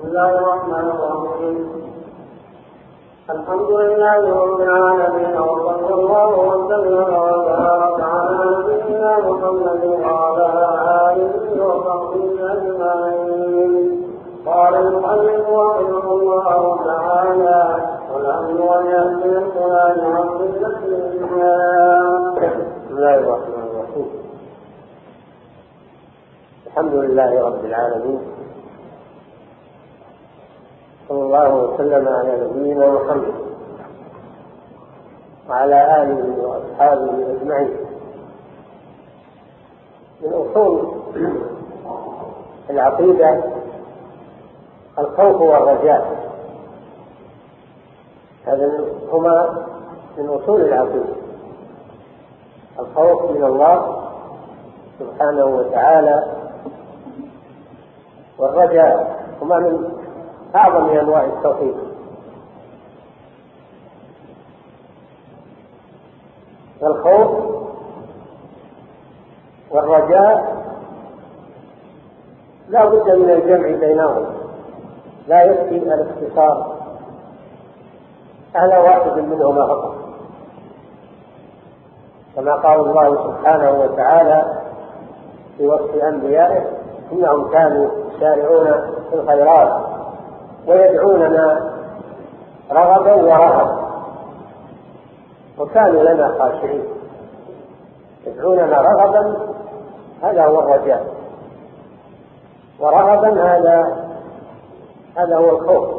الله الرحمن الرحيم. الحمد لله رب العالمين، وصلى الله وسلم وبارك على نبينا محمد وعلى آله وصحبه أجمعين. قال المؤلف رحمه الله تعالى: والأمن واليأس القرآن والسنة الإسلام. بسم الله الرحمن الرحيم. الحمد لله رب العالمين، صلى الله وسلم على نبينا محمد وعلى آله وأصحابه أجمعين. من أصول العقيدة الخوف والرجاء، هذا هما من أصول العقيدة. الخوف من الله سبحانه وتعالى والرجاء هما من أعظم أنواع التوحيد. الخوف والرجاء لا بد من الجمع بينهم، لا يكفي الاختصار على واحد منهما فقط، كما قال الله سبحانه وتعالى في وصف أنبيائه: إنهم كانوا يسارعون في الخيرات ويدعوننا رغبا ورهبا وكانوا لنا خاشعين. يدعوننا رغبا هذا هو الرجاء، ورهبا هذا هو الخوف.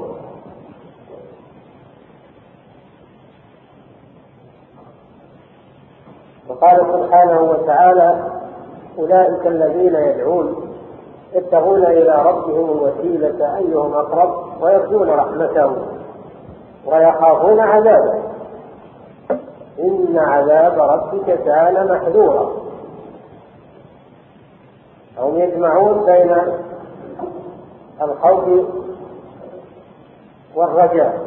وقال سبحانه وتعالى: أولئك الذين يبتغون إلى ربهم الوسيلة أيهم أقرب ويرجون رحمته ويخافون عذابه إن عذاب ربك كان محذورا. هم يجمعون بين الخوف والرجاء.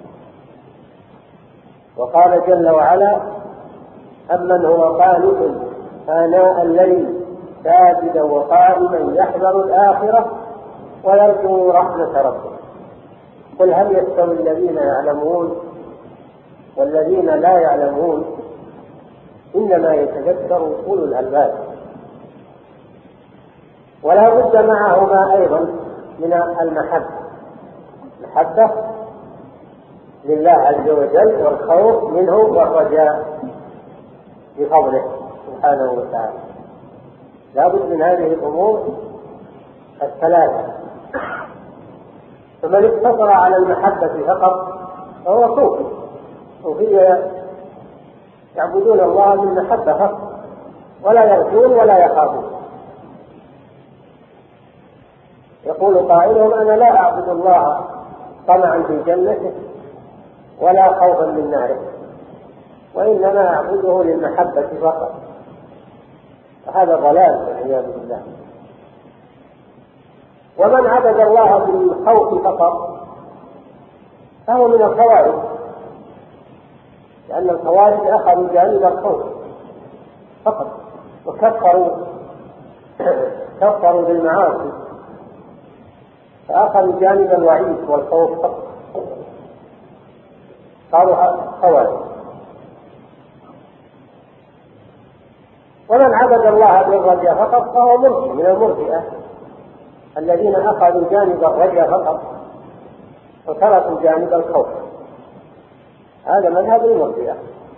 وقال جل وعلا: أمن هو قانت آناء الليل ساجدا وقائما يحذر الآخرة ويرجو رحمة ربه قل هل يستوي الذين يعلمون والذين لا يعلمون إنما يتذكر أولو الألباب. ولا بد معهما أيضا من المحبة لله عز وجل، والخوف منه والرجاء بفضله سبحانه وتعالى. لا بد من هذه الأمور الثلاثة. فمن اقتصر على المحبة فقط فهو صوفي، يعبدون الله بالمحبة فقط ولا يرجون ولا يخافون. يقول قائلهم: أنا لا أعبد الله طمعا في جنته ولا خوفا من ناره، وإنما أعبده للمحبة فقط. هذا ضلال والعياذ بالله. ومن عبد الله بالخوف فقط فهو من الخوارج، لأن الخوارج أخذوا جانب الخوف فقط وكفروا بالمعاصي، فأخذوا جانب الوعيد والخوف فقط، صاروا خوارج. ومن عبد الله بالرجاء فقط فهو مرجئ من المرجئة الذين أخذوا جانب الرجاء فقط وتركوا جانب الخوف. هذا مذهب المرجئة.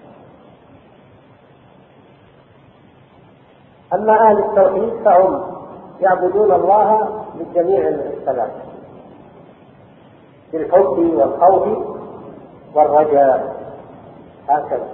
أما أهل التوحيد فهم يعبدون الله بجميع الثلاث، بالحب والخوف والرجاء، هكذا.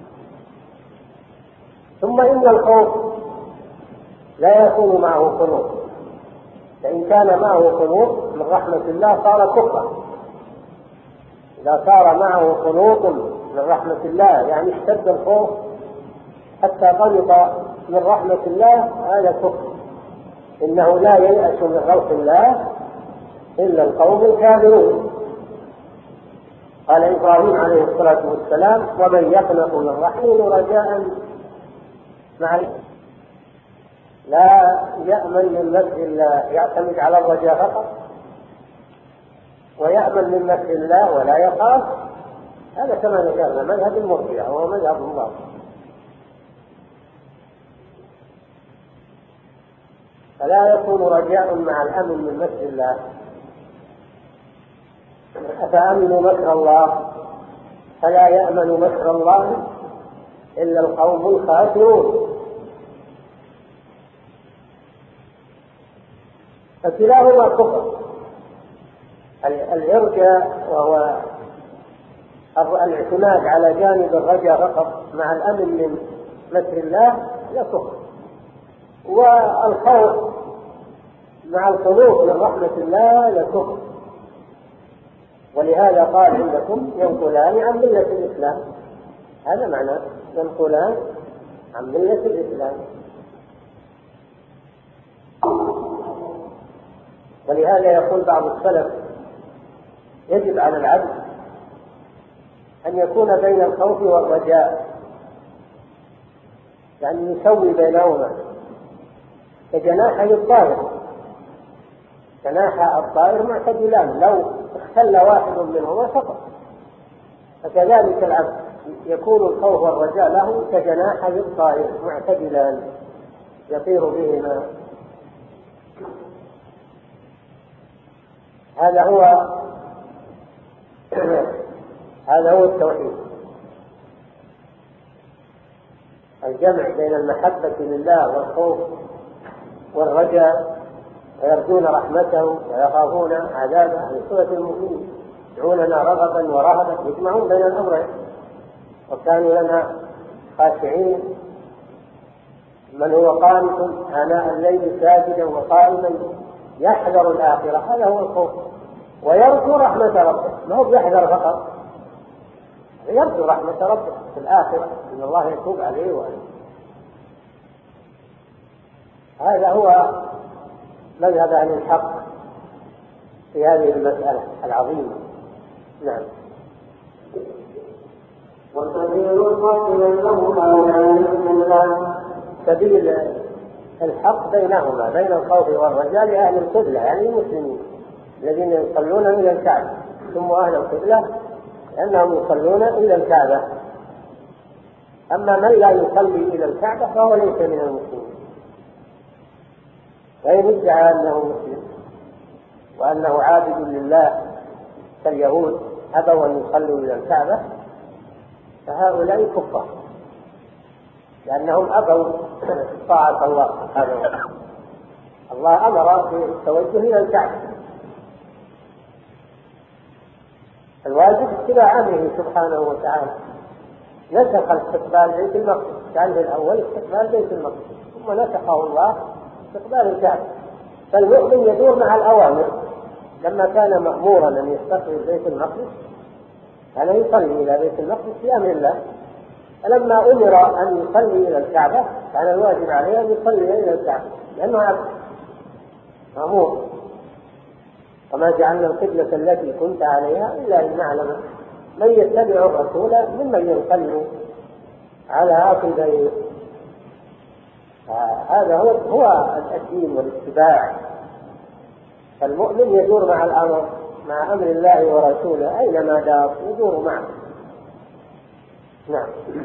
ثم إن الخوف لا يكون معه قنوط، فإن كان معه قنوط من رحمة الله صار كفرا. إذا صار معه قنوط من رحمة الله يعني اشتد الخوف حتى قنط من رحمة الله، هذا كفر. إنه لا ييأس من روح الله إلا القوم الكافرون. قال إبراهيم عليه الصلاة والسلام: ومن يقنط من رحمه رجاء مع لا يأمن من نفسه إلا يعتمد على الرجاء فقط، ويأمن من مكر الله ولا يخاف، هذا كما ذكرنا مذهب المرجئة وهو مذهب الله. فلا يكون رجاء مع الأمن من مكر الله. أفأمنوا مكر الله فلا يأمن مكر الله إلا القوم الخاسرون. فكلاهما كفر، الإرجاء وهو الاعتماد على جانب الرجاء فقط مع الأمن من مكر الله يكفر، والخوف مع الخلوص من رحمة الله يكفر. ولهذا قال عندكم ينقلان عن ملة الإسلام، هذا معنى ينقلان عن ملة الإسلام. ولهذا يقول بعض السلف يجب على العبد أن يكون بين الخوف والرجاء، يعني يسوي بينهما كجناحي الطائر. جناح الطائر معتدلان، لو اختل واحد منهما سقط. فكذلك العبد يكون الخوف والرجاء له كجناحي الطائر معتدلان يطير بهما. هذا هو التوحيد، الجمع بين المحبة لله والخوف والرجاء، ويرجون رحمته ويخافون عذابه. في سورة المؤمنين يدعوننا رغبا ورهبا، يجمعون بين الأمرين. وكانوا لنا خاشعين، من هو قانت آناء الليل ساجدا وقائما يحذر الآخرة، هذا هو الخوف، ويرجو رحمة ربه. ما هو يحذر فقط، يرجو رحمة ربه في الآخرة، إن الله يتوب عليه هذا هو مذهب أهل الحق في هذه المسألة العظيمة. نعم. وسبيل الحق بينهما سبيل الحق بينهما، بين الخوف والرجاء لأهل القبلة، يعني المسلمين الذين يصلون إلى الكعبة، ثم أهل القبلة لأنهم يصلون إلى الكعبة. أما من لا يصلي إلى الكعبة فهو ليس من المسلمين، وإن ادعى أنه مسلم وأنه عابد لله كاليهود أبوا أن يصلوا إلى الكعبة، فهؤلاء كفار، لأنهم أبوا طاعة الله سبحانه وتعالى. الله أمر بالتوجه إلى الكعبة، الواجب اتباع أمره سبحانه وتعالى. نسخ استقبال بيت المقدس، كان في الأول استقبال بيت المقدس، ثم نسخه الله استقبال الكعبة. فالمؤمن يدور مع الأوامر. لما كان مأمورا أن يستقبل بيت المقدس كان يصلي إلى بيت المقدس بأمر الله، فلما أمر أن يصلي إلى الكعبة كان الواجب عليه أن يصلي إلى الكعبة، لأنه عبد مأمور. وما جعلنا القبلة التي كنت عليها إلا لنعلم من يتبع الرسول ممن ينقلب على عقبيه. هذا هو الدين والاتباع. فالمؤمن يدور مع الأمر، مع أمر الله ورسوله، أينما دار يدور معه. نعم.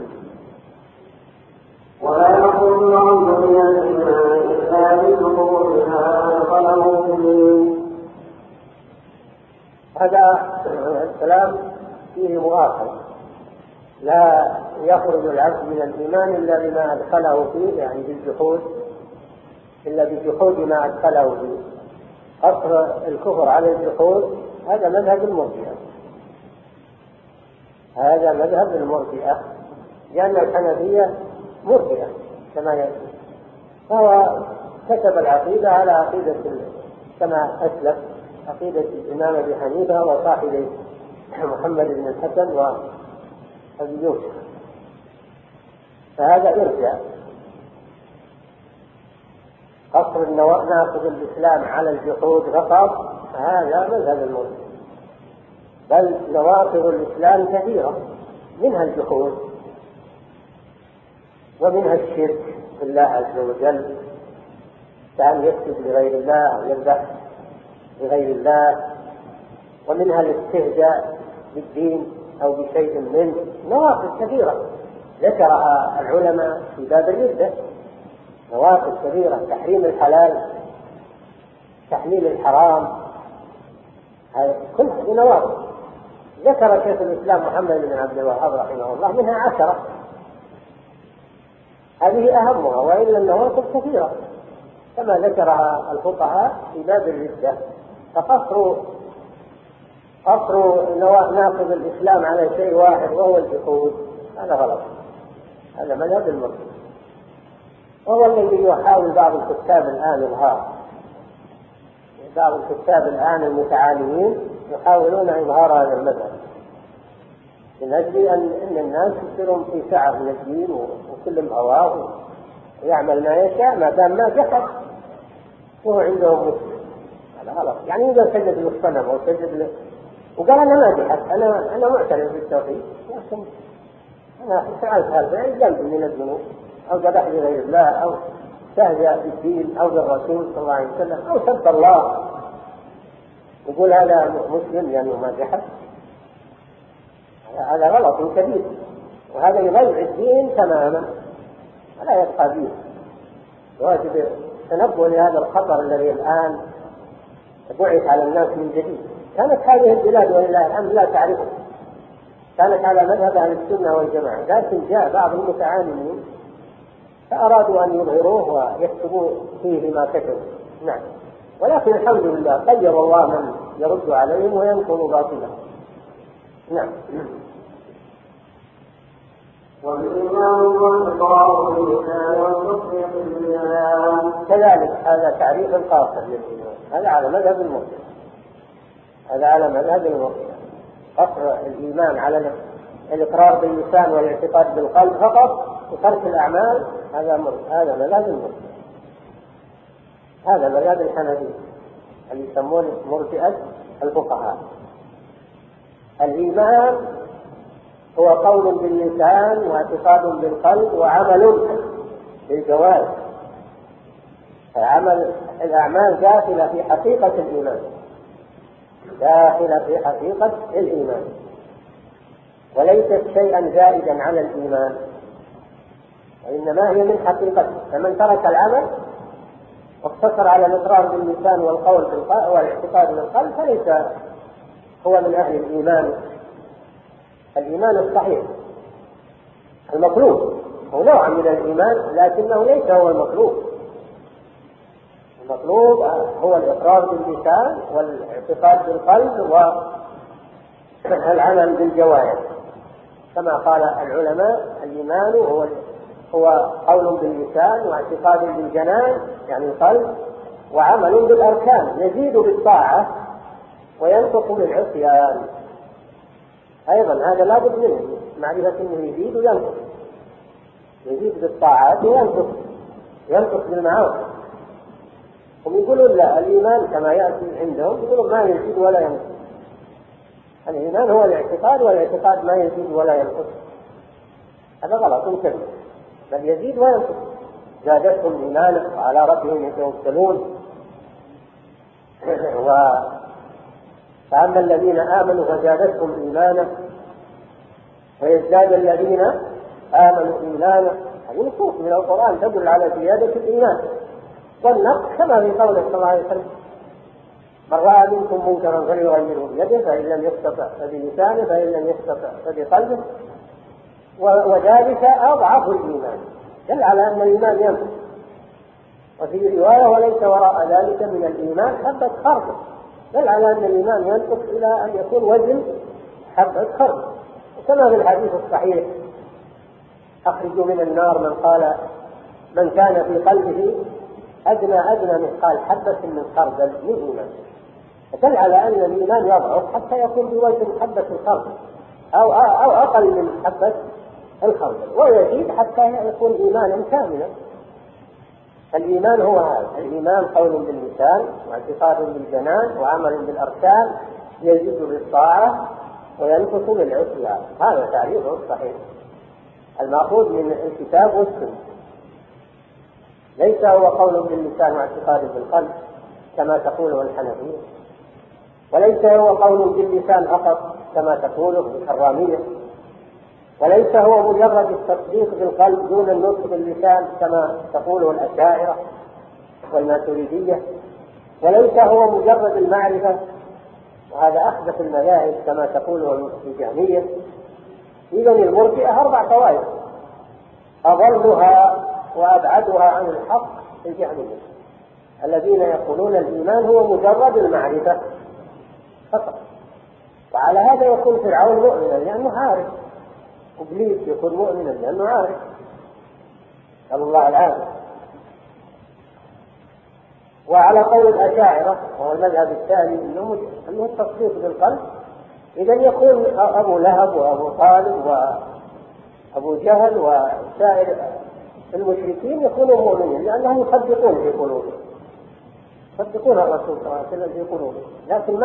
ولا يقول العبد من الإيمان إلا بظهورها وقلمه به. هذا الكلام فيه مؤاخذة، لا يخرج العبد من الإيمان إلا بما أدخله فيه، يعني بالجحود، إلا بجحود ما أدخله فيه. قصر الكفر على الجحود هذا مذهب المرجئة، هذا مذهب المرجئة، لأن الحنفية مرجئة كما يقول. فهو كتب العقيدة على عقيدة كما أسلف، عقيدة الإمام أبي حنيفة وصاحبه محمد بن الحسن وأبي يوسف، فهذا إرجاء. قصر ناقض الإسلام على الجحود فقط هذا مذهب المرجئة، بل نواقض الإسلام كثيرة، منها الجحود ومنها الشرك بالله عز وجل، كأن يسجد لغير الله أو يذبح لغير الله ومنها الاستهزاء بالدين أو بشيء منه، نواقض كثيرة ذكرها العلماء في باب الردة، نواقض كثيرة، تحريم الحلال، تحليل الحرام، كل هذه نواقض ذكر شيخ الإسلام محمد بن عبد الوهاب رحمه الله منها 10، هذه أهمها، وإلا النواقض كثيرة كما ذكرها الفقهاء في باب الردة. فقصروا ناقض الإسلام على شيء واحد وهو الجحود، هذا غلط، هذا مذهب المرجئة، وهو الذي يحاول بعض الكتاب الآن إظهار، بعض الكتاب الآن المتعالمين يحاولون إظهار هذا المذهب من أجل أن الناس يصيرون في سعة من الدين وكل هواه ويعمل ما يشاء ما دام ما جحد وهو عندهم مسلم. هذا غلط. يعني إذا سجد للصنم أو سجد وقال أنا ما جحد، أنا معترف بالتوحيد، لكن أنا فعلت هذا ذنب من الذنوب، أو ذبح لغير الله، أو استهزأ بالدين أو بالرسول صلى الله عليه وسلم، أو سب الله، يقول هذا مسلم لأنه ما جحد، هذا غلط كبير، وهذا يضيع الدين تماما ولا يبقى دين. واجب تنبه لهذا الخطر الذي الآن بعث على الناس من جديد. كانت هذه البلاد ولله الحمد لا تعرفه، كانت على مذهب أهل السنة والجماعة، لكن جاء بعض المتعالمين فأرادوا أن يظهروه ويكتبوا فيه ما كتبوا. نعم، ولكن الحمد لله خير الله من يرد عليهم وينقل باطله. نعم. كذلك هذا تعريف قاصر للإيمان، هذا على مذهب المرجئة، هذا على مذهب المرجئة، قصر الإيمان على الإقرار باللسان والاعتقاد بالقلب فقط وترك الأعمال، هذا مذهب المرجئة، هذا مذهب الحنفية اللي يسمون مرجئة الفقهاء. الإيمان هو قول باللسان واعتقاد بالقلب وعمل بالجوارح، الأعمال داخلة في حقيقة الإيمان، داخلة في حقيقة الإيمان، وليست شيئا زائدا على الإيمان، وإنما هي من حقيقته. فمن ترك العمل واقتصر على الإقرار باللسان والقول والاعتقاد بالقلب فليس هو من أهل الإيمان، الإيمان الصحيح المطلوب. هو نوع من الإيمان لكنه ليس هو المطلوب. المطلوب هو الإقرار باللسان والاعتقاد بالقلب والعمل بالجوارح، كما قال العلماء الإيمان هو قول باللسان واعتقاد بالجنان يعني القلب وعمل بالأركان، يزيد بالطاعة وينقص بالعصيان. أيضا هذا لا بد منه، معرفة أنه يزيد وينقص، يزيد بالطاعات وينقص بالمعاصي. هم يقولون لا، الإيمان كما يأتي عندهم يقولون ما يزيد ولا ينقص. الإيمان هو الاعتقاد، والاعتقاد ما يزيد ولا ينقص، هذا غلط كبير، بل يزيد وينقص. زادتهم إيمانا وعلى ربهم يتوكلون. فأما الذين آمنوا فزادتهم إيمانا ويزداد الذين آمنوا إيمانا. هذه نصوص من القرآن تدل على زيادة الإيمان والنقص، كما في قوله صلى الله عليه وسلم: من رأى منكم منكرا فليغيره بيده، فإن لم يستطع فبلسانه، فإن لم يستطع فبقلبه، وذلك أضعف الإيمان، دل على أن الإيمان ينقص. وفي رواية: وليس وراء ذلك من الإيمان حبة خردل، دل على أن الإيمان ينقص إلى أن يكون وزن حبة خردل. وكما في الحديث الصحيح: أخرجوا من النار من كان في قلبه أدنى مثقال حبة من خردل من إيمان. دل على أن الإيمان يضعف حتى يكون بوزن حبة الخردل أو أقل من حبة الخردل، ويزيد حتى يكون إيمانا كاملا. الإيمان هو هذا، الإيمان قول باللسان واعتقاد بالجنان وعمل بالأركان، يزيد بالطاعة وينقص بالعصيان. هذا تعريفه الصحيح المأخوذ من الكتاب والسنة، ليس هو قول باللسان واعتقاد بالقلب كما تقوله الحنفية. وليس هو قول باللسان فقط كما تقوله الحرامية، وليس هو مجرد التصديق بالقلب دون النطق باللسان كما تقوله الأشاعرة والماتريدية، وليس هو مجرد المعرفة، وهذا أحدث المذاهب كما تقوله الجهمية. إذن المرجئة 4 طوائف، أضلها وأبعدها عن الحق الجهمية، الذين يقولون الإيمان هو مجرد المعرفة فقط. وعلى هذا يكون فرعون مؤمنا لأنه عارف، إبليس يكون مؤمنا لأنه عارف، نسأل الله العافية. وعلى قول الأشاعرة وهو المذهب الثاني أنه التصديق بالقلب، إذن يكون أبو لهب وأبو طالب وأبو جهل وسائر المشركين يكونوا مؤمنين لأنهم يصدقون في قلوبهم، يصدقون الرسول صلى الله عليه وسلم في قلوبهم، لكن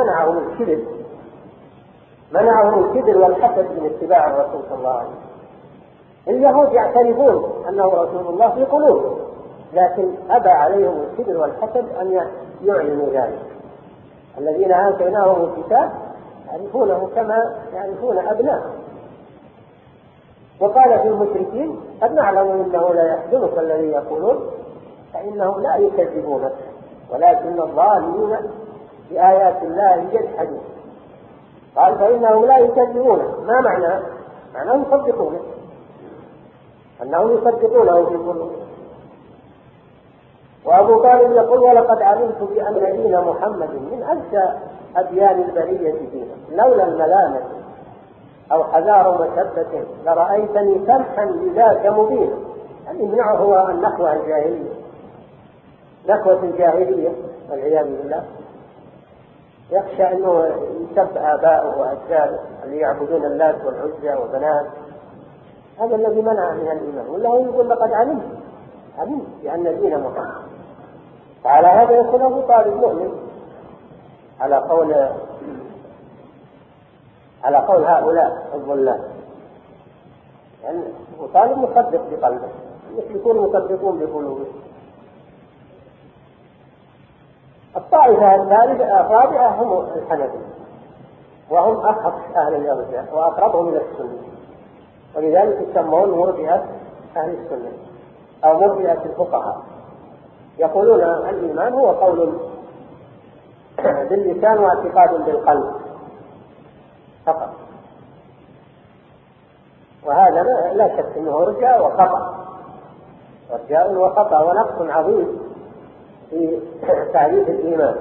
منعهم الكبر والحسد من اتباع الرسول صلى الله عليه وسلم. اليهود يعترفون أنه رسول الله في قلوبهم، لكن أبى عليهم الكبر والحسد أن يعلنوا ذلك. الذين آتيناهم الكتاب يعرفونه كما يعرفون أبناءهم. وقال في المشركين قد نعلم إنه لا يحزنك الذي يقولون فإنهم لا يكذبونك ولكن الظالمين بآيات الله يجحدون. قال فإنهم لا يكذبونه، ما معناه؟ معناه يصدقونه، أنهم يصدقونه في قلوبهم. وأبو طالب يقول ولقد علمت بأن دين محمد من أنسى أديان البرية دينا لولا الملامة أو حذار مشبة لرأيتني سمحا لذاك مبينا. يعني يمنعه هو النخوة الجاهلية، نخوة الجاهلية والعياذ بالله، يخشى أنه يسب آباؤه وأجداده اللي يعبدون اللات والعزى وبنات. هذا الذي منع من الإيمان، ولا هو يقول لقد علمت بأن دين محمد. فعلى هذا يكون أبو طالب مؤمن على قول هؤلاء الضلال، يعني أبو طالب مصدق بقلبه، يكون مصدقون بقلوبهم. الطائفة الرابعة هم الحنفية، وهم أخف أهل الإرجاء وأقربهم إلى السنة، ولذلك يسمون مرجئة أهل السنة أو مرجئة الفقهاء. يقولون الإيمان هو قول باللسان واعتقاد بالقلب فقط، وهذا لا شك أنه رجاء وخطأ ونقص عظيم في تعريف الإيمان.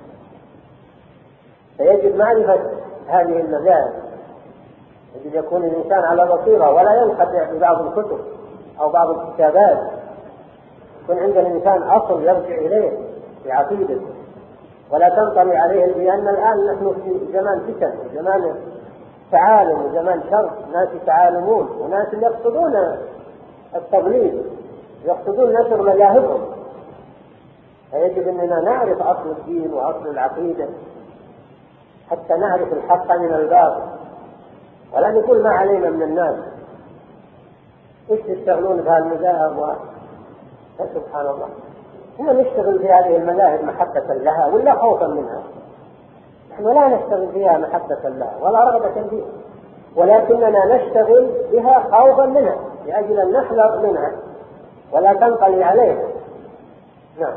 فيجب معرفة هذه المذاهب، يجب يكون الإنسان على بصيرة ولا ينقطع ببعض الكتب أو بعض الكتابات، يكون عند الإنسان أصل يرجع إليه في عقيدته ولا تنطلي عليه، لأن الآن نحن في زمان فتن، زمان تعالم وزمان شر، ناس يتعالمون وناس يقصدون التضليل، يقصدون نشر مذاهبهم. فيجب أننا نعرف أصل الدين وأصل العقيدة حتى نعرف الحق من الباطل، ولا نقول ما علينا من الناس إيش يشتغلون في هالمذاهب سبحان الله. إحنا نشتغل في هذه المذاهب محبة لها ولا خوفا منها؟ نحن لا نشتغل فيها محبة لها ولا رغبة فيها، ولكننا نشتغل بها خوفا منها لأجل أن نحذر منها ولا تنقلي عليها. نعم.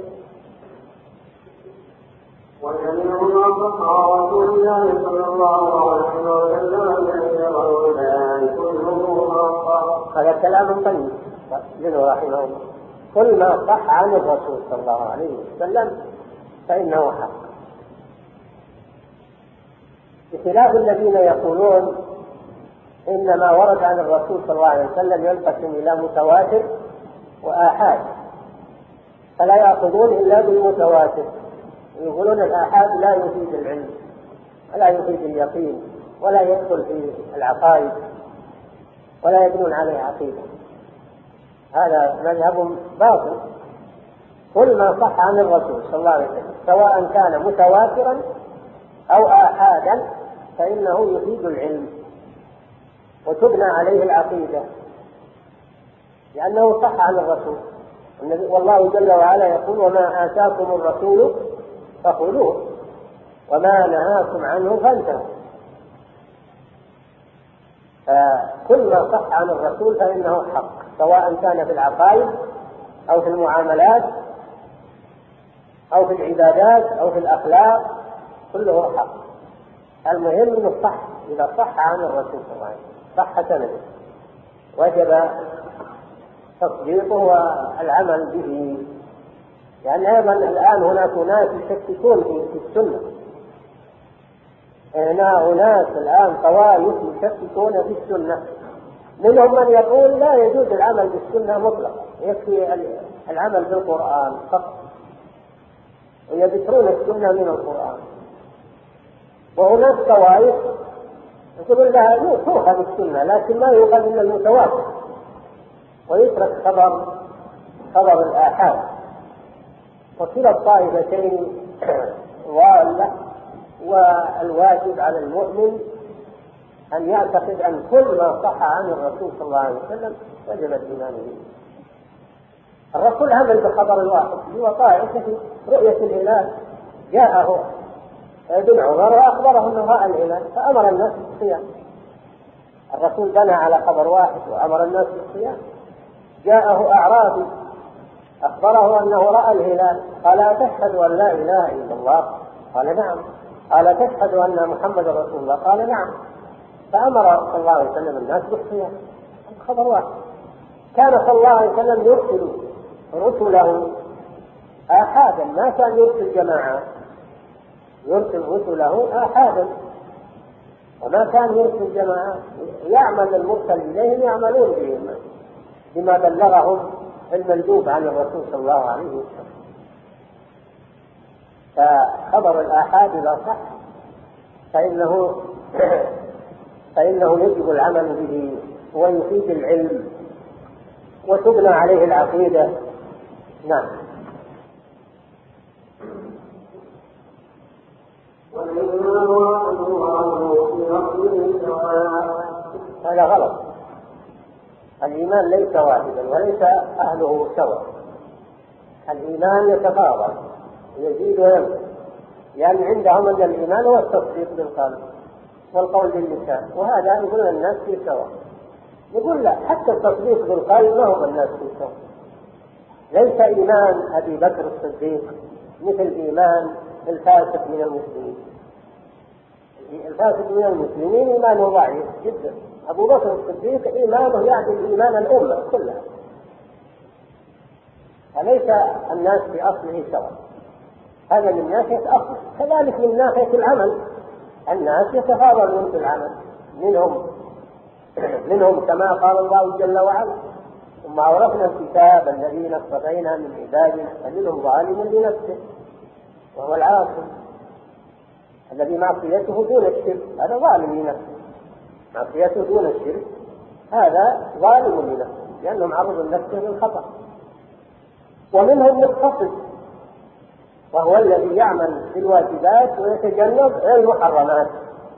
وجميع ما صح رسول الله صلى الله عليه وسلم يقولان كله حق. هذا كلام طيب منه رحمه الله. كل ما صح عن الرسول صلى الله عليه وسلم فإنه حق، بخلاف الذين يقولون إن ما ورد عن الرسول صلى الله عليه وسلم ينقسم إلى متواتر وآحاد، فلا يأخذون إلا بالمتواتر، يقولون الآحاد لا يفيد العلم ولا يفيد اليقين ولا يدخل في العقائد ولا يبنون عليه عقيدة. هذا مذهب باطل. كل ما صح عن الرسول صلى الله عليه وسلم سواء كان متواترا أو آحادا فإنه يفيد العلم وتبنى عليه العقيدة، لأنه صح عن الرسول. والله جل وعلا يقول وما آتاكم الرسول فخذوه وما نهاكم عنه فانتهوا. كل ما صح عن الرسول فإنه حق، سواء كان في العقائد أو في المعاملات أو في العبادات أو في الأخلاق، كله حق. المهم أنه صح. إذا صح عن الرسول صلى الله عليه وسلم صح سنده وجب تصديقه والعمل به. لأن أيضا الآن هناك ناس يشككون في السنة. هنا أناس الآن طوائف يشككون في السنة، منهم من يقول لا يجوز العمل بالسنة مطلقا، يكفي العمل بالقرآن فقط، ويذكرون السنة من القرآن. وهناك طوائف يقولون لها تؤخذ السنة لكن ما يؤخذ إلا المتواتر، ويترك خبر الآحاد. وكلا الطائفتين ضالة، والواجب على المؤمن أن يعتقد أن كل ما صح عن الرسول صلى الله عليه وسلم وجب الإيمان به. الرسول عمل بخبر الواحد، هو طائفة في رؤية الهلال، جاءه ابن عمر وأخبره أنه رأى الهلال فأمر الناس بالصيام. الرسول بنى على خبر واحد وأمر الناس بالصيام. جاءه أعرابي أخبره أنه رأى الهلال، قال أتشهد أن لا إله إلا الله؟ قال نعم. قال تشهد أن محمد رسول الله؟ قال نعم. فأمر صلى الله عليه وسلم الناس بالصيام. خبر واحد. كان صلى الله عليه وسلم يرسل رسله آحادا، ما كان يرسل جماعة، يرسل رسله آحادا، وما كان يرسل جماعة. يعمل المرسل إليهم يعملون بما بلغهم المندوب عن الرسول صلى الله عليه وسلم. فخبر الآحاد إذا صح فإنه يجب العمل به ويفيد العلم وتبنى عليه العقيدة. نعم. هذا غلط. الإيمان ليس واحدا وليس أهله سوا. الإيمان يتفاضل يزيد وينقص، يعني عندهم أن الإيمان هو التصديق بالقلب والقول باللسان، وهذا يقول الناس في سوا. يقول لا، حتى التصديق بالقلب ما هو الناس في سوا. ليس إيمان أبي بكر الصديق مثل إيمان الفاسق من المسلمين. الفاسق من المسلمين إيمانه ضعيف جدا. أبو بكر الصديق إيمانه يعدل إيمان الأمة كلها. فليس الناس في أصله سوا. هذا من ناحية أصل. كذلك من ناحية العمل، الناس يتفاضلون في العمل، منهم كما قال الله جل وعلا: ثم أورثنا الكتاب الذين اصطفينا من عبادنا فمنهم ظالم لنفسه وهو العاصي الذي معصيته دون الشرك، هذا ظالم لنفسه. معصيته دون الشرك هذا ظالم لنفسه لأنه معرض لنفسه للخطأ. ومنهم مقتصد وهو الذي يعمل في الواجبات ويتجنب المحرمات.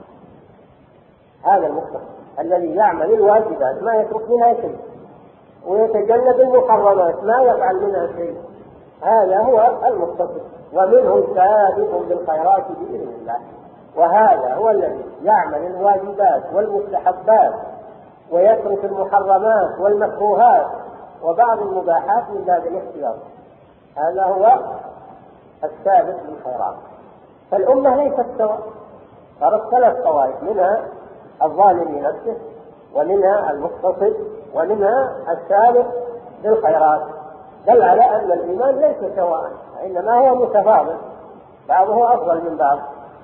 هذا المقتصد الذي يعمل الواجبات ما يترك منها شيء، ويتجنب المحرمات ما يفعل منها شيء. هذا هو المقتصد. ومنهم سابق بالخيرات بإذن الله، وهذا هو الذي يعمل الواجبات والمستحبات ويترك المحرمات والمكروهات وبعض المباحات من باب الاحتياط. هذا هو السابق بالخيرات. فالأمة ليست سواء، صارت 3 طوائف، منها الظالم لنفسه ومنها المقتصد ومنها السابق بالخيرات. دل على أن الإيمان ليس سواء، إنما هو متفاضل، بعضه أفضل من بعض.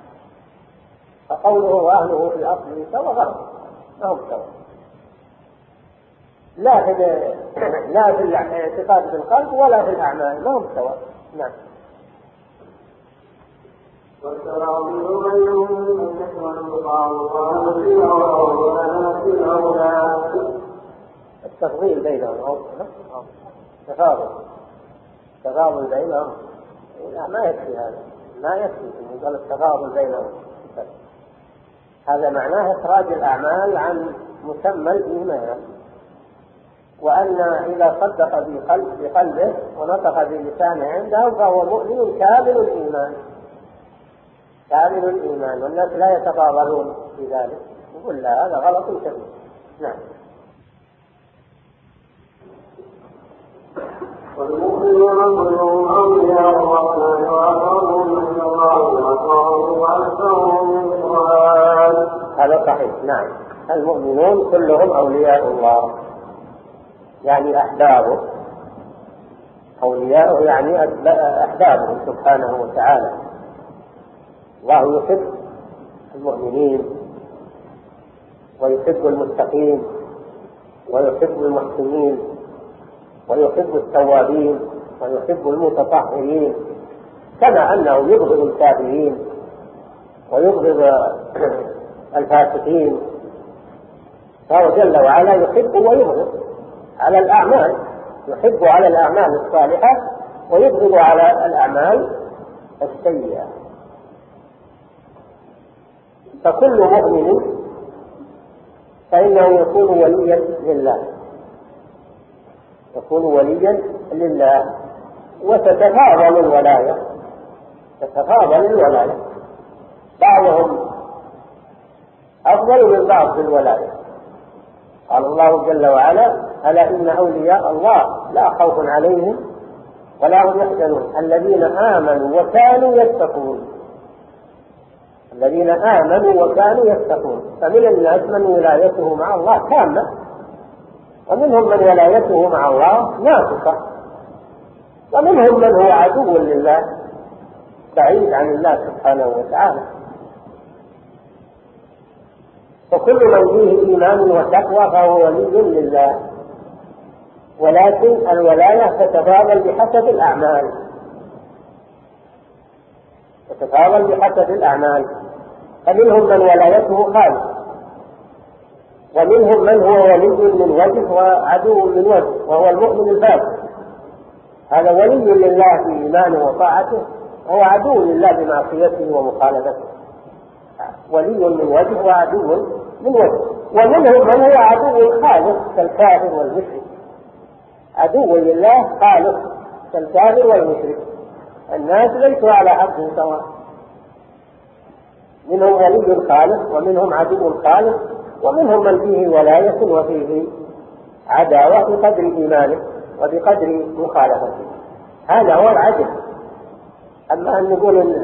فقوله وأهله في أصله سواء غلط، ما هم سواء، لا في الاعتقاد بالقلب ولا في الأعمال، ما هم سواء. نعم. التفضيل بينهم تفاضل بينهم، لا ما يكفي هذا، ما يكفي أن يقول التفاضل بينهم. هذا معناه إخراج الأعمال عن مسمى الإيمان، وأن إذا صدق بقلبه ونطق بلسانه عندهم فهو مؤمن كامل الإيمان. كامل الإيمان، والناس لا يتفاضلون في ذلك، يقول لا هذا غلط كبير. نعم. والمؤمنون كلهم أولياء الرحمن وأقربهم من الله وأطاعوه وأكثرهم من القرآن. هذا صحيح. نعم، المؤمنون كلهم أولياء الله، يعني أحبابه، أولياءه يعني أحبابه سبحانه وتعالى. الله يحب المؤمنين ويحب المتقين ويحب المحسنين ويحب التوابين ويحب المتطهرين، كما أنه يبغض الكافرين ويبغض الفاسقين. فهو جل وعلا يحب ويبغض على الأعمال، يحب على الأعمال الصالحة ويبغض على الأعمال السيئة. فكل مؤمن فإنه يكون وليا لله، يكون وليا لله، وتتفاضل الولاية، تتفاضل الولاية، بعضهم أفضل من بعض في الولاية. قال الله جل وعلا: ألا إن أولياء الله لا خوف عليهم ولا هم يحزنون الذين آمنوا وكانوا يتقون. الذين آمنوا وكانوا يتقون. فمن الناس من ولايته مع الله تامة، ومنهم من ولايته مع الله ناقصة، ومنهم من هو عدو لله بعيد عن الله سبحانه وتعالى. فكل من فيه إيمان وتقوى فهو ولي لله، ولكن الولاية تتفاضل بحسب الأعمال، تتفاضل بحسب الأعمال. فمنهم من ولايته خالص، ومنهم من هو ولي من وجه وعدو من وجه، وهو المؤمن الفاسق. هذا ولي لله في إيمانه وطاعته، وهو عدو لله بمعصيته ومخالفته. ولي من وجه وعدو من وجه. ومنهم من هو عدو خالص كالكافر والمشرك، عدو لله خالص كالكافر والمشرك. الناس ليسوا على حد سواء، منهم ولي خالص ومنهم عدو خالص، ومنهم من فيه ولاية وفيه عداوة بقدر إيمانه وبقدر مخالفته. هذا هو العدل. أما أن نقول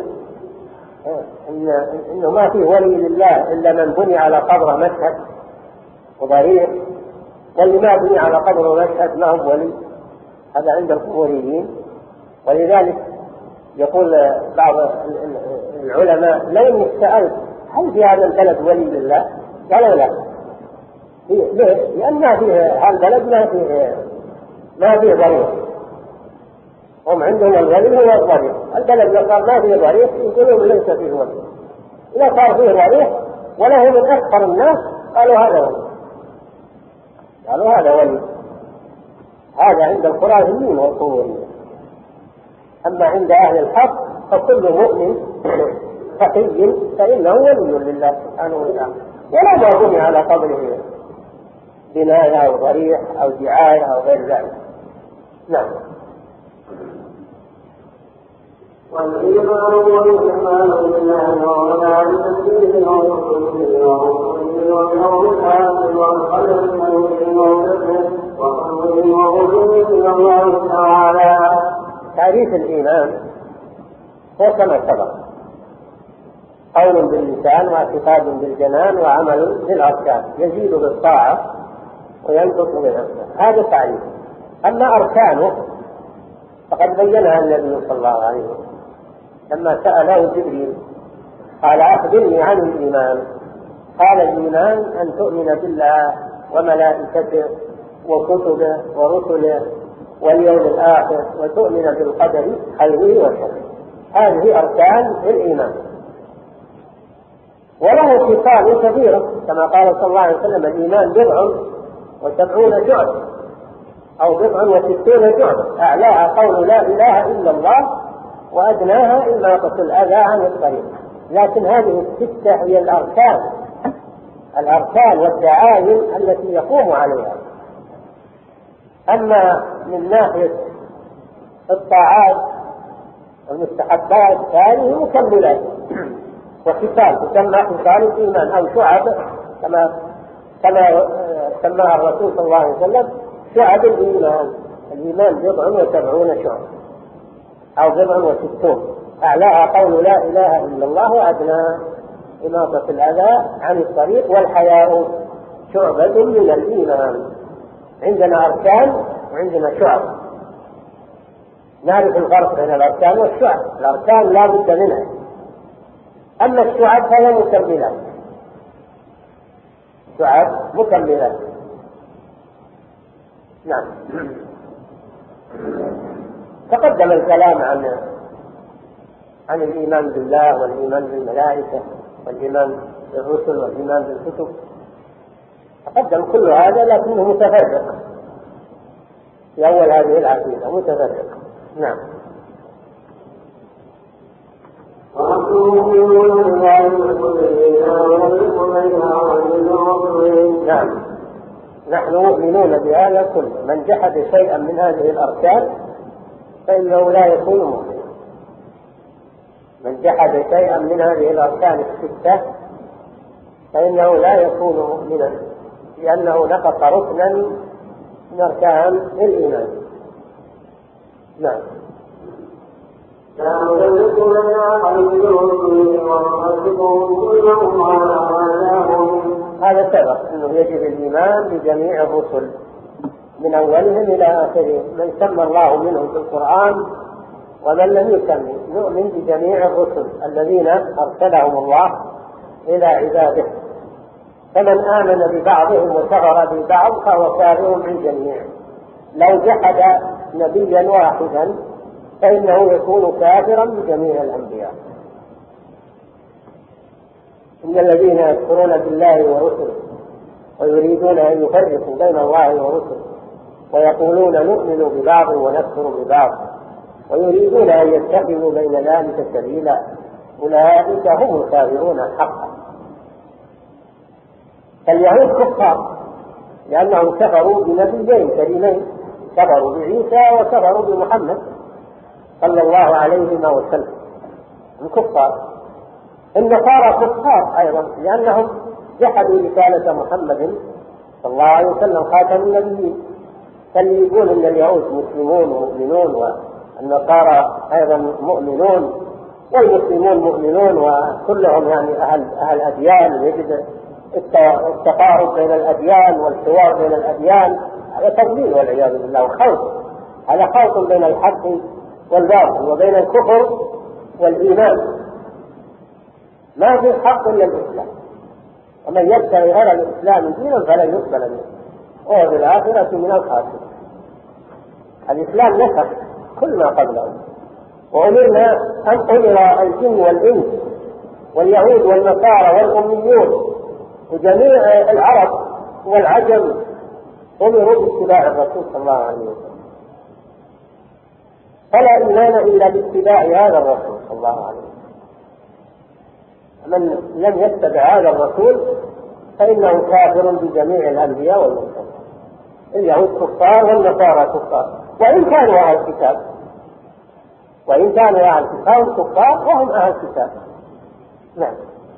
إنه ما فيه ولي لله إلا من بني على قبر مشهد وضريح، واللي ما بني على قبر مشهد ما هو ولي، هذا عند القبوريين. ولذلك يقول بعض العلماء: لو انك سألت هل في هذا البلد ولي لله؟ قالوا لا. ليه؟ لأن ما فيه هذا البلد ما فيه ضريح. هم عندهم الولي هو الضريح. البلد لو قال ما فيه ضريح يقولون ليس فيه ولي. إذا صار فيه ضريح وله من أكثر الناس قالوا هذا ولي، قالوا هذا ولي. هذا عند الخرافيين والقبوريين. أما عند أهل الحق فكل مؤمن تقي فإنه ولي لله سبحانه وتعالى، ولا ما بني على قبره بناية أو ضريح أو دعاية أو غير ذلك. نعم. والإيمان والإيمان بالله وملائكته ورسله واليوم الآخر والقدر خيره وشره وأمره وغفره من الله تعالى. تعريف الإيمان هو كما سبق: قول باللسان واعتقاد بالجنان وعمل بالأركان، يزيد بالطاعة وينقص بالعصيان. هذا تعريف. أما أركانه فقد بينها النبي صلى الله عليه وسلم لما سأله جبريل قال: أخبرني عن الإيمان. قال: الإيمان أن تؤمن بالله وملائكته وكتبه ورسله واليوم الآخر وتؤمن بالقدر خيره وشره. هذه أركان الإيمان، وله خصال كثيرة كما قال صلى الله عليه وسلم: الإيمان 70 شعبة أو 69 شعبة، أعلاها قول لا إله إلا الله وأدناها إماطة الأذى عن الطريق. لكن هذه الستة هي الأركان والدعائم التي يقوم عليها. أما من ناحية الطاعات والمستحبات فهذه مكملات وخصال تسمى خصال الإيمان أو شعب كما سماها الرسول صلى الله عليه وسلم شعب الإيمان. الإيمان 70 شعب أو 60 أعلاها قول لا إله إلا الله وأدنى إماطة الأذى عن الطريق والحياء شعبة من الإيمان. عندنا أركان وعندنا شعب. نعرف الفرق بين الأركان والشعب. الأركان لا بد منها، أما الشعب فهي مكملات. شعب مكملات. نعم. تقدم الكلام عن الإيمان بالله والإيمان بالملائكة والإيمان بالرسل والإيمان بالكتب، تقدم كل هذا لكنه متفرق في أول هذه العقيدة، متفرق. نعم. نعم، نحن مؤمنون بهذا كله. من جحد شيئا من هذه الأركان فإنه لا يكون مؤمنا. من جحد شيئا من هذه الأركان الستة فإنه لا يكون مؤمنا، لأنه نقص ركنا من أركان الإيمان. نعم. هذا سبق أنه يجب الإيمان بجميع الرسل من أولهم إلى آخرهم، من سمى الله منهم في القرآن ومن لم يسمي. نؤمن بجميع الرسل الذين أرسلهم الله إلى عباده، فمن آمن ببعضهم وكفر ببعض فهو كافر بالجميع. لو جحد نبيا واحدا فإنه يكون كافرا بجميع الأنبياء. إن الذين يكفرون بالله ورسله ويريدون أن يفرقوا بين الله ورسله ويقولون نؤمن ببعض ونكفر ببعض ويريدون أن يتخذوا بين ذلك سبيلا أولئك هم الكافرون حقا. فاليهود كفار لأنهم كفروا بنبيين كريمين، كفروا بعيسى وكفروا بمحمد صلى الله عليه وسلم، الكفار. النصارى كفار أيضا لأنهم جحدوا رسالة محمد صلى الله عليه وسلم خاتم النبيين. فاللي يقول إن اليهود مسلمون ومؤمنون والنصارى أيضا مؤمنون والمسلمون مؤمنون وكلهم يعني أهل أديان، يجب التقارب بين الأديان والحوار بين الأديان، هذا تضليل والعياذ بالله وخلط. هذا خلط بين الحق والباطل وبين الكفر والإيمان. ما في حق إلا الإسلام، ومن يبتغي غير الإسلام دينا فلن يقبل منه وهو في الآخرة من الخاسرين. الإسلام نسخ كل ما قبله، وأمرنا أن أمر الجن والإنس واليهود والنصارى والأميون وجميع العرب والعجم أمروا باتباع الرسول صلى الله عليه وسلم. فلا إيمان إلا باتباع هذا الرسول صلى الله عليه وسلم. من لم يتبع هذا الرسول فإنه كافر بجميع الأنبياء والمرسلين. اليهود كفار والنصارى كفار وإن كانوا أهل كتاب، وإن كانوا أهل كتاب كفار وهم أهل كتاب. نعم.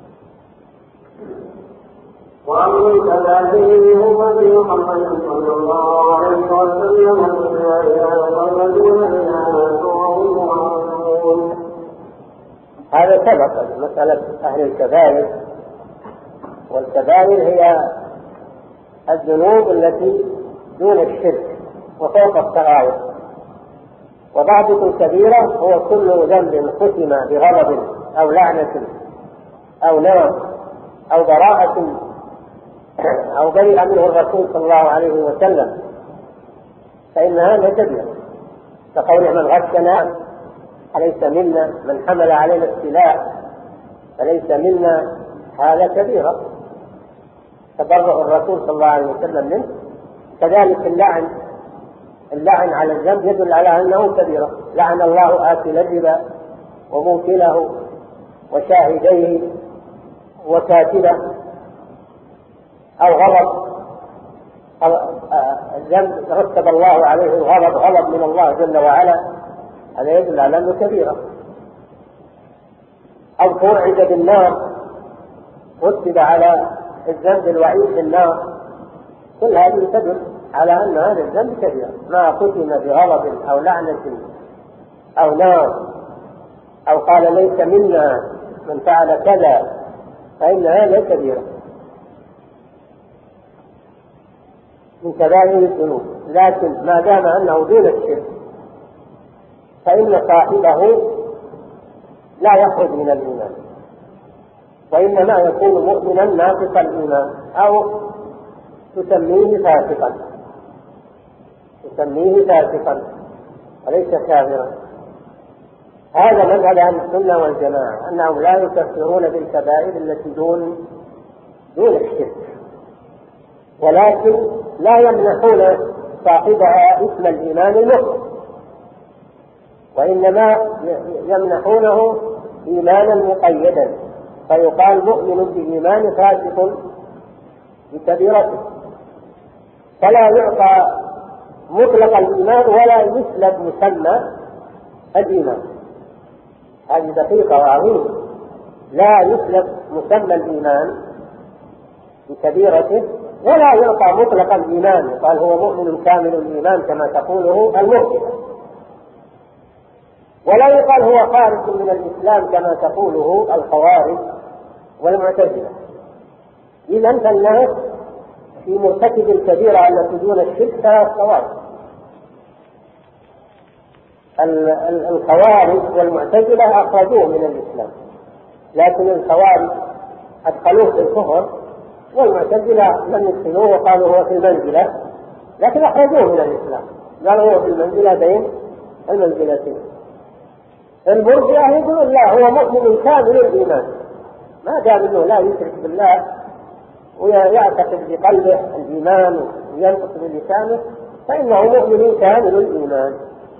وأمن كذلك هو محمد صلى الله عليه وسلم هذا سبق مسألة أهل الكبائر، والكبائر هي الذنوب التي دون الشرك وفوق الصغائر. وبعض كبيرة هو كل ذنب ختم بغضب أو لعنة أو نار أو براءة أو برئ منه الرسول صلى الله عليه وسلم فإن هذا كبيرة، كقول من غشنا فليس منا، من حمل علينا السلاح فليس منا، هذا كبيرة تبرأ الرسول صلى الله عليه وسلم منه. كذلك اللعن على الذنب يدل على أنه كبيرة. لعن الله آكل الربا وموكله وشاهديه وكاتبه. أو غضب الذنب رتب الله عليه الغضب، غضب من الله جل وعلا، هذا يدل على أنه كبيرة. أو توعد بالنار رتب على الذنب الوعيد بالنار، كل هذه تدل على أن هذا الذنب كبير. ما ختم بغضب أو لعنة أو نار أو قال ليس منا من فعل كذا فإن هذا كبير من كبائر الذنوب. لكن ما دام أنه دون الشرك فإن صاحبه لا يخرج من الإيمان، وإنما يكون مؤمنا ناقص الإيمان، أو تسميه فاسقا وليس كافرا. هذا مذهب أهل السنة والجماعة، أنهم لا يكفرون بالكبائر التي دون الشرك، ولكن لا يمنحون صاحبها اسم الإيمان المطلق، وإنما يمنحونه إيمانا مقيدا، فيقال مؤمن بإيمان فاسق بكبيرته، فلا يعطى مطلق الإيمان ولا يسلب مسمى الإيمان. هذه دقيقة وعظيمة، لا يسلب مسمى الإيمان بكبيرته ولا يعطى مطلق الإيمان، قال هو مؤمن كامل الإيمان كما تقوله المرجئة، ولا يقال هو خارج من الإسلام كما تقوله الخوارج والمعتزلة. إذن فالناس في مرتكب الكبيرة التي دون الشرك ثلاث طوائف: الخوارج والمعتزلة أخرجوه من الإسلام، لكن الخوارج أدخلوه في الكفر، والمعتزلة لم يدخلوه وقالوا هو في المنزلة، لكن أخرجوه من الإسلام، قالوا هو في المنزلة بين المنزلتين. المرجئة يقولون لا، هو مؤمن كامل الإيمان ما دام أنه لا يشرك بالله ويعتقد بقلبه الإيمان وينطق بلسانه فإنه مؤمن كامل الإيمان،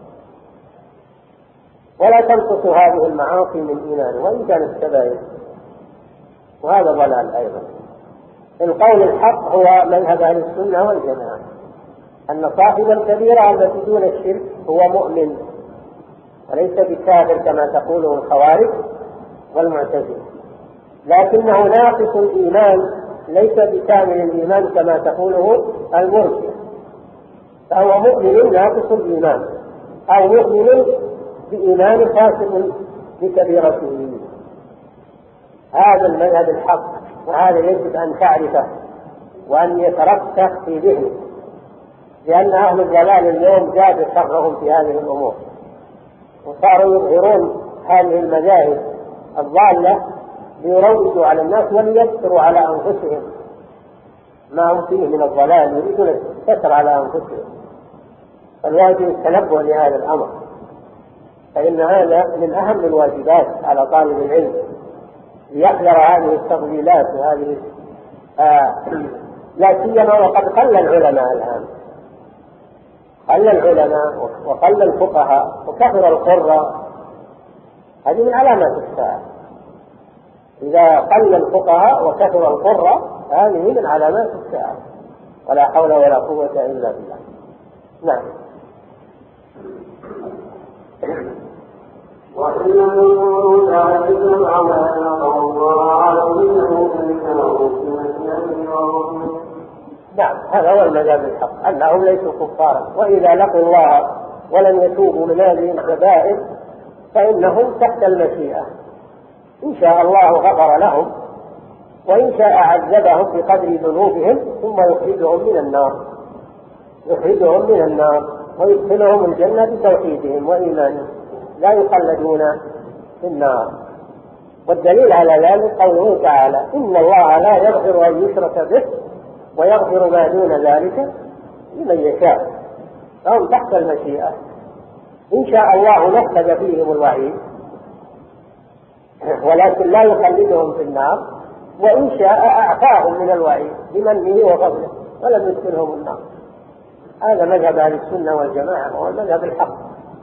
ولا تنقص هذه المعاصي من إيمانه وإن كانت كبائر، وهذا ضلال أيضا. القول الحق هو مذهب أهل السنة والجماعة، أن صاحب الكبيرة التي دون الشرك هو مؤمن وليس بكافر كما تقوله الخوارج والمعتزلة، لكنه ناقص الإيمان ليس بكامل الإيمان كما تقوله المرجئة، فهو مؤمن ناقص الإيمان أو مؤمن بإيمان فاسق بكبيرته. هذا المذهب الحق، وهذا يجب أن تعرفه وأن يترسخ في ذهنك، لأن أهل الضلال اليوم زاد شرهم في هذه الأمور، وصاروا يظهرون هذه المذاهب الضالة ليروجوا على الناس وليستروا على أنفسهم ما هم فيه من الضلال، يريدون الستر على أنفسهم. فالواجب التنبه لهذا الأمر، فإن هذا من أهم الواجبات على طالب العلم، ليحذر هذه التضليلات وهذه لا سيما وقد قل العلماء الآن، قل العلماء وقل الفقهاء وكثر القراء، هذه من علامات الساعة. إذا قل الفقهاء وكثر القراء هذه من علامات الساعة، ولا حول ولا قوة إلا بالله. نعم. نعم، هذا هو المذهب الحق، أنهم ليسوا كفارا، وإذا لقوا الله ولم يتوبوا من هذه الكبائر فإنهم تحت المشيئة، إن شاء الله غفر لهم، وإن شاء عذبهم بقدر ذنوبهم ثم يخرجهم من النار ويدخلهم الجنة بتوحيدهم وإيمانهم، لا يخلدون في النار. والدليل على ذلك قوله تعالى: إن الله لا يغفر أن يشرك به ويغفر ما دون ذلك لمن يشاء، فهم تحت المشيئة. إن شاء الله نفذ فيهم الوعيد ولكن لا يخلدهم في النار، وإن شاء أعفاهم من الوعيد بمنه وفضله ولم يدخلهم النار. هذا مذهب أهل السنة والجماعة وهو المذهب الحق،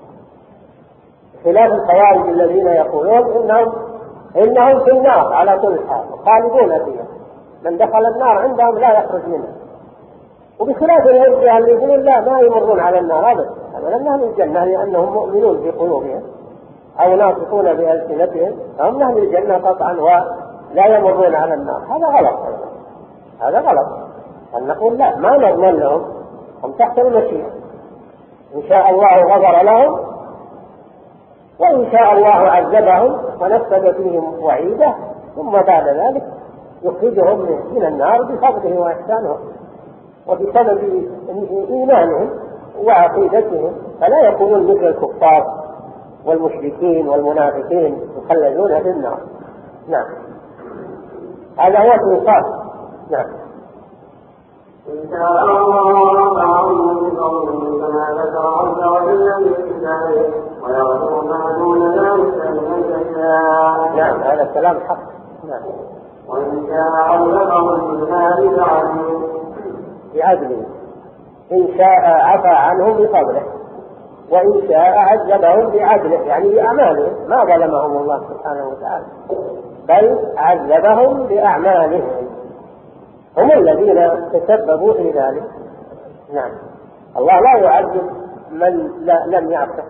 خلاف الخوارج الذين يقولون إنهم في النار على كل حال خالدون فيها، من دخل النار عندهم لا يخرج منها. وبخلاف المرجئة اللي يقولون لا، ما يمرون على النار أبدا، لأنهم الجنة لأنهم مؤمنون في قلوبهم، أو ناطقون بألسنتهم فهم من أهل الجنة قطعا ولا يمرون على النار. هذا غلط، هذا غلط. أن نقول لا، ما نضمن لهم، هم تحت المشيئة، إن شاء الله غفر لهم، وإن شاء الله عذبهم ونفذ فيهم وعيده، ثم بعد ذلك يخرجهم من النار بفضله وإحسانه وبسبب إيمانهم وعقيدتهم، فلا يكونون مثل الكفار والمشركين والمنافقين يخلدون في النار. نعم، هذا هو الإنصاف. نعم. إن شاء الله رفعهم بفضله كما ذكر عز وجل في كتابه ويغفر ما دون ذلك لمن يشاء. نعم، هذا الكلام حق. نعم. وإن شاء عذبهم بالنار بعدله، إن شاء عفى عنهم بفضله، وإن شاء عذبهم بعدله، يعني بأعمالهم، ما ظلمهم الله سبحانه وتعالى، بل عذبهم بأعمالهم، هم الذين تسببوا في ذلك. نعم. الله لا يعذب من لم يعصه،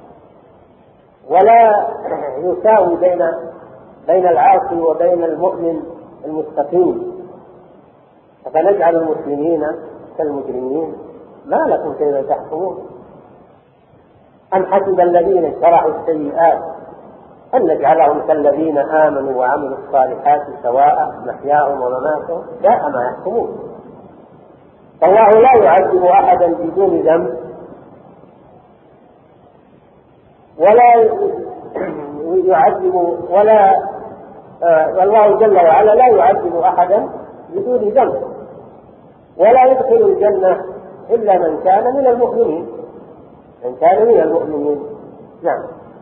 ولا يساوي بين العاصي وبين المؤمن المستقيم، فنجعل المسلمين كالمجرمين، ما لكم كيف تحكمون؟ أم حسب الذين اجترحوا السيئات أن نجعلهم كالذين آمنوا وعملوا الصالحات سواء محياهم ومماتهم، ساء ما يحكمون. فالله لا يعذب أحدا بدون ذنب، ولا يعذب والله جل وعلا لا يعذب أحدا بدون ذنب، ولا يدخل الجنة إلا من كان من المؤمنين، نعم.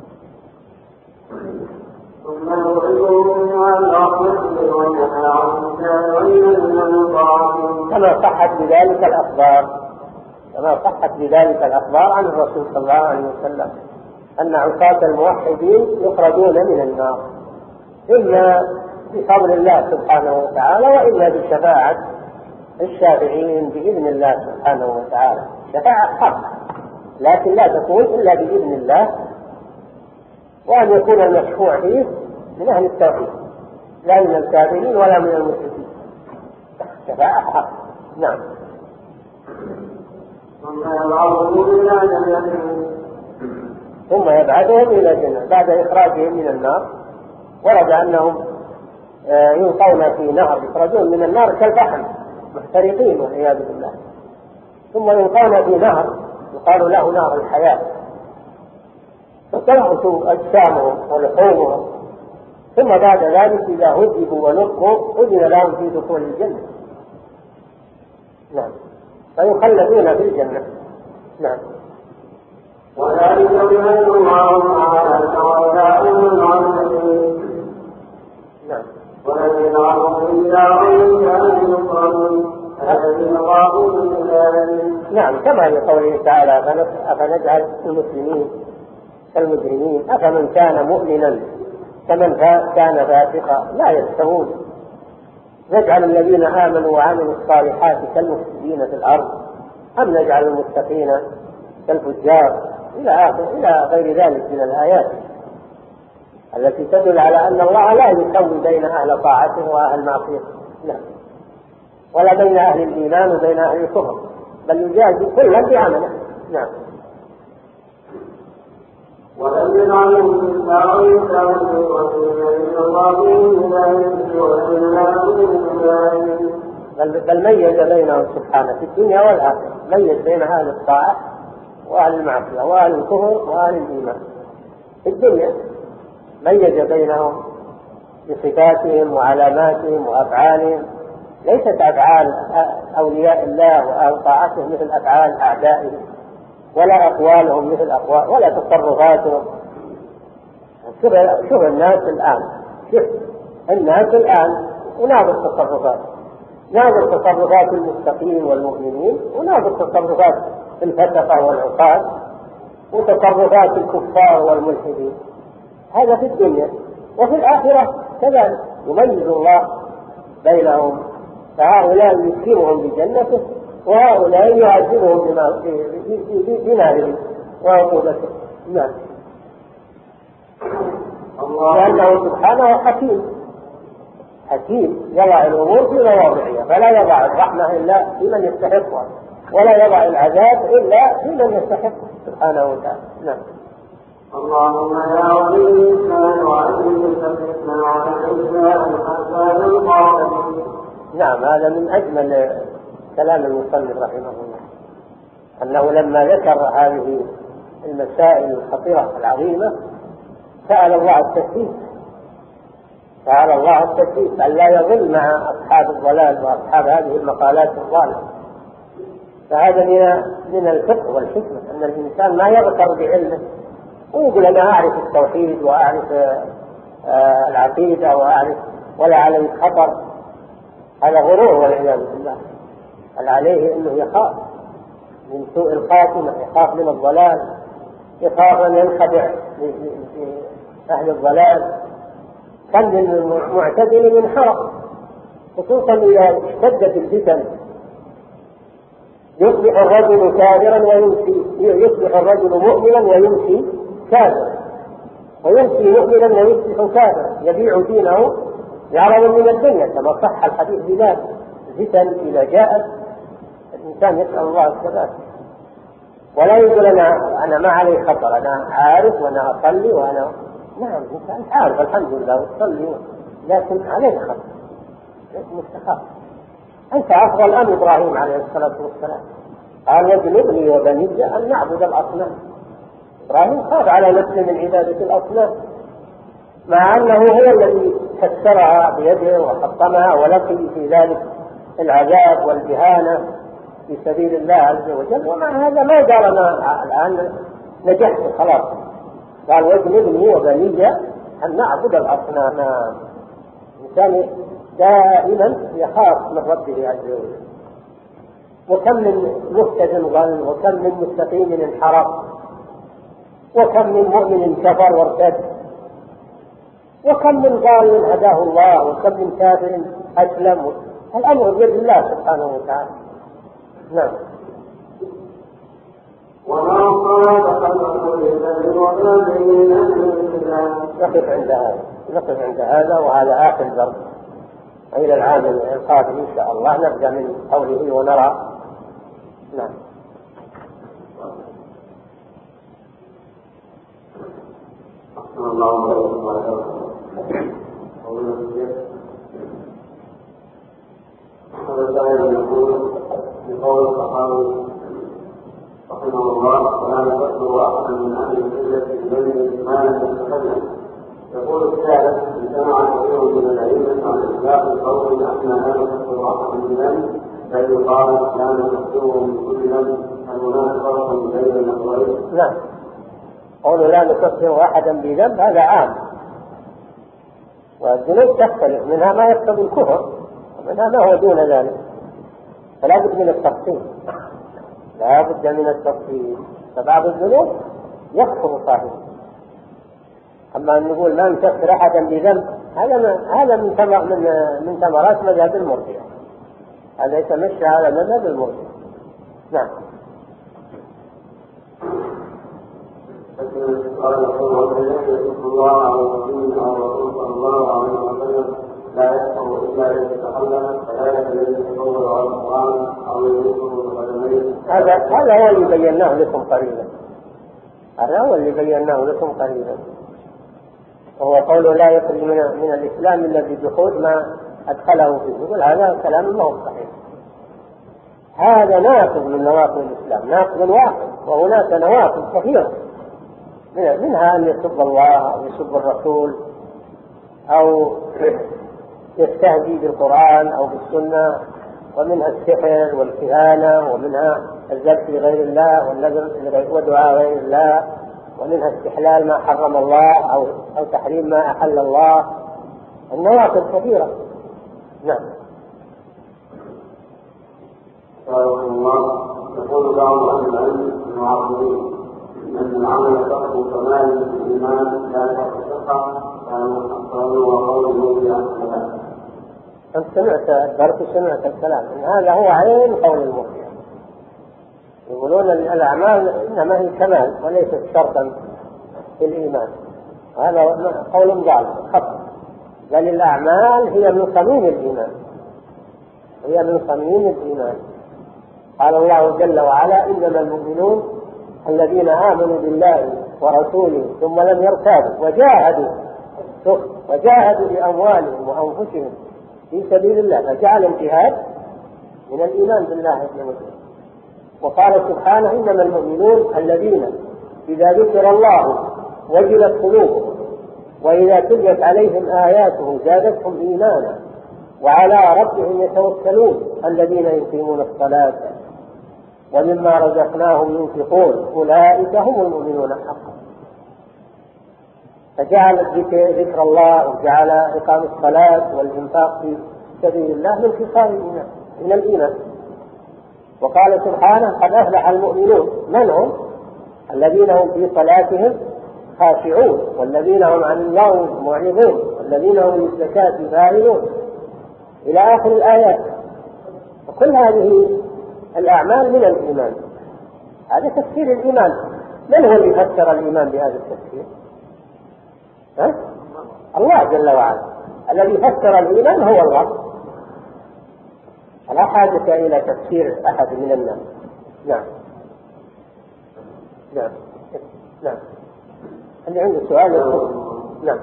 كما صحت بذلك الأخبار عن الرسول صلى الله عليه وسلم أن عصاة الموحدين يخرجون من النار، إما بفضل الله سبحانه وتعالى، وإما بشفاعة الشافعين بإذن الله سبحانه وتعالى. شفاعة حق، لكن لا تكون إلا بإذن الله، وأن يكون المشفوع فيه من أهل التوحيد، لا من الكافرين ولا من المشركين. شفاعة حق. نعم. ثم يبعثهم إلى الجنة بعد إخراجهم من النار. ورد أنهم يلقون في نهر، يخرجون من النار كالفحم محترقين والعياذ بالله، ثم يلقون في نهر يقال له نهر الحياة، فتنبت أجسامهم ولحومهم، ثم بعد ذلك إذا هذبوا ونقوا أذن لهم في دخول الجنة. نعم، فيخلدون في الجنة. نعم. وذلك بأن الله تعالى تولى العالمين. نعم. ولم يجعلهم إلا عيسى يقرون الذين قالوا بالله. نعم، كما لقوله تعالى أفنجعل المسلمين كالمجرمين، أفمن كان مؤمنا كمن كان فاسقا لا يستوون، نجعل الذين آمنوا وعملوا الصالحات كالمفسدين في الأرض أم نجعل المتقين كالفجار، إلى غير ذلك من الآيات التي تدل على أن الله لا يسوي بين أهل طاعته وأهل معصيته، لا، ولا بين أهل الإيمان وبين أهل الكفر، بل يجازي كلا بعمله. نعم. ولم يجعلهم إلا عيسى بل ميز بينهم سبحانه في الدنيا والآخرة، ميز بين أهل الطاعة وأهل المعصية وأهل الكفر وأهل الإيمان. في الدنيا ميز بينهم بصفاتهم وعلاماتهم وأفعالهم، ليست أفعال أولياء الله أو طاعتهم مثل أفعال أعدائهم، ولا أقوالهم مثل أقوال، ولا تصرفاتهم. شوف الناس الآن وناظر تصرفات، ناظر تصرفات المتقين والمؤمنين، وناظر تصرفات الفسقة والعصاة، وتصرفات الكفار والملحدين. هذا في الدنيا، وفي الآخرة كذلك يميز الله بينهم، فهؤلاء يسكنهم بجنته وهؤلاء يعذبهم بناره وعقوبته. نعم. لأنه سبحانه حكيم يضع الأمور في مواضعها، فلا يضع الرحمة إلا في من يستحقها، ولا يضع العذاب إلا في من يستحقه سبحانه وتعالى. نعم. اللهم يا رب الإنسان وعلمك الفتنة وعلى الإنسان حتى يلقى. نعم، هذا من أجمل كلام المصنف رحمه الله، أنه لما ذكر هذه المسائل الخطيرة العظيمة سأل الله التثبيت أن لا يضل مع أصحاب الضلال وأصحاب هذه المقالات الضالة. فهذا من الفقه والحكمة أن الإنسان ما يغتر بعلمه ويقول أنا أعرف التوحيد وأعرف العقيدة وأعرف ولا عليه خطر. هذا غرور والعياذ بالله. هل عليه أنه يخاف من سوء الخاتمة، يخاف من الضلال، يخاف أن ينخدع في أهل الضلال. كم من معتدل منحرف، خصوصا إذا اشتدت الفتن. يصبح الرجل كافرا ويمسي، يصبح الرجل مؤمنا ويمسي كافرا، ويمسي مؤمنا ويصبح كافرا، يبيع دينه بعرض من الدنيا، كما صح الحديث بذلك. الفتن إذا جاءت الإنسان يسأل الله الثبات، ولا يقول أنا ما علي خطر، أنا عارف وأنا أصلي وأنا نعم أنت عارف الحمد لله وتصلي، لكن عليك خطر مستخاف. أنت أفضل أم إبراهيم عليه الصلاة والسلام قال واجنبني وبني أن نعبد الأصنام. إبراهيم خاف على نفسه من عبادة الأصنام، مع أنه هو الذي كسرها بيده وحطمها ولقي في ذلك العذاب والإهانة في سبيل الله عز وجل. ومع هذا ما قال أنا الآن نجحت خلاص، قال واجنبني وبني أن نعبد الأصنام. الإنسان دائما يخاف من ربه عز وجل. وكم من مهتد ضل، وكم من مستقيم انحرف، وكم من مؤمن كفر وارتد، وكم من ضال هداه الله، وكم من كافر أسلم. الأمر بيد الله سبحانه وتعالى. نعم. نقف عند هذا وهذا آخر درس، إلى العام القادم إن شاء الله نبدأ من قوله ونرى. نعم. بقول الصحابي رحمه الله ولا تذكر أحدا من أهل الحجة في بين ما لم يتكلم. يقول الثالث إن سمع كثير من العلم عن إطلاق القول أن لا تذكر أحدا من ذنب فيقال لا نذكره من كل ذنب. هل هناك فرق بين الأمرين؟ لا، قول لا نكفر أحدا بذنب هذا عام، والذنوب تختلف، منها ما يقتضي الكفر ومنها ما هو دون ذلك، فلا بد من التفصيل، لا بد من التفصيل. فبعض الذنوب يكفر صاحبه، أما أن نقول ما نكفر أحدا بذنب هذا من ثمرات مذهب المرجئة، هذا يتمشى على مذهب المرجئة. نعم. قال الله على نبينا ورسوله صلى الله عليه وسلم لا يكفر إلا إذا تحلل فذلك الذي يتطور على القرآن أو يذكر بقدميه. هذا هو اللي بيناه لكم قليلا، هذا هو اللي بيناه لكم قليلا، وهو قوله لا يخرج من الإسلام إلا بجحود ما أدخله فيه. يقول هذا كلام ما هو صحيح، هذا ناقض من نواقض الإسلام، ناقض واحد، وهناك نواقض كثيرة، منها أن يسب الله أو يسب الرسول أو يستهزئ بالقرآن أو بالسنة، ومنها السحر والكهانة، ومنها الذبح لغير الله والنذر ودعاء غير الله، ومنها استحلال ما حرم الله أو تحريم ما أحل الله. النواقض كثيرة. نعم. يقول بعض أهل العلم المعاصرين أن العمل فقد كمال الإيمان لا يفقد الثقة أنت سمعت الدرس وسمعت الكلام، هذا هو عين قول المرجئة، يقولون الأعمال إنما هي كمال وليست شرطا في الإيمان، هذا قول ضال خطأ، بل الأعمال هي من صميم الإيمان، هي من صميم الإيمان. قال الله جل وعلا: إنما المؤمنون الذين آمنوا بالله ورسوله ثم لم يرتابوا وجاهدوا بأموالهم وأنفسهم في سبيل الله، فجعل الجهاد من الإيمان بالله عز وجل. وقال سبحانه: إنما المؤمنون الذين إذا ذكر الله وجلت قلوبهم وإذا تليت عليهم آياته زادتهم إيمانا وعلى ربهم يتوكلون الذين يقيمون الصلاة ومما رزقناهم ينفقون أولئك هم المؤمنون حقا. فجعل ذكر الله وجعل إقام الصلاة والإنفاق في سبيل الله من خصال الإيمان، من الإيمان. وقال سبحانه: قد أفلح المؤمنون. من هم؟ الذين هم في صلاتهم خاشعون، والذين هم عن اللغو معرضون، والذين هم للزكاة فاعلون، إلى آخر الآيات. وكل هذه الأعمال من الإيمان. هذا تفسير الإيمان. من هو اللي فسر الإيمان بهذا التفسير؟ الله جل وعلا. الذي فسر الإيمان هو الله، لا حاجة إلى تفسير أحد من الناس. نعم نعم نعم. اللي عنده سؤال يقول. نعم.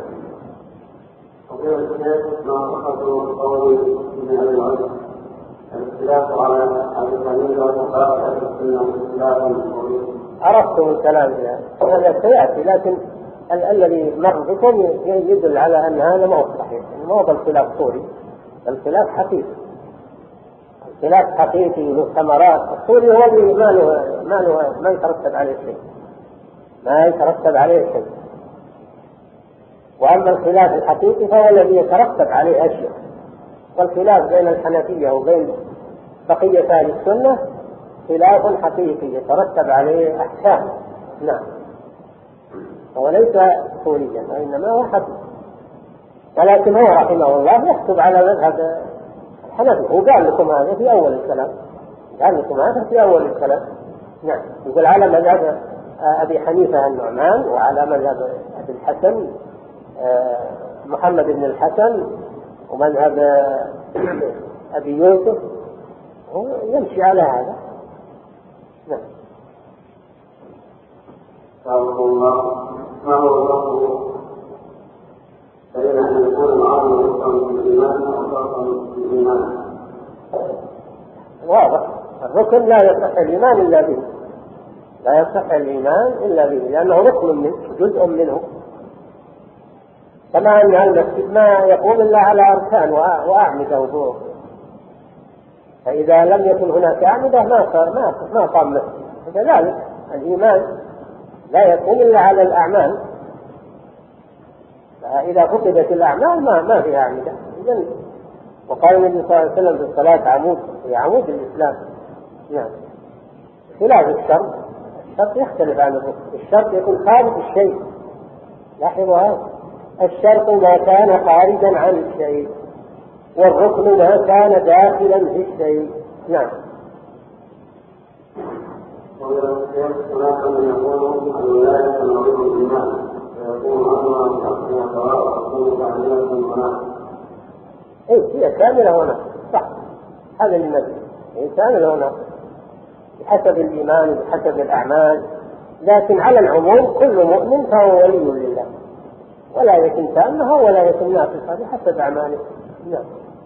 عرفتم الكلام هذا سيأتي، لكن الذي مر بكم يدل على أن هذا ما هو صحيح، ما هو بالخلاف صوري، الخلاف حقيقي، الخلاف حقيقي له ثمرات. الصوري هو اللي ما يترتب عليه شيء، ما يترتب عليه شيء. وأما الخلاف الحقيقي فهو الذي يترتب عليه أشياء. والخلاف بين الحنفية وبين بقية أهل السنة خلاف حقيقي يترتب عليه أحكام. نعم. هو ليس صوريا وإنما هو حقيقي، ولكن هو رحمه الله يكتب على مذهب الحنفي. وقال لكم هذا في أول الكلام، نعم. يقول على مذهب أبي حنيفة النعمان، وعلى مذهب أبي الحسن محمد بن الحسن، ومذهب أبي يوسف، هو يمشي على هذا. نعم. ما هو الرقم بين أن يكون العالم رقم في الإيمان ورقم في الإيمان؟ واضح، الركن لا يصح الإيمان إلا به، لا يصح الإيمان إلا به، لأنه ركن منه، جزء منه. كما أن المسجد ما يقوم إلا على أركان وأعمدة وظهور، فإذا لم يكن هناك أعمدة ما قام مسجد. كذلك الإيمان لا يقوم إلا على الأعمال، فإذا فقدت الأعمال ما فيها أعمدة. إذن وقال النبي صلى الله عليه وسلم في الصلاة عمود الإسلام. نعم. خلاف الشرط يختلف عن الركن. الشرط يكون خارج الشيء، لاحظوا هذا، الشرط ما كان خارجا عن الشيء، والركن ما كان داخلا في الشيء. نعم. هناك من يقول الولاية مريض الإيمان فيكون أمرا بحقها سواء تكون كاملة هناك. هي كاملة هنا، صح، هذا النبي هي كاملة هنا بحسب الإيمان وبحسب الأعمال، لكن على العموم كل مؤمن فهو ولي لله، ولا يكن تامها ولا يكن ناقصها بحسب أعماله. نعم.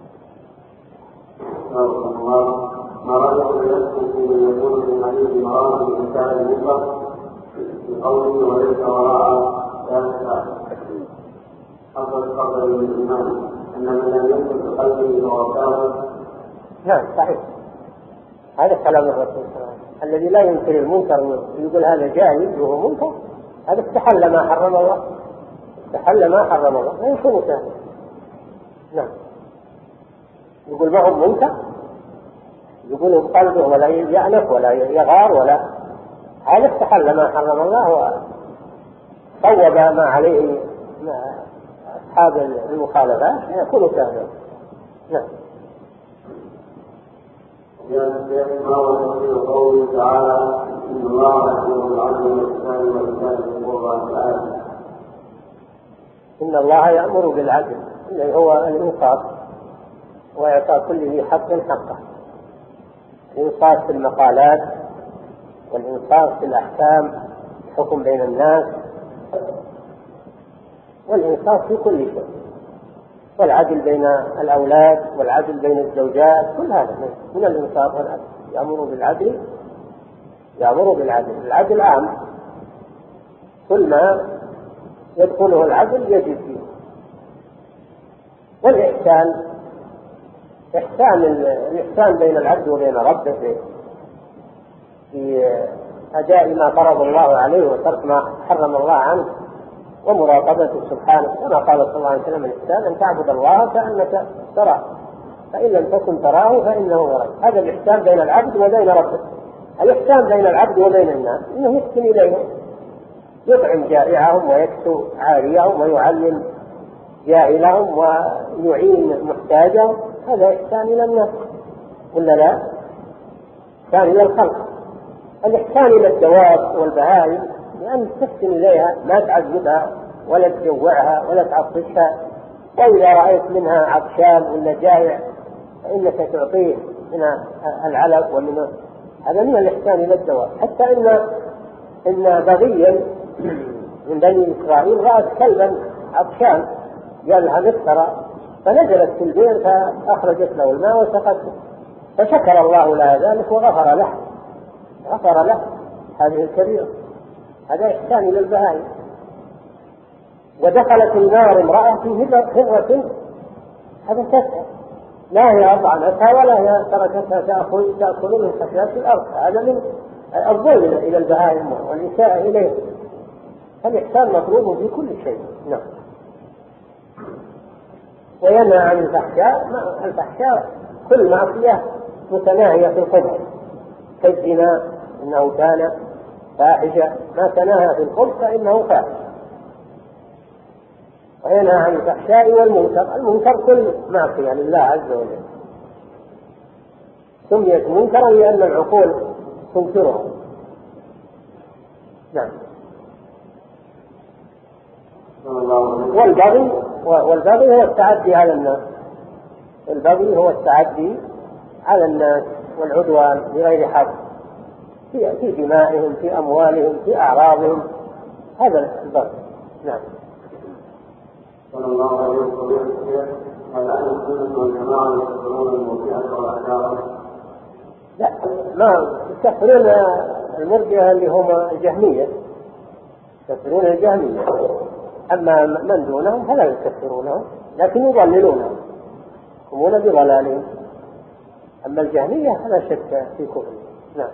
ما رأيكم يذكر في يقول في حديث مرام الإنسان المطلق بقوله وليس وراء ذلك أفضل من الإيمان أن من لم يكن في قلبه ووفاه؟ نعم صحيح، هذا كلام الرسول صلى الله عليه وسلم. الذي لا ينكر المنكر يقول هذا جائز وهو منكر، هذا استحل ما حرم الله، لا يكون كافرا. نعم. يقول ما هو منكر، يقول بقلبه ولا يأنف ولا يغار ولا، هذا استحل ما حرم الله وصوب ما عليه أصحاب المخالفات، يكون كافرا. نعم. ما هو تفسير قوله تعالى إن الله يأمر بالعدل والإحسان وإيتاء ذي القربى والآية؟ إن الله يأمر بالعدل اللي هو الإنصاف وإعطاء كل ذي حق حقه، الإنصاف في المقالات والإنصاف في الأحكام، الحكم بين الناس، والإنصاف في كل شيء، والعدل بين الأولاد والعدل بين الزوجات، كل هذا من الإنصاف والعدل. يأمر بالعدل، العدل عام، كل ما يدخله العدل يجب فيه. والإحسان الإحسان بين العبد وبين ربه في أداء ما فرض الله عليه وترك ما حرم الله عنه ومراقبته سبحانه، كما قال صلى الله عليه وسلم: الإحسان أن تعبد الله كأنك تراه فإن لم تكن تراه فإنه يراك. هذا الإحسان بين العبد وبين ربه. الإحسان بين العبد وبين الناس إنه يحسن إليهم، يطعم جائعهم ويكسو عاريهم ويعلم جاهلهم ويعين محتاجهم، هذا إحسان إلى الناس ولا لا؟ إحسان إلى الخلق. الإحسان إلى الدواب والبهائم لأن تحسن إليها، ما تعذبها ولا تجوعها ولا تعطشها، وإذا رأيت منها عطشان ولا جائع فإنك تعطيه من العلف ومن هذا من الإحسان إلى الدواب. حتى إن بغيا من بني إسرائيل رأت كلبا عطشان قال لها نفطر، فنزلت في البئر فأخرجت له الماء وسقته، فشكر الله لها ذلك وغفر له هذه الكبيرة. هذا إحسان إلى البهائم. ودخلت النار امرأة في هرة، هذا تسعى، لا هي أطعمتها ولا هي تركتها تأكل من خشاش الأرض، هذا من الظلم إلى البهائم والإساءة إليه. فالإحسان مطلوب في كل شيء. نعم. وينهى عن الفحشاء كل معصية متناهية في القبح، كالزنا إنه كان فاحشة، ما تناهى في القبح فإنه فاحش. وينهى عن الفحشاء والمنكر، المنكر كل معصية لله عز وجل، سميت منكرا لأن العقول تنكرها. نعم. والبغي هو التعدي على الناس، البغي هو التعدي على الناس والعدوان بغير حق في دمائهم، في أموالهم، في أعراضهم، هذا البغي. نعم. صلى الله عليه وسلم: هل أهل السنة والجماعة يكفرون المرجئة والأشاعرة؟ لا، ما يكفرون المرجئة اللي هم الجهمية، يكفرون الجهمية، أما من دونهم فلا يكفرونهم لكن يضللونهم، يقومون بضلالهم. أما الجهمية فلا شك في كفر. نعم.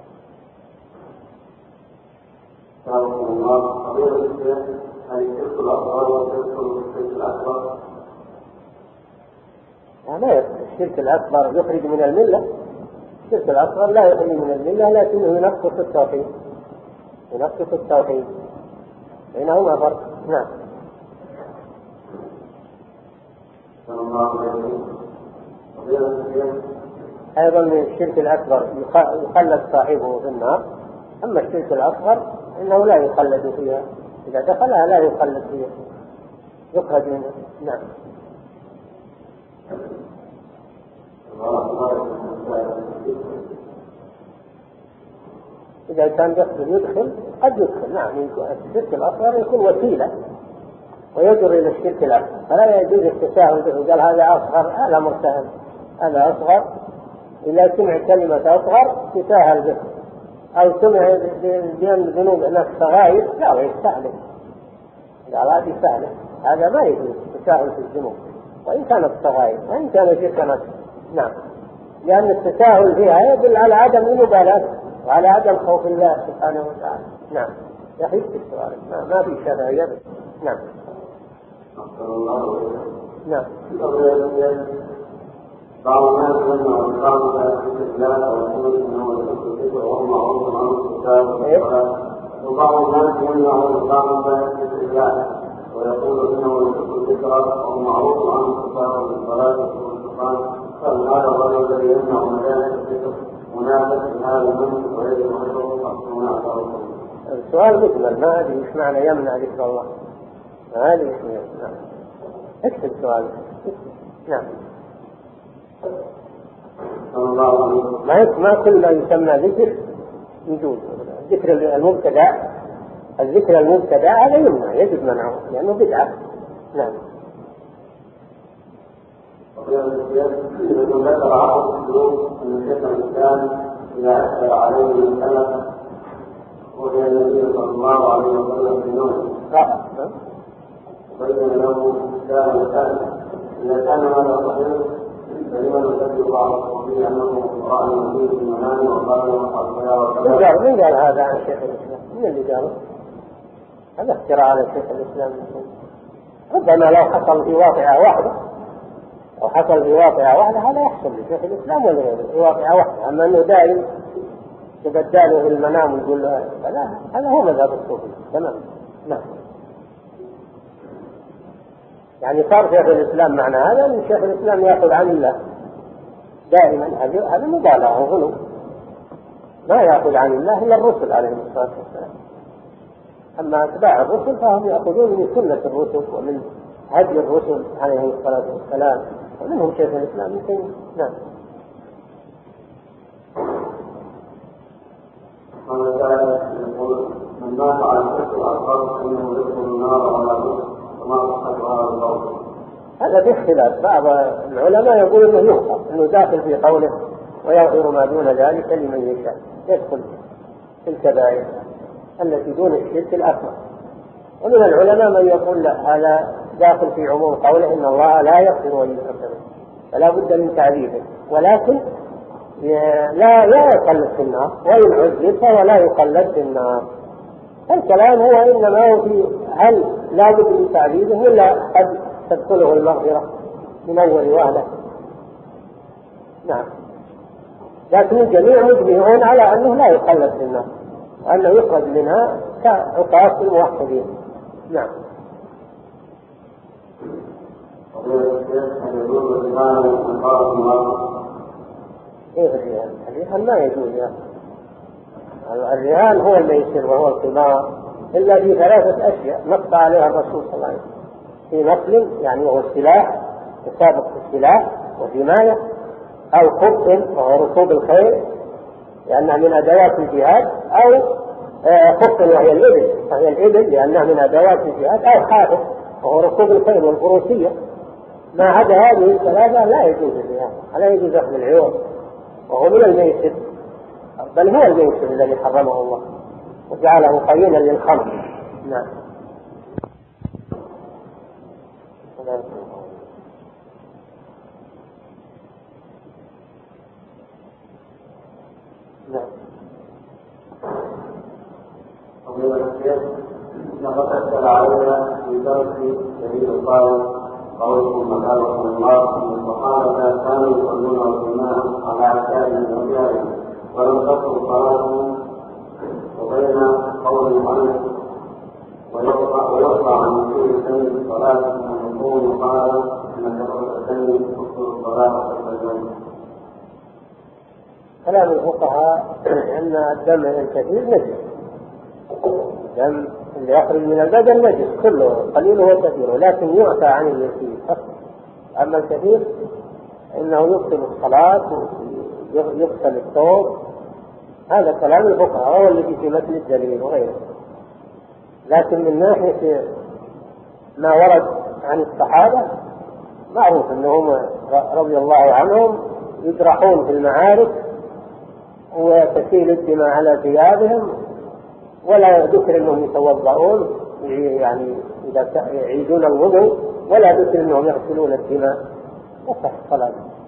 قالوا الله قبيل الشيخ: هل الشرك الأصغر والشرك الأكبر؟ لا، الشرك الأكبر يخرج من الملة، الشرك الأصغر لا يخرج من الملة لكنه ينقص التوحيد، بينهما فرق. نعم. أيضا من الشرك الأكبر يخلد صاحبه في النار، أما الشرك الأصغر إنه لا يخلد فيها، إذا دخلها لا يخلد فيها، يخرج منها. نعم. إذا كان يدخل قد يدخل. نعم. الشرك الأصغر يكون وسيلة ويجر إلى الشرك الأكبر، فلا يجوز التساهل به، قال هذا أصغر، هذا مرتهن، هذا أصغر. إذا سمع كلمة أصغر تساهل به، أو سمع بأن ذنوب ناس صغائر لا يستهلك، قال هذه سهلة، هذا ما يجوز التساهل في الذنوب وإن كانت صغائر وإن كان شركا أكبر. نعم. لأن التساهل فيها يدل على عدم المبالاة وعلى عدم خوف الله سبحانه وتعالى. نعم. يحيط السؤال، ما في شفاعية. نعم. نعم. بعض الناس يمنع الإقامة في الإسلام ويقول إنه يحب الفكر وهو معروف عن الكتاب، وبعض الناس يمنع الإقامة في الإسلام ويقول إنه يحب الفكر وهو معروف عن الكتاب والصلاة والقرآن، فهل هذا الرجل الذي يمنع مجالس الفكر منافس لهذا المنهج ويجب أن يتوقف منافسه؟ السؤال مجمل، ما أدري إيش معنى يمنع ذكر الله، هذه نعم. اكتب سؤال. نعم. ما كل ما يسمى ذكر يجوز. الذكر المبتدع هذا يمنع، يجب منعه لأنه بدعة. نعم. يقول ذكر عقد السلوك أن شيخ الإسلام إذا أثر عليه السلف وهي النبي صلى الله عليه وسلم في نومه بين له كان الثاني إذا كان هذا صحيح فلما نسجل بعض الصحيح أنه رأى النبي في المنام وقال له من قال هذا عن شيخ الإسلام؟ من اللي قاله؟ هذا افتراء على شيخ الإسلام. ربما لو حصل في واقعة واحدة هذا يحصل لشيخ الإسلام ولا غيره في واقعة واحدة. أما أنه دائم تبدله في المنام ويقول له هذا هو مذهب الصوفي تمام. نعم. يعني صار شيخ الإسلام معنى هذا أن شيخ الإسلام يأخذ عن الله دائما، هذا مبالغة وغلو. ما يأخذ عن الله إلا الرسل عليهم الصلاة والسلام. أما أتباع الرسل فهم يأخذون من سنة الرسل ومن هدي الرسل عليهم الصلاة والسلام، ومنهم شيخ الإسلام ابن تيمية. نعم. من مات على الشرك الأكبر فإنه يدخل النار ولا بد وما صحة هذا القول. هذا باختلاف. بعض العلماء يقول انه يغفر، انه داخل في قوله ويغفر ما دون ذلك لمن يشاء، يدخل في الكبائر التي دون الشرك الأكبر. ومن العلماء من يقول لا، هذا داخل في عموم قوله ان الله لا يغفر ان يشرك به، فلا بد من تعذيبه، ولكن لا يقلد في النار، وإن عذب فهو لا يقلد في النار. الكلام هو إنما هو في هل لا بد من تعذيبه ولا قد تدخله المغفرة من أول وهلة. نعم. لكن الجميع مجمعون على أنه لا يقلد في النار وأنه يخرج منها كعقاب الموحدين. نعم. ايه الرهان ما يجوز يا الرهان هو الميسر وهو القمار الا في ثلاثة اشياء نص عليها الرسول صلى الله عليه وسلم في نقل، يعني وهو السلاح، تسابق في السلاح وحماية، او خبط وهو ركوب الخيل لانها من ادوات الجهاد، او خبط وهي الابل لانها من ادوات الجهاد، او حافظ وهو ركوب الخيل والفروسية. ما عدا هذه الثلاثة لا يجوز الرهان، لا يجوز أخذ العوض، وهو من الميسر، بل هو الميسر الذي حرمه الله وجعله قينا للخمر. نعم. نعم. لقد أسأل علينا في درس سبيل الطائف قولكم مكارم الله ان الصحابه كانوا يصلون الجماعه على عشائهم وجائهم ولم تكن صلاتهم، وبين قول المؤلف ويقطع عن وصول الدم صلاتهم ان يكون قال ان كثره الدم تبطل الصلاه والسجود. كلام الفقهاء ان الدم الكثير نجس، الدم اللي يخرج من البدن نجس كله قليله وكثيره، لكن يعفى عن اليسير. أما الكثير إنه يبطل الصلاة ويغسل الثوب. هذا كلام الفقهاء هو الذي في مثل الدليل وغيره. لكن من ناحية ما ورد عن الصحابة معروف أنهم رضي الله عنهم يجرحون في المعارك وتسيل الدماء على ثيابهم، ولا ذكر أنهم يتوضؤون يعني إذا يعيدون الوضوء، ولا ذكر أنهم يغسلون الدماء وصح الصلاة.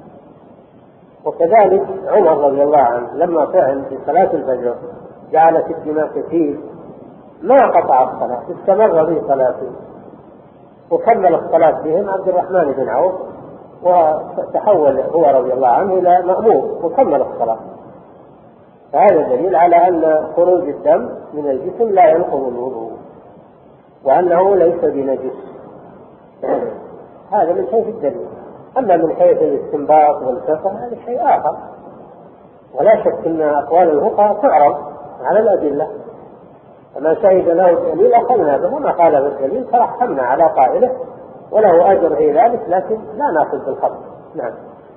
وكذلك عمر رضي الله عنه لما فهم في صلاة الفجر جعلت الدماء تسيل ما قطع الصلاة، استمر به صلاته وكمل الصلاة بهم عبد الرحمن بن عوف، وتحول هو رضي الله عنه إلى مأمور وكمل الصلاة. فهذا دليل على أن خروج الدم من الجسم لا ينقض الوضوء وأنه ليس بنجس. هذا من حيث الدليل. أما من حيث الاستنباط والفقه هذا شيء آخر، ولا شك أن أقوال الفقهاء تعرض على الأدلة. فما شهد له الدليل أخذنا به، وما خالف الدليل فرحمنا على قائله وله أجر في ذلك، لكن لا نأخذ بالخبر. نعم.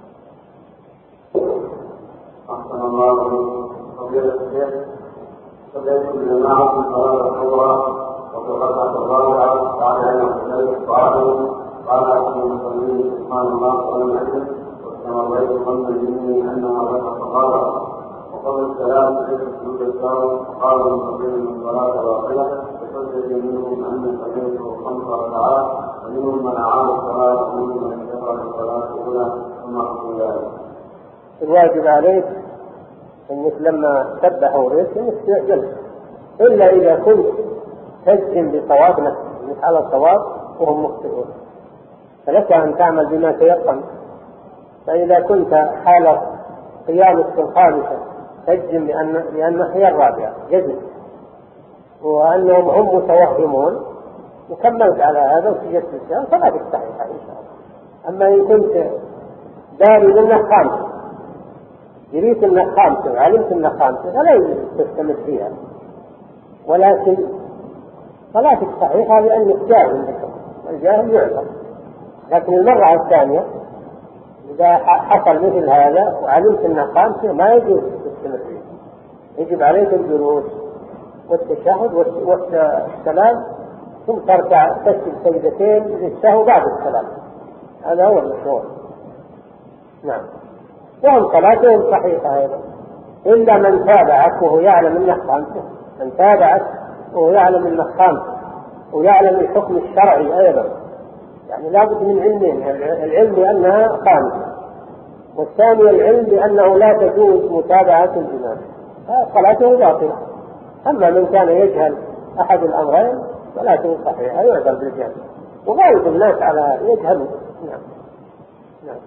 أحسن الله فضيلة الشيخ، صليت بالجماعة في صلاة الظهر وفي الركعة الرابعة بعد أن أصليت قال أحد المصلين سبحان الله ولم أجد واستمريت ظنا مني أنها ركعة الرابعة، وقبل السلام في سجود السهو قال المصلين من الصلاة الواحدة وحجة منهم أن صليته 5 ركعات ومنهم من أعاد الصلاة ومنهم من كفر الصلاة الأولى ثم أخذ ذلك. الواجب عليك أنك لما تسبحوا ريس أنك تعجل، إلا إذا كنت تجزم بصواب نفسك أنك على الصواب وهم مخطئون، فلك أن تعمل بما تيقن. فإذا كنت حال قيامك في الخامسة تجزم لأن هي الرابعة جزم وأنهم هم متوهمون وكملت على هذا وسجدت السلام فلا تستحيح إن شاء الله. أما إن كنت داري أنك خامسة، جريت أنك خامسة وعلمت أنك خامسة فلا تستمر فيها، ولكن صلاتك صحيحة لأنك جاهل بكم، والجاهل يعذر. لكن المرة الثانية إذا حصل مثل هذا وعلمت أنك خامسة ما يجوز تستمر فيها، يجب عليك الجلوس والتشهد والسلام ثم تركع تسجد سجدتين للسهو بعد السلام، هذا هو المشروع. نعم. وهم صلاتهم صحيحة أيضا، إلا من تابعك وهو يعلم أنك خامسة، من تابعك وهو يعلم أنك خامسة ويعلم الحكم الشرعي أيضا، يعني لابد من علمين، العلم بأنها خامسة، والثاني العلم بأنه لا تجوز متابعة الإمام، صلاته باطلة. أما من كان يجهل أحد الأمرين صلاته صحيحة يعذر بالجهل، وغالب الناس على يجهلوا. نعم. نعم.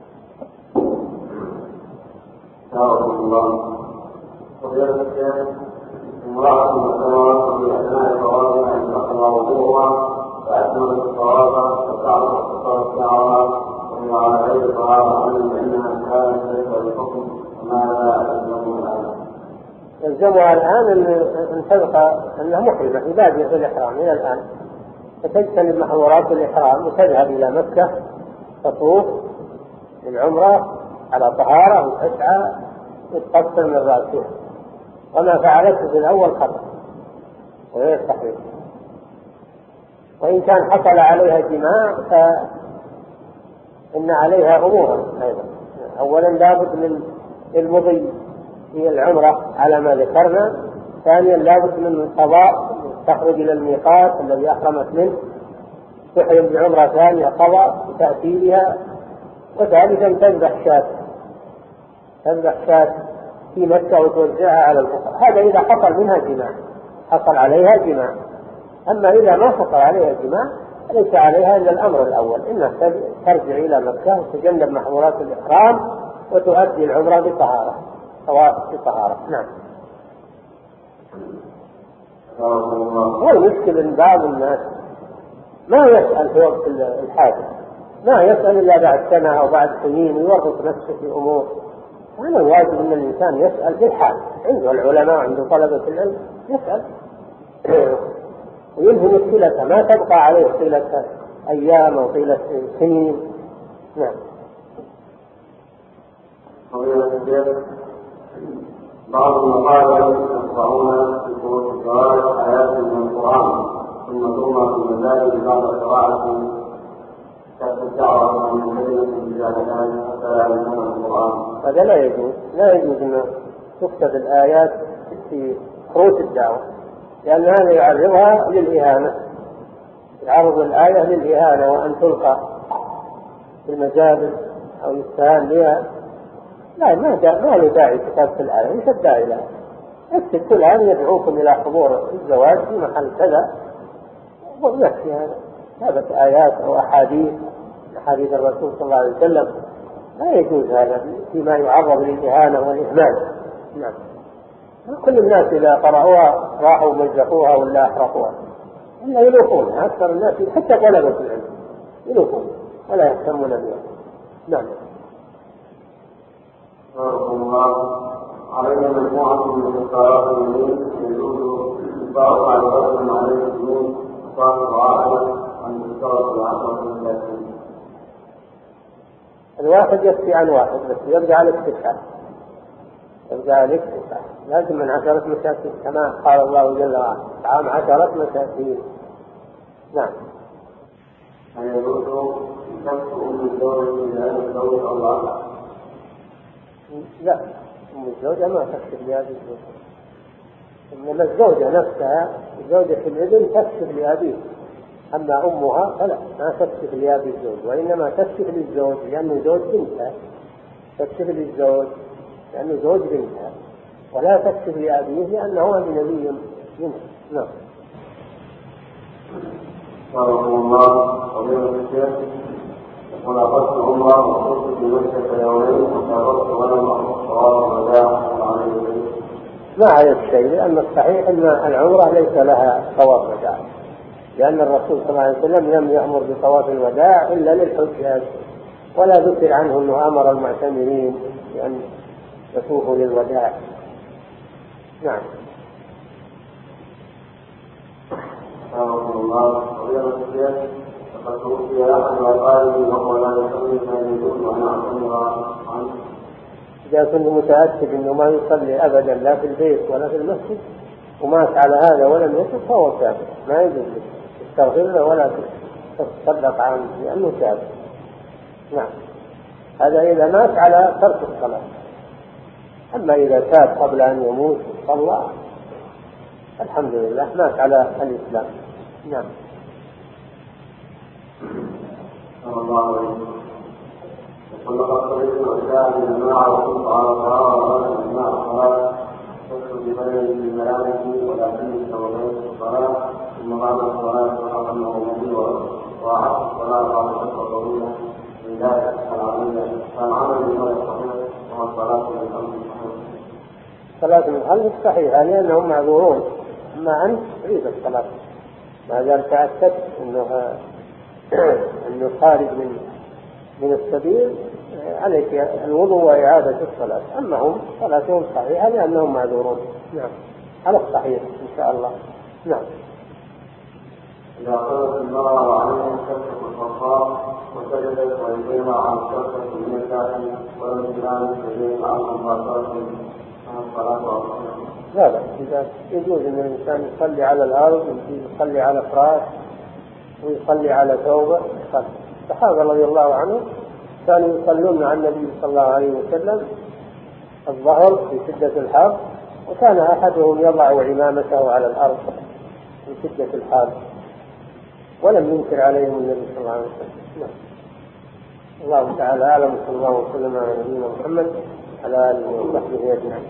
الله فضيلة الشيخ، امرأة متواضعة في أثناء طوافها عند وضوءها فأكملت الطواف وتعرف اختصار شعرها وهي على غير طهارة لأنها كانت ليس بحكم، ماذا يلزمها الآن أن تبقى أنها محرمة عبادة في الإحرام من الآن، فتجتنب محظورات الإحرام وتذهب إلى مكة تطوف للعمرة على طهارة وتسعى وتقصر من رأسها، وما فعلته في الأول خطأ وهي التحريم. وإن كان حصل عليها جماع فإن عليها أمورا أيضا. أولا لابد من المضي في العمرة على ما ذكرنا، ثانيا لابد من قضاء تخرج إلى الميقات الذي أحرمت منه، تحرم بعمرة ثانية قضاء بتأثيرها، وثالثا تذبح شاة في مكة وتوزعها على الفقراء. هذا إذا حصل منها جماع، حصل عليها جماع. أما إذا ما حصل عليها جماع ليس عليها إلا الأمر الأول، إنها ترجع إلى مكة وتجنب محظورات الإحرام وتؤدي العمرة بطهارة، طواف بطهارة. نعم. والمشكلة إن بعض الناس ما يسأل في وقت الحاجة، ما يسأل إلا بعد سنة أو بعد سنين ويورط نفسه في أمور. أنا الواجب أن الإنسان يسأل في الحال، عنده العلماء عنده طلبة العلم يسأل وينهي مشكلته، ما تبقى عليه طيلة أيام أو طيلة سنين. نعم. بعض المقالات يقرؤون في كتب الجوارح آيات من القرآن ثم تؤمر في المساجد بعد قراءة كالدعوة من كلمة بجاهلان حتى يعلمون القرآن. هذا لا يجوز، لا يجوز أن تكتب الآيات في كروت الدعوة، لأن هذا يعرضها للإهانة، يعرض الآية للإهانة وأن تلقى في المجابر أو يستهان بها. لا، ما له داعي كتابة الآية، مش الداعي لها. اكتب كل آن يدعوكم إلى حضور الزواج في محل كذا ويكفي هذا. ثابت آيات أو أحاديث الرسول صلى الله عليه وسلم، لا يجوز هذا فيما يعرض للإهانة والإهمال. نعم. كل الناس إذا قرأوها راحوا مزقوها ولا أحرقوها، إلا يلوحون. أكثر الناس حتى طلبة العلم يلوحون ولا يهتمون بها. نعم. الله علينا مجموعة من القرارات يجوز إنفاق على رجل عليه الدين صاحب عائلة عن الإشارة العشرة من الياسين. الواحد يكفي عن واحد بس يبدأ على التسعة، لازم من 10 مساكين كما قال الله جل وعلا طعام 10 مساكين. نعم. أن يجوز كف أم الزوج لهذا الزوج أو لا؟ لا، أم الزوجة ما تكتب لهذه الزوجة، إنما الزوجة نفسها زوجة الابن تكتب لأبيه، أما أمها فلا ما تكتب لأبي الزوج، وإنما تكتب للزوج لأنه زوج بنتها، تكتب للزوج لأنه زوج بنتها، ولا تكتب لأبيه لأنه أجنبي منه. نعم. رحمه الله قضية الشيخ يقول أخذت عمره وكنت في مكة يومين وسافرت ولم أخذ صواب الوداع عليه. ما عليه الشيء، لأن الصحيح أن العمرة ليس لها طواف وداع، لأن الرسول صلى الله عليه وسلم لم يأمر بطواف الوداع إلا للحجاج، ولا ذكر عنه أنه أمر المعتمرين بأن يطوفوا للوداع. نعم. رحمه الله قضية الشيخ فقد توفي أحد أقاربي وهو لا يصلي فيجوز أن أعتمر عنه. إذا كنت متأكد أنه ما يصلي أبدا لا في البيت ولا في المسجد ومات على هذا ولم يتب فهو كافر، ما يجوز تستغفر له ولا تصدق عنه لأنه كافر. نعم. هذا إذا مات على ترك الصلاة، أما إذا تاب قبل أن يموت صلى الحمد لله مات على الإسلام. نعم. الله عليه وقل لقد قريت وشاء من الماء وكنت على طهارة ولم الماء الصلاة تدخل ببين الملائكة ولكن سويت الصلاة ثم بعد الصلاة فقط أنه مضي وأعدت الصلاة بعد فترة طويلة من ذلك كان عمل بما يستطيع وهو الصلاة من الأمر الصحيح. صلاة من الخلف صحيحة لأنهم معذورون، أما أنت عيد الصلاة ما دام تأكدت أنه خارج من السبيل عليك الوضوء وإعادة الصلاة، أما هم صلاتهم صحيحة لأنهم معذورون. نعم على الصحيح إن شاء الله. نعم. إذا قالت المرأة وعليها كشف الخطاب وسجدت ويديها عن كشف النساء ولم تنام سبيل عنهم باطلة الصلاة. لا إذا يجوز أن الإنسان يصلي على الأرض ويصلي على فراش ويصلي على ثوبه. الصحابة رضي الله عنهم كانوا يصلون مع النبي صلى الله عليه وسلم الظهر في شدة الحر، وكان أحدهم يضع عمامته على الأرض في شدة الحر ولم ينكر عليهم النبي صلى الله عليه وسلم. الله تعالى أعلم، صلى الله وسلم على نبينا محمد على آله وصحبه أجمعين.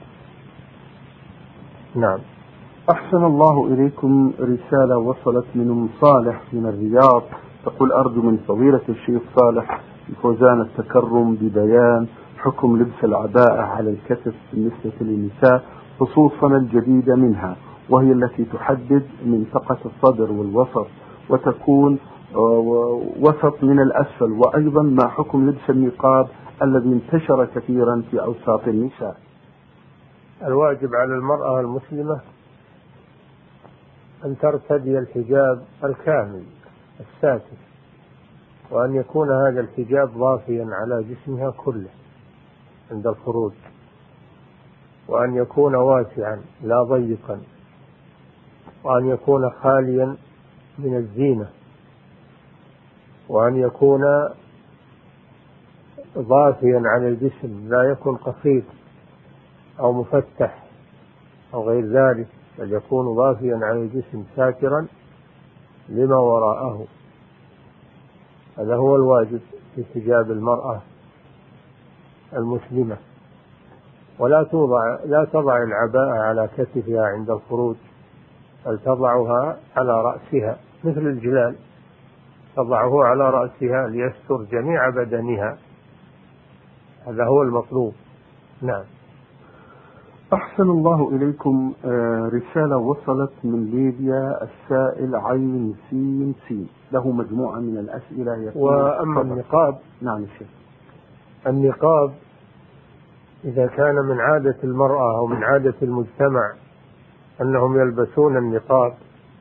نعم. أحسن الله إليكم. رسالة وصلت من أم صالح من الرياض تقول أرجو من فضيلة الشيخ صالح الفوزان التكرم ببيان حكم لبس العباءة على الكتف بالنسبة للنساء، خصوصا الجديدة منها وهي التي تحدد منطقة الصدر والوسط وتكون وسط من الأسفل، وأيضا ما حكم لبس النقاب الذي انتشر كثيرا في أوساط النساء. الواجب على المرأة المسلمة أن ترتدي الحجاب الكامل الساتر، وأن يكون هذا الحجاب ضافيا على جسمها كله عند الخروج، وأن يكون واسعا لا ضيقا، وأن يكون خاليا من الزينة، وأن يكون ضافيا عن الجسم لا يكون قصير أو مفتح أو غير ذلك، بل يكون ضافيا عن الجسم ساترا لما وراءه. هذا هو الواجب في حجاب المرأة المسلمة. ولا تضع العباءة على كتفها عند الخروج، بل تضعها على رأسها مثل الجلال، تضعه على رأسها ليستر جميع بدنها. هذا هو المطلوب. نعم. أحسن الله إليكم. رسالة وصلت من ليبيا السائل عين سين سين له مجموعة من الأسئلة. وأما النقاب، نعم الشيخ، النقاب إذا كان من عادة المرأة أو من عادة المجتمع أنهم يلبسون النقاب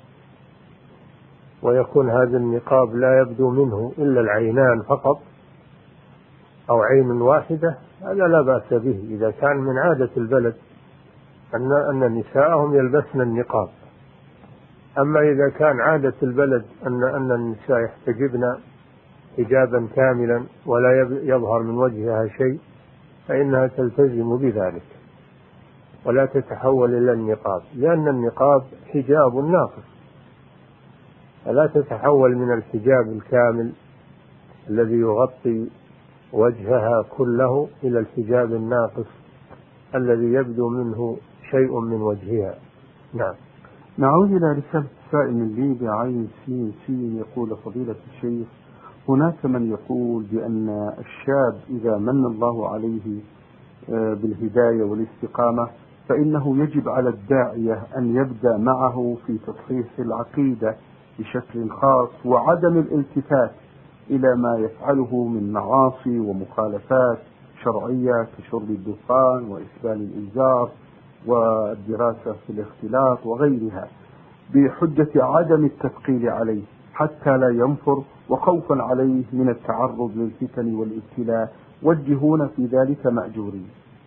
ويكون هذا النقاب لا يبدو منه إلا العينان فقط أو عين واحدة، هذا لا بأس به إذا كان من عادة البلد أن نساءهم يلبسن النقاب. أما إذا كان عادة البلد أن النساء يحتجبن حجابا كاملا ولا يظهر من وجهها شيء فإنها تلتزم بذلك ولا تتحول إلى النقاب، لأن النقاب حجاب ناقص، فلا تتحول من الحجاب الكامل الذي يغطي وجهها كله إلى الحجاب الناقص الذي يبدو منه شيء من وجهها. نعم. نعود إلى رسالة سائل من لي بعين سين يقول: فضيلة الشيخ، هناك من يقول بأن الشاب إذا من الله عليه بالهداية والاستقامة فإنه يجب على الداعية أن يبدأ معه في تصحيح العقيدة بشكل خاص وعدم الالتفات إلى ما يفعله من معاصي ومخالفات شرعية كشرب الدخان وإسبال الإنذار والدراسة في الاختلاط وغيرها، بحجة عدم التثقيل عليه حتى لا ينفر وخوفا عليه من التعرض للفتن والابتلاء، وجهون في ذلك مأجورين.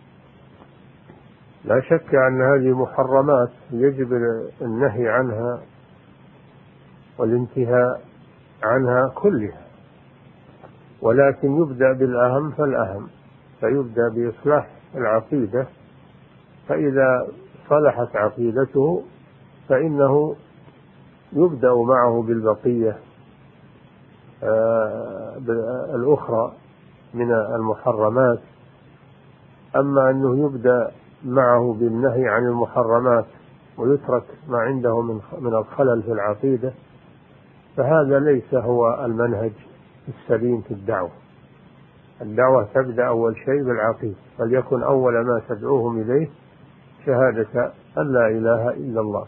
لا شك أن هذه محرمات يجب النهي عنها والانتهاء عنها كلها، ولكن يبدأ بالأهم فالأهم، فيبدأ بإصلاح العقيدة، فإذا صلحت عقيدته فإنه يبدأ معه بالبقية الأخرى من المحرمات. أما أنه يبدأ معه بالنهي عن المحرمات ويترك ما عنده من الخلل في العقيدة فهذا ليس هو المنهج السليم في الدعوة. الدعوة تبدأ أول شيء بالعقيدة، فليكن أول ما تدعوهم إليه شهادة أن لا إله إلا الله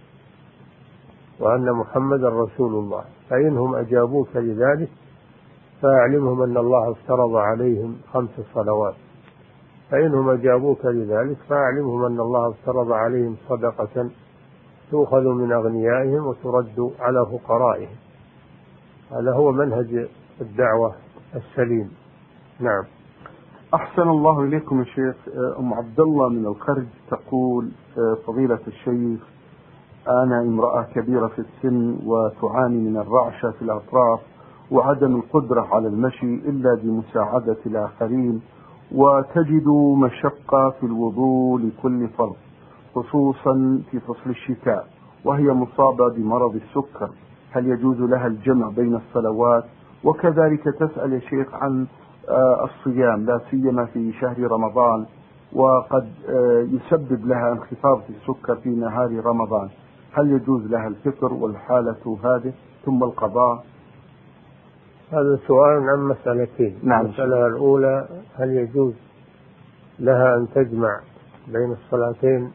وأن محمد رسول الله، فإنهم أجابوك لذلك فأعلمهم أن الله افترض عليهم 5 صلوات، فإنهم أجابوك لذلك فأعلمهم أن الله افترض عليهم صدقة تؤخذ من أغنيائهم وترد على فقرائهم. هذا هو منهج الدعوة السليم. نعم. أحسن الله إليكم يا شيخ. أم عبد الله من الخرج تقول: فضيلة الشيخ، أنا امرأة كبيرة في السن وتعاني من الرعشة في الأطراف وعدم القدرة على المشي إلا بمساعدة الآخرين، وتجد مشقة في الوضوء لكل فرض خصوصا في فصل الشتاء، وهي مصابة بمرض السكر، هل يجوز لها الجمع بين الصلوات؟ وكذلك تسأل يا شيخ عن الصيام لا سيما في شهر رمضان، وقد يسبب لها انخفاض في السكر في نهار رمضان، هل يجوز لها الفطر والحالة هذه ثم القضاء؟ هذا سؤال عن مسألتين. نعم. المسألة الأولى: هل يجوز لها أن تجمع بين الصلاتين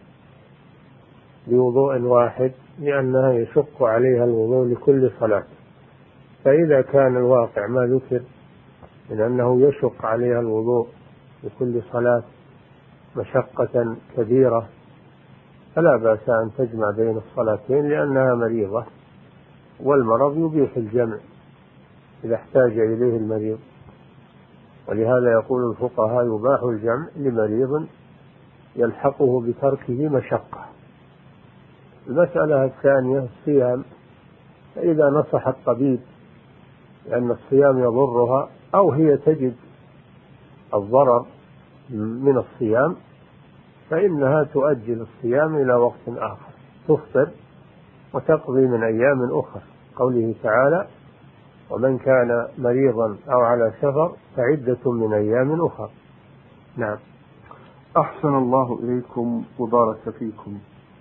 بوضوء واحد، لأنها يشق عليها الوضوء لكل صلاة. فإذا كان الواقع ما ذكر من أنه يشق عليها الوضوء لكل صلاة مشقة كبيرة فلا بأس أن تجمع بين الصلاتين، لأنها مريضة والمرض يبيح الجمع إذا احتاج إليه المريض، ولهذا يقول الفقهاء: يباح الجمع لمريض يلحقه بتركه مشقة. المسألة الثانية: الصيام، فإذا نصح الطبيب لأن الصيام يضرها أو هي تجد الضرر من الصيام فإنها تؤجل الصيام إلى وقت آخر، تفطر وتقضي من أيام أخرى، قوله تعالى: ومن كان مريضا أو على سفر فعدة من أيام أخرى. نعم. أحسن الله إليكم وبارك فيكم.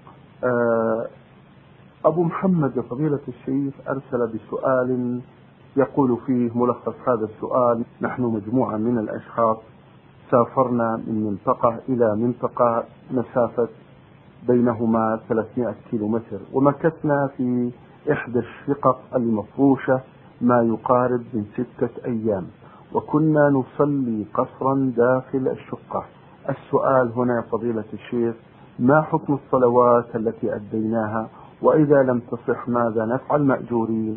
أبو محمد فضيلة الشيخ أرسل بسؤال يقول فيه ملخص هذا السؤال: نحن مجموعة من الأشخاص سافرنا من منطقة إلى منطقة مسافة بينهما 300 كيلومتر، ومكثنا في إحدى الشقق المفروشة ما يقارب من 6 أيام، وكنا نصلي قصرا داخل الشقة. السؤال هنا فضيلة الشيخ: ما حكم الصلوات التي أديناها؟ وإذا لم تصح ماذا نفعل مأجورين؟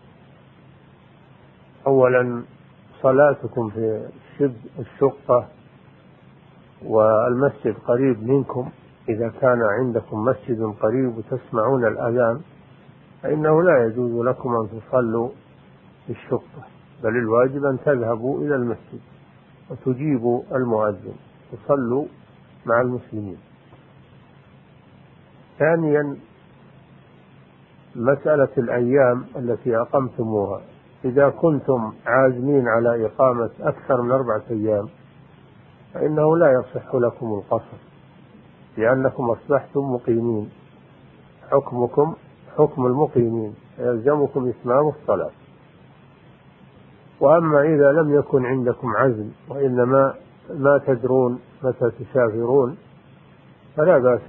أولا صلاتكم في الشقة والمسجد قريب منكم، إذا كان عندكم مسجد قريب وتسمعون الأذان فإنه لا يجوز لكم أن تصلوا في الشقة، بل الواجب أن تذهبوا إلى المسجد وتجيبوا المؤذن تصلوا مع المسلمين. ثانيا مسألة الأيام التي أقمتموها، إذا كنتم عازمين على إقامة أكثر من 4 أيام فإنه لا يصح لكم القصر، لأنكم أصبحتم مقيمين، حكمكم حكم المقيمين، يلزمكم إتمام الصلاة. وأما إذا لم يكن عندكم عزم وإنما ما تدرون متى تسافرون فلا بأس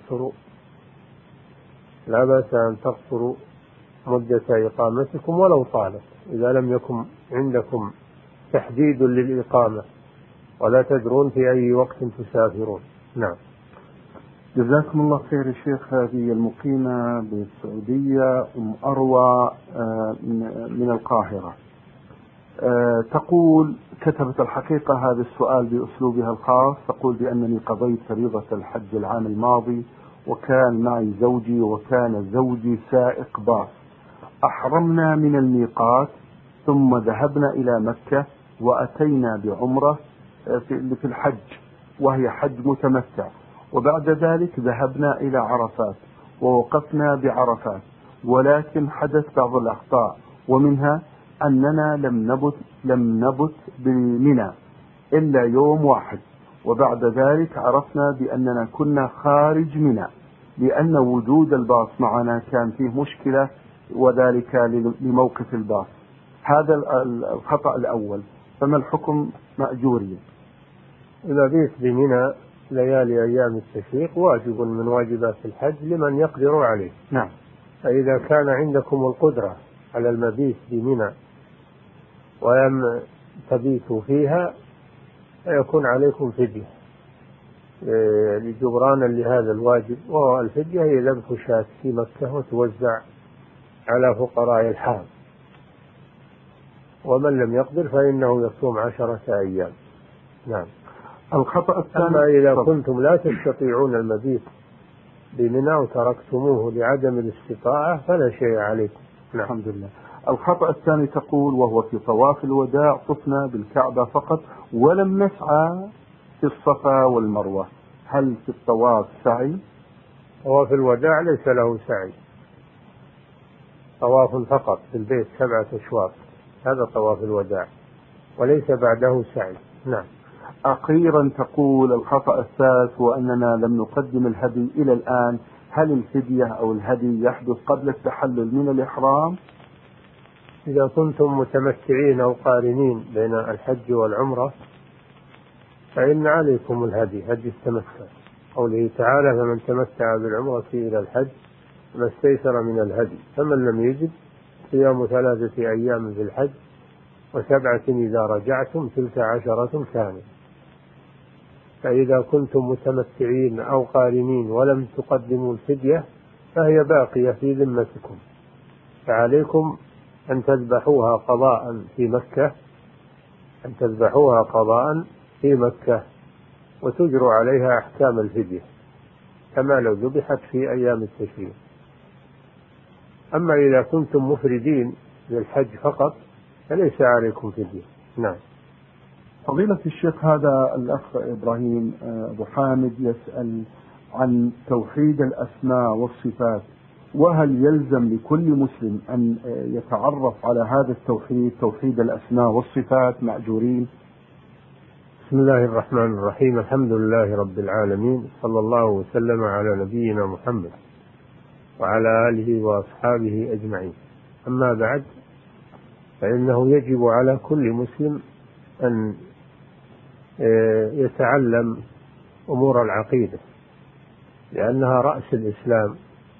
أن تقصروا مدة إقامتكم ولو طالت، إذا لم يكن عندكم تحديد للإقامة ولا تدرون في أي وقت تسافرون. نعم. جزاكم الله خير يا شيخ. هذه المقيمة بالسعودية أم أروى من القاهرة، تقول كتبت الحقيقة هذا السؤال بأسلوبها الخاص، تقول بأنني قضيت فريضة الحج العام الماضي وكان معي زوجي وكان زوجي سائق باص، أحرمنا من الميقات ثم ذهبنا إلى مكة وأتينا بعمرة في الحج وهي حج متمتع، وبعد ذلك ذهبنا إلى عرفات ووقفنا بعرفات، ولكن حدث بعض الأخطاء، ومنها أننا لم نبت بمنى إلا يوم واحد، وبعد ذلك عرفنا بأننا كنا خارج منى لأن وجود الباص معنا كان فيه مشكلة، وذلك لموقف الباص. هذا الخطأ الأول، فما الحكم مأجورين؟ إذا بيت بمنى ليالي أيام التشريق واجب من واجبات الحج لمن يقدر عليه. نعم. فإذا كان عندكم القدرة على المبيت بمنى ولم تبيتوا فيها فيكون عليكم فدية لجبرانا لهذا الواجب، وهو الفدية هي ذبح شاة في مكة وتوزع على فقراء الحرم، ومن لم يقدر فإنه يصوم 10 أيام. نعم. الخطأ الثاني، أما إذا كنتم لا تستطيعون المبيت بمنى وتركتموه لعدم الاستطاعة فلا شيء عليكم. نعم. الحمد لله. الخطأ الثاني تقول وهو في طواف الوداع طفنا بالكعبة فقط ولم نسعى في الصفا والمروة، هل في الطواف سعي؟ طواف الوداع ليس له سعي، طواف فقط في البيت 7 أشواط، هذا طواف الوداع وليس بعده سعي. نعم. أخيرا تقول الخطأ الثالث وأننا لم نقدم الهدي إلى الآن، هل الفدية أو الهدي يحدث قبل التحلل من الإحرام؟ إذا كنتم متمتعين أو قارنين بين الحج والعمرة فإن عليكم الهدي، هدي التمتع، قوله تعالى فمن تمتع بالعمرة إلى الحج ما استيسر من الهدي، فمن لم يجد صيام 3 أيام في الحج و7 إذا رجعتم تلك 10 كاملة. فإذا كنتم متمتعين أو قارنين ولم تقدموا الفدية فهي باقية في ذمتكم، فعليكم أن تذبحوها قضاء في مكة وتجروا عليها أحكام الفدية كما لو ذبحت في أيام التشريق. أما إذا كنتم مفردين للحج فقط فليس عليكم فدية. نعم. فضيلة الشيخ، هذا الأخ إبراهيم أبو حامد يسأل عن توحيد الأسماء والصفات، وهل يلزم لكل مسلم أن يتعرف على هذا التوحيد، توحيد الأسماء والصفات مأجورين؟ بسم الله الرحمن الرحيم، الحمد لله رب العالمين، صلى الله وسلم على نبينا محمد وعلى آله وأصحابه أجمعين. أما بعد، فإنه يجب على كل مسلم أن يتعلم أمور العقيدة، لأنها رأس الإسلام،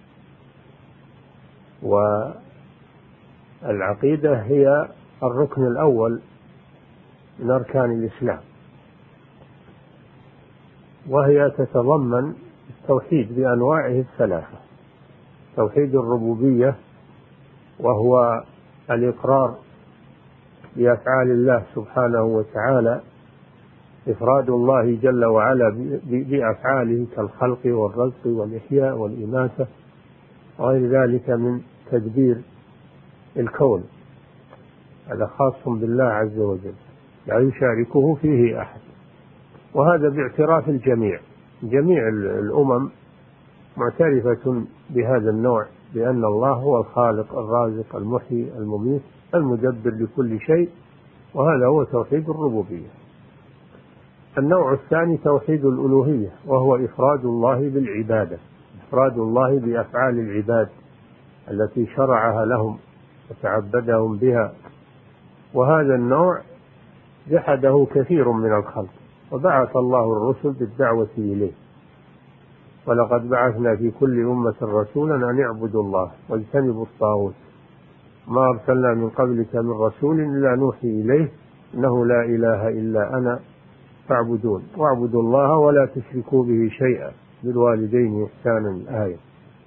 والعقيدة هي الركن الأول من أركان الإسلام، وهي تتضمن التوحيد بأنواعه الثلاثة: توحيد الربوبية، وهو الإقرار بأفعال الله سبحانه وتعالى، إفراد الله جل وعلا بأفعاله كالخلق والرزق والإحياء والإماتة وغير ذلك من تدبير الكون. هذا خاص بالله عز وجل لا يشاركه فيه أحد، وهذا باعتراف الجميع. جميع الأمم معترفة بهذا النوع، بأن الله هو الخالق الرازق المحيي المميت المدبر لكل شيء، وهذا هو توحيد الربوبية. النوع الثاني توحيد الألوهية، وهو إفراد الله بالعبادة، إفراد الله بأفعال العباد التي شرعها لهم وتعبدهم بها، وهذا النوع جحده كثير من الخلق، وبعث الله الرسل بالدعوة إليه. ولقد بعثنا في كل أمة رسولا أن اعبدوا الله واجتنبوا الطاغوت، ما أرسلنا من قبلك من رسول إلا نوحي إليه إنه لا إله إلا أنا فاعبدون واعبدوا الله ولا تشركوا به شيئا بالوالدين إحسانا. الآية.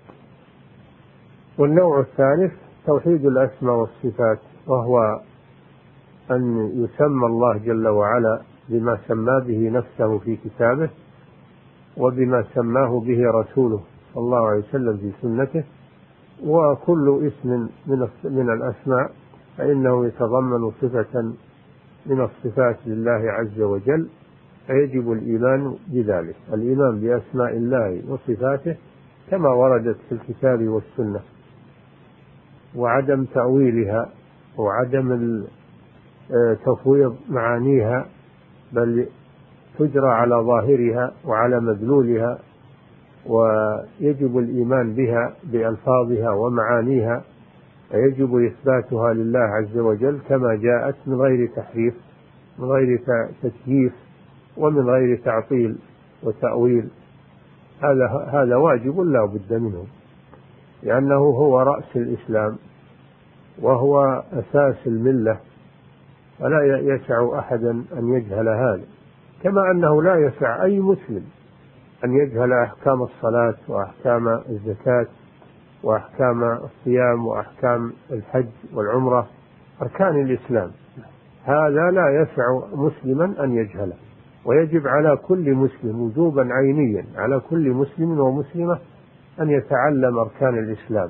والنوع الثالث توحيد الأسماء والصفات، وهو أن يسمى الله جل وعلا بما سمى به نفسه في كتابه، وبما سماه به رسوله صلى الله عليه وسلم في سنته. وكل اسم من الأسماء فإنه يتضمن صفة من الصفات لله عز وجل، فيجب الإيمان بذلك، الإيمان بأسماء الله وصفاته كما وردت في الكتاب والسنة، وعدم تأويلها وعدم تفويض معانيها، بل تجرى على ظاهرها وعلى مدلولها، ويجب الإيمان بها بألفاظها ومعانيها، فيجب إثباتها لله عز وجل كما جاءت من غير تحريف، من غير تكييف، ومن غير تعطيل وتأويل. هذا واجب لا بد منه، لأنه هو رأس الإسلام وهو أساس الملة، ولا يسع أحدا أن يجهل هذا، كما أنه لا يسع أي مسلم أن يجهل أحكام الصلاة وأحكام الزكاة وأحكام الصيام وأحكام الحج والعمرة، أركان الإسلام. هذا لا يسع مسلما أن يجهله، ويجب على كل مسلم وجوبا عينيا على كل مسلم ومسلمة أن يتعلم أركان الإسلام،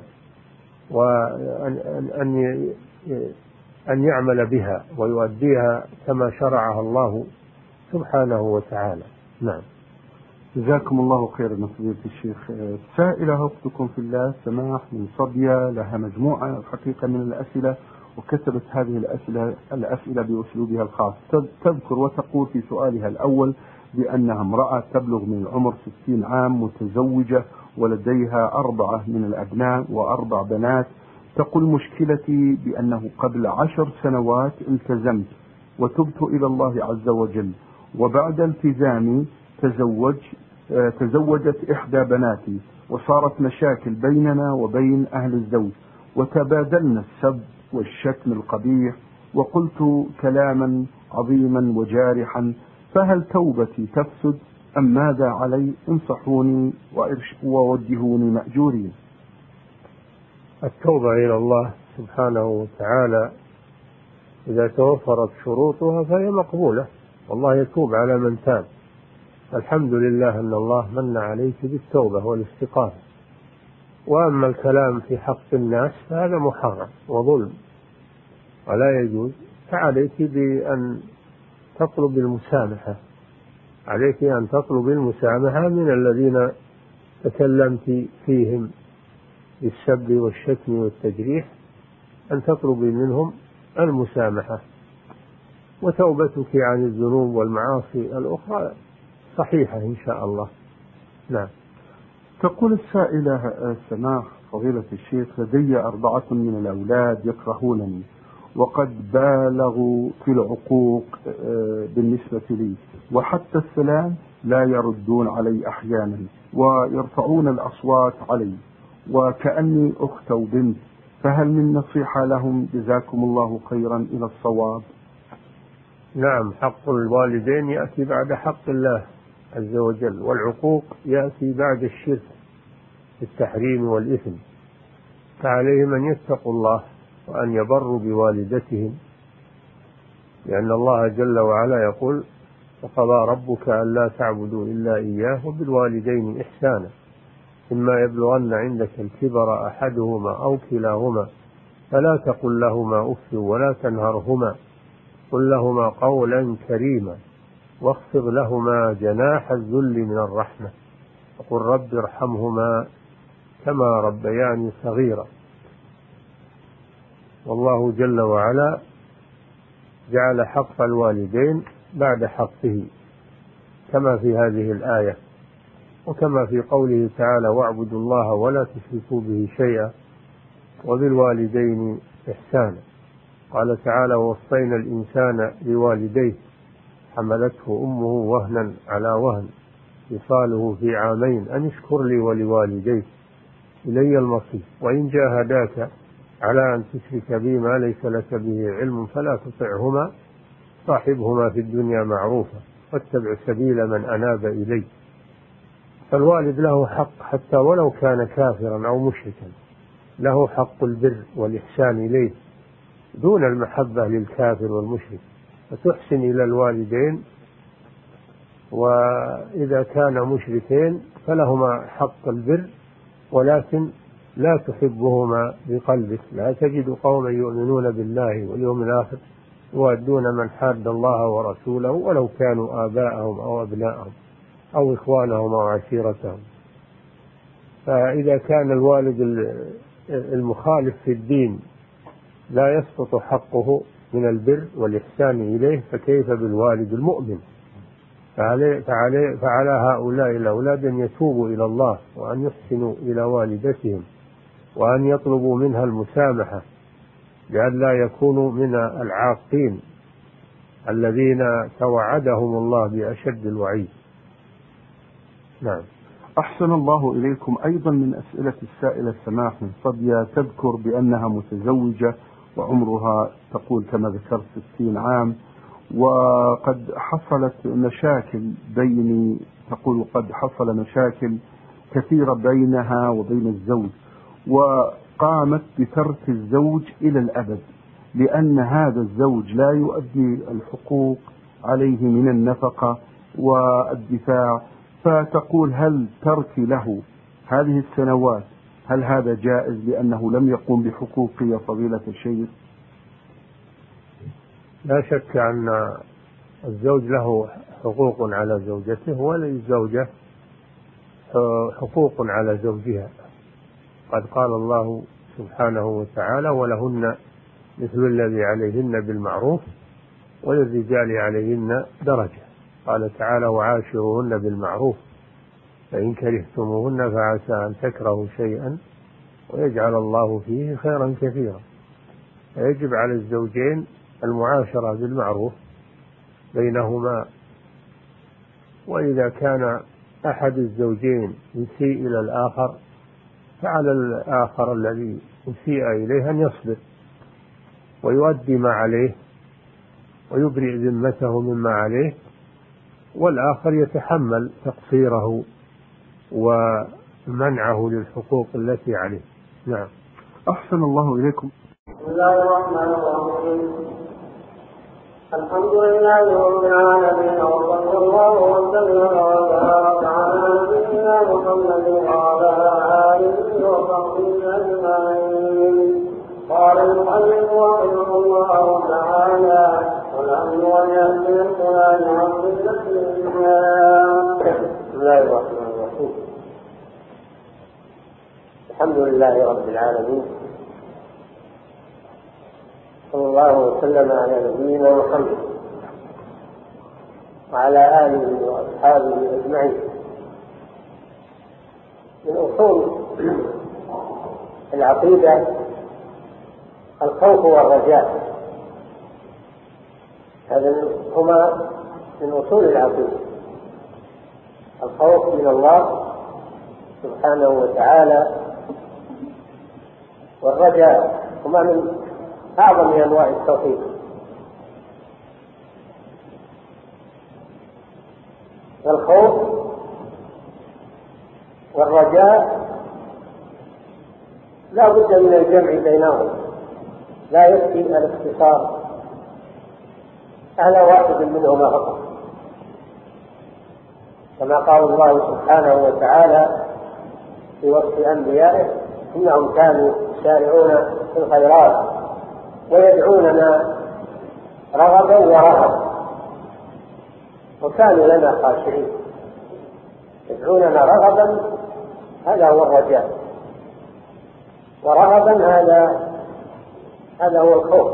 وأن يعمل بها ويؤديها كما شرعها الله سبحانه وتعالى. نعم. جزاكم الله خيرا فضيلة الشيخ. سائلة أختكم في الله سماح من صبية، لها مجموعة الحقيقة من الأسئلة، وكتبت هذه الأسئلة بأسلوبها الخاص. تذكر وتقول في سؤالها الأول بأنها امرأة تبلغ من العمر 60 عام، متزوجة، ولديها 4 من الأبناء و4 بنات. تقول مشكلتي بأنه قبل 10 سنوات التزمت وتبت إلى الله عز وجل، وبعد التزامي تزوجت إحدى بناتي، وصارت مشاكل بيننا وبين أهل الزوج، وتبادلنا السب والشتم القبيح، وقلت كلاما عظيما وجارحا، فهل توبتي تفسد أم ماذا علي؟ انصحوني ووجهوني مأجورين. التوبة إلى الله سبحانه وتعالى إذا توفرت شروطها فهي مقبولة، والله يتوب على من تاب. الحمد لله أن الله من عليك بالتوبة والاستقامة. وأما الكلام في حق الناس فهذا محرم وظلم ولا يجوز، فعليك بأن تطلب المسامحة، عليك أن تطلب المسامحة من الذين تكلمت فيهم بالسب والشتم والتجريح، أن تطلبي منهم المسامحة، وتوبتك عن الذنوب والمعاصي الأخرى صحيحة إن شاء الله. نعم. تقول السائلة سماح فضيلة الشيخ لدي 4 من الأولاد يكرهونني، وقد بالغوا في العقوق بالنسبة لي، وحتى السلام لا يردون علي أحيانا، ويرفعون الأصوات علي وكأني أخت وبنت، فهل من نصيحة لهم جزاكم الله خيرا إلى الصواب؟ نعم، حق الوالدين يأتي بعد حق الله عز وجل، والعقوق يأتي بعد الشرك التحريم والإثم، فعليهم أن يتقوا الله وأن يبروا بوالدتهم، لأن الله جل وعلا يقول: وقضى ربك ألا تعبدوا إلا إياه وبالوالدين إحسانا إما يبلغن عندك الكبر أحدهما أو كلاهما فلا تقل لهما أف ولا تنهرهما، قل لهما قولا كريما واخفض لهما جناح الذل من الرحمة وقل رب ارحمهما كما ربياني صغيرا. والله جل وعلا جعل حق الوالدين بعد حقه كما في هذه الآية، وكما في قوله تعالى: واعبدوا الله ولا تشركوا به شيئا وبالوالدين إحسانا. قال تعالى: ووصينا الإنسان بوالديه حملته أمه وهنا على وهن فصاله في عامين أن اشكر لي ولوالديك إلي المصير وإن جاهداك على أن تشرك بي ما ليس لك به علم فلا تطعهما صاحبهما في الدنيا معروفا واتبع سبيل من أناب إلي. فالوالد له حق حتى ولو كان كافرا أو مشركا، له حق البر والإحسان إليه دون المحبة للكافر والمشرك، فتحسن إلى الوالدين، وإذا كان مشركين فلهما حق البر ولكن لا تحبهما بقلبك. لا تجد قوما يؤمنون بالله واليوم الآخر يوادون من حاد الله ورسوله ولو كانوا آباءهم أو أبناءهم أو إخوانهم أو عشيرتهم. فإذا كان الوالد المخالف في الدين لا يسقط حقه من البر والإحسان إليه، فكيف بالوالد المؤمن؟ فعلى هؤلاء الأولاد أن يتوبوا إلى الله وأن يحسنوا إلى والدتهم وأن يطلبوا منها المسامحة لئلا يكونوا من العاقين الذين توعدهم الله بأشد الوعيد. نعم. أحسن الله إليكم. أيضا من أسئلة السائلة سماح من صبية تذكر بأنها متزوجة وعمرها تقول كما ذكرت 60 عام، وقد حصلت مشاكل بيني، تقول قد حصل مشاكل كثيرة بينها وبين الزوج، وقامت بترك الزوج إلى الأبد لأن هذا الزوج لا يؤدي الحقوق عليه من النفقة والدفاع. فتقول: هل تركي له هذه السنوات هل هذا جائز لأنه لم يقوم بحقوقي يا فضيلة الشيخ؟ لا شك أن الزوج له حقوق على زوجته وللزوجة حقوق على زوجها. قد قال الله سبحانه وتعالى: ولهن مثل الذي عليهن بالمعروف وللرجال عليهن درجة. قال تعالى: وعاشروهن بالمعروف فإن كرهتموهن فعسى أن تكرهوا شيئا ويجعل الله فيه خيرا كثيرا. فيجب على الزوجين المعاشرة بالمعروف بينهما، وإذا كان أحد الزوجين يسيء إلى الآخر فعلى الآخر الذي أسيء إليه أن يصبر ويؤدي ما عليه ويبرئ ذمته مما عليه، والآخر يتحمل تقصيره ومنعه للحقوق التي عليه. نعم. أحسن الله إليكم. بسم الله الرحمن الرحيم. الحمد لله رب العالمين، وصلى الله وسلم وبارك على نبينا محمد وعلى آله وصحبه أجمعين. قال المؤلف رحمه الله تعالى: والأمر واليأس بالقرآن والسنة والإجماع. بسم الله الرحمن الرحيم. الحمد لله رب العالمين، صلى الله وسلم على نبينا محمد وعلى آله وأصحابه أجمعين. من أصول العقيدة الخوف والرجاء، هذا هما من أصول العقيدة. الخوف من الله سبحانه وتعالى والرجاء هما من أعظم أنواع التوحيد. والخوف والرجاء لا بد من الجمع بينهم، لا يكفي الاختصار على واحد منهما فقط، كما قال الله سبحانه وتعالى في وصف أنبيائه: إنهم كانوا يسارعون في الخيرات ويدعوننا رغبا ورهبا وكانوا لنا خاشعين. يدعوننا رغبا هذا هو الرجاء، ورهبا هذا هو الخوف.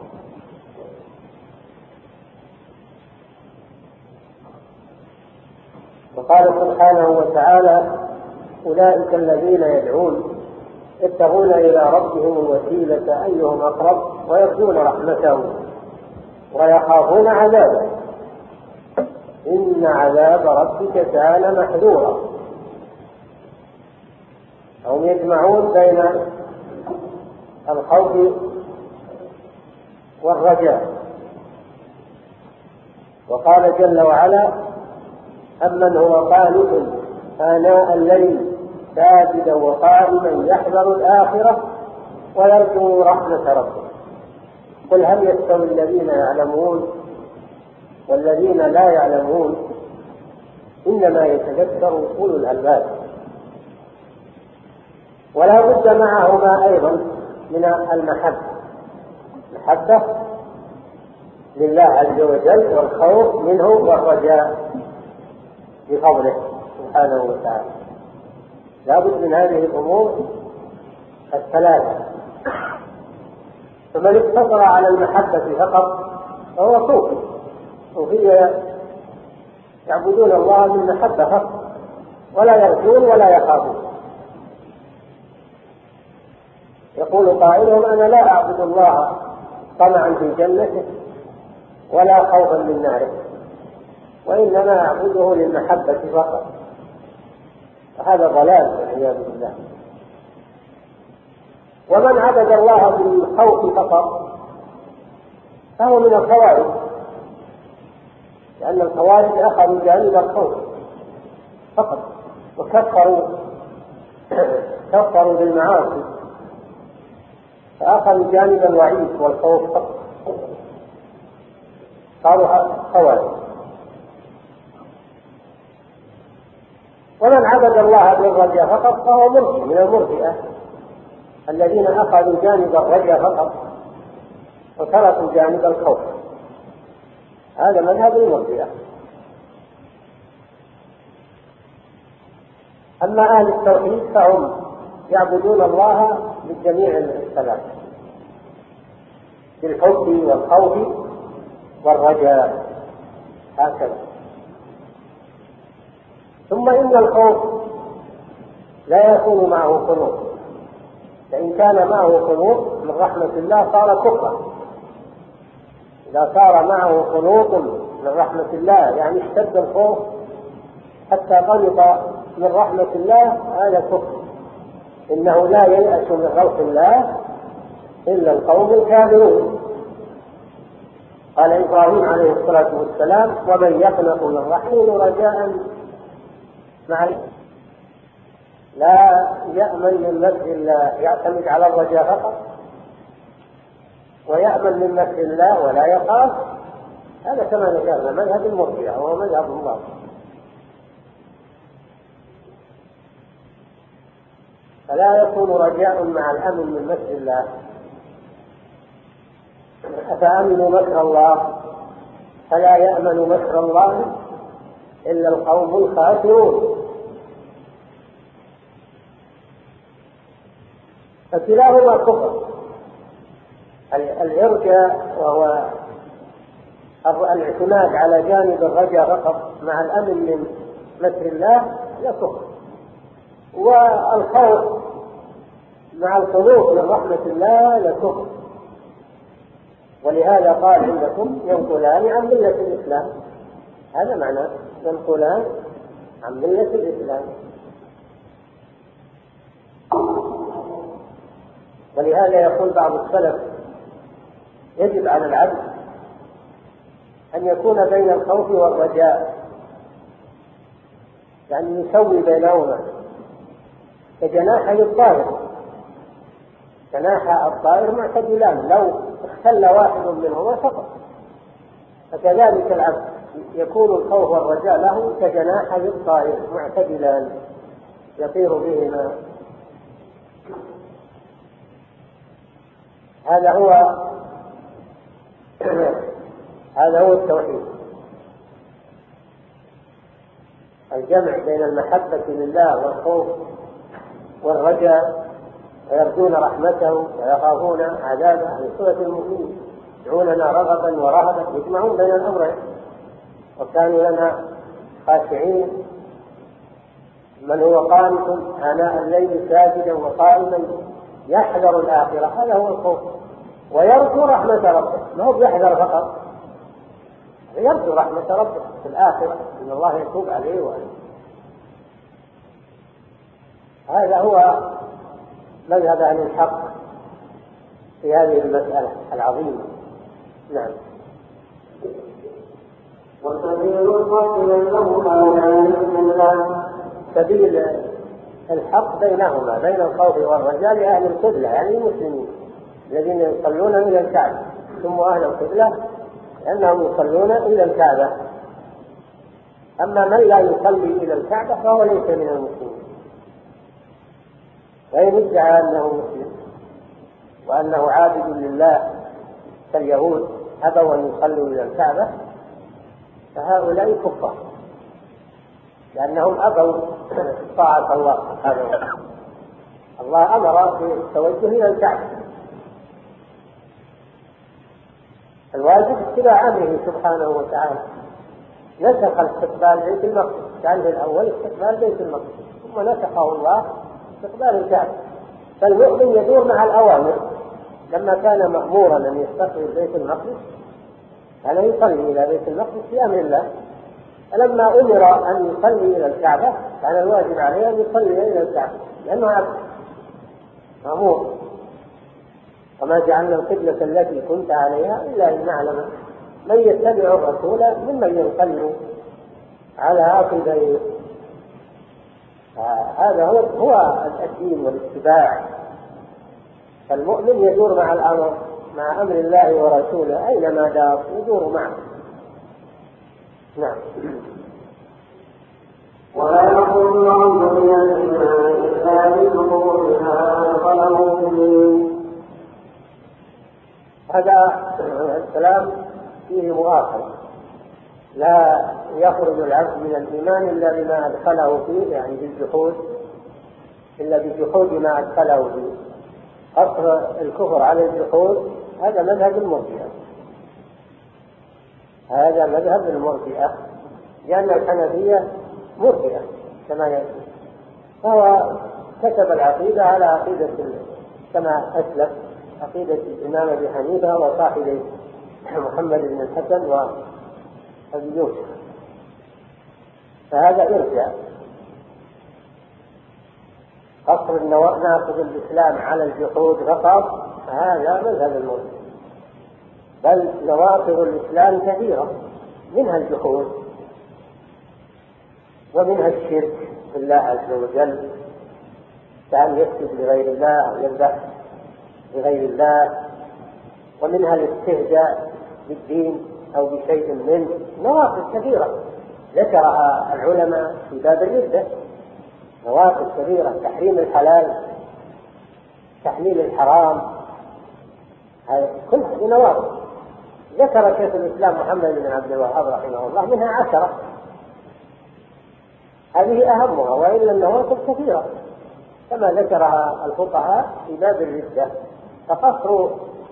وقال سبحانه وتعالى: أولئك الذين يدعون يبتغون إلى ربهم الوسيلة أيهم أقرب ويرجون رحمته ويخافون عذابه إن عذاب ربك كان محذورا. هم يجمعون بين الخوف والرجاء. وقال جل وعلا: أمن هو قانت آناء الليل ساجدا وقائما يحذر الآخرة ويرجو رحمة ربه قل هل يستوي الذين يعلمون والذين لا يعلمون إنما يتذكر أولو الألباب. ولا بد معهما أيضا من المحبة لله عز وجل والخوف منه والرجاء بفضله سبحانه وتعالى. لا بد من هذه الأمور الثلاثة. فمن اقتصر على المحبة فقط فهو صوفي، صوفية يعبدون الله بالمحبة فقط ولا يرجون ولا يخافون. يقول قائلهم: أنا لا أعبد الله طمعا في جنته ولا خوفا من ناره، وإنما أعبده للمحبة فقط. وهذا ضلال والعياذ بالله. ومن عبد الله بالخوف فقط فهو من الخوارج، لأن الخوارج أخذوا جانب الخوف فقط وكفروا بالمعاصي، فأخذوا جانب الوعيد والخوف فقط، قالوا خوارج. ومن عبد الله بالرجاء فقط فهو مرجئ من المرجئة الذين أخذوا جانب الرجاء فقط وتركوا جانب الخوف. هذا مذهب المرجئة. أما أهل التوحيد فهم يعبدون الله بالجميع الثلاث، بالحب والخوف والرجاء، هكذا. ثم إن الخوف لا يكون معه قنوط، فإن كان معه قنوط من رحمة الله صار كفرا. إذا صار معه قنوط من رحمة الله يعني اشتد الخوف حتى قنط من رحمة الله، هذا كفر. إنه لا ييأس من روح الله إلا القوم الكافرون. قال إبراهيم عليه الصلاة والسلام: ومن يقنط من رحمه رجاء مع لا يأمن من مكر الله، يعتمد على الرجاء فقط، ويأمن من مكر الله ولا يخاف. هذا كما ذكرنا مذهب المرجئة وهو مذهب الله. فلا يكون رجاء مع الأمن من مكر الله. أفأمنوا مكر الله فلا يأمن مكر الله إلا القوم الخاسرون. فكلاهما كفر. الإرجاء وهو الاعتماد على جانب الرجاء فقط مع الأمن من مكر الله يكفر، والخوف مع القنوط من رحمة الله يكفر. ولهذا قال عندكم: ينقلان عن ملة الإسلام. هذا معنى ينقلان عن ملة الإسلام. ولهذا يقول بعض السلف: يجب على العبد أن يكون بين الخوف والرجاء، يعني يسوي بينهما، كجناحي الطائر. جناح الطائر معتدلان، لو اختل واحد منهما سقط. فكذلك العبد يكون الخوف والرجاء له كجناحي الطائر معتدلان يطير بهما. هذا هو التوحيد، الجمع بين المحبة لله والخوف والرجاء، ويرجون رحمته ويخافون عذابه. في سورة المؤمنين يدعوننا رغبا ورهبا، يجمعون بين الأمرين، وكانوا لنا خاشعين. من هو قانت آناء الليل ساجدا وقائما يحذر الآخرة، هذا هو الخوف، ويرجو رحمة ربه. ما هو يحذر فقط، يرجو رحمة ربه في الآخرة، إن الله يتوب عليه هذا هو مذهب أهل الحق في هذه المسألة العظيمة. نعم. وسبيل الحق بينهما، سبيل الحق بينهما، بين الخوف والرجاء لأهل القبلة، يعني المسلمين الذين يصلون إلى الكعبة، ثم أهل القبلة لأنهم يصلون إلى الكعبة. أما من لا يصلي إلى الكعبة فهو ليس من المسلمين، وإن ادعى أنه مسلم وأنه عابد لله كاليهود أبوا أن يصلوا إلى الكعبة، فهؤلاء كفار، لأنهم أبوا طاعة الله سبحانه وتعالى. الله أمر بالتوجه إلى الكعبة، الواجب اتباع أمره سبحانه وتعالى. نسخ استقبال بيت المقدس، كان في الأول استقبال بيت المقدس، ثم نسخه الله استقبال الكعبة. فالمؤمن يدور مع الأوامر. لما كان مأمورا أن يستقبل بيت المقدس كان يصلي إلى بيت المقدس في أمر الله، فلما أمر أن يصلي إلى الكعبة كان الواجب عليه أن يصلي إلى الكعبة، لأنه عبد مأمور. وما جعلنا القبلة التي كنت عليها إلا أن نعلم من يتبع الرسول ممن ينقلب على عقبيه. هذا هو الدين والاتباع. فالمؤمن يدور مع الأمر، مع أمر الله ورسوله، أينما دار يدور معه. نعم. ولا يقول العبد من الإيمان إلا بظهورها قلمه به. هذا الكلام فيه مؤاخذة، لا يخرج العبد من الإيمان إلا بما أدخله فيه، يعني بالجحود، إلا بجحود ما أدخله فيه. قصر الكفر على الجحود هذا مذهب المرجئة، هذا مذهب المرجئة، لأن الحنفية مرجئة كما يأتي. فهو كتب العقيدة على عقيدة كما أسلف، عقيدة الإمام أبي حنيفة وصاحبه محمد بن الحسن وأبي يوسف، فهذا إرجاء. قصر ناقض الإسلام على الجحود فقط هذا مذهب المرجئة، بل نواقض الإسلام كثيرة، منها الجحود ومنها الشرك بالله عز وجل، كأن يسجد لغير الله أو يذبح لغير الله، ومنها الاستهزاء بالدين أو بشيء منه، نواقض كثيرة ذكرها العلماء في باب الردة، نواقض كثيرة، تحريم الحلال، تحليل الحرام، كل هذه نواقض ذكر شيخ الإسلام محمد بن عبد الوهاب رحمه الله منها 10، هذه أهمها، وإلا النواقض كثيرة كما ذكرها الفقهاء في باب الردة. فقصر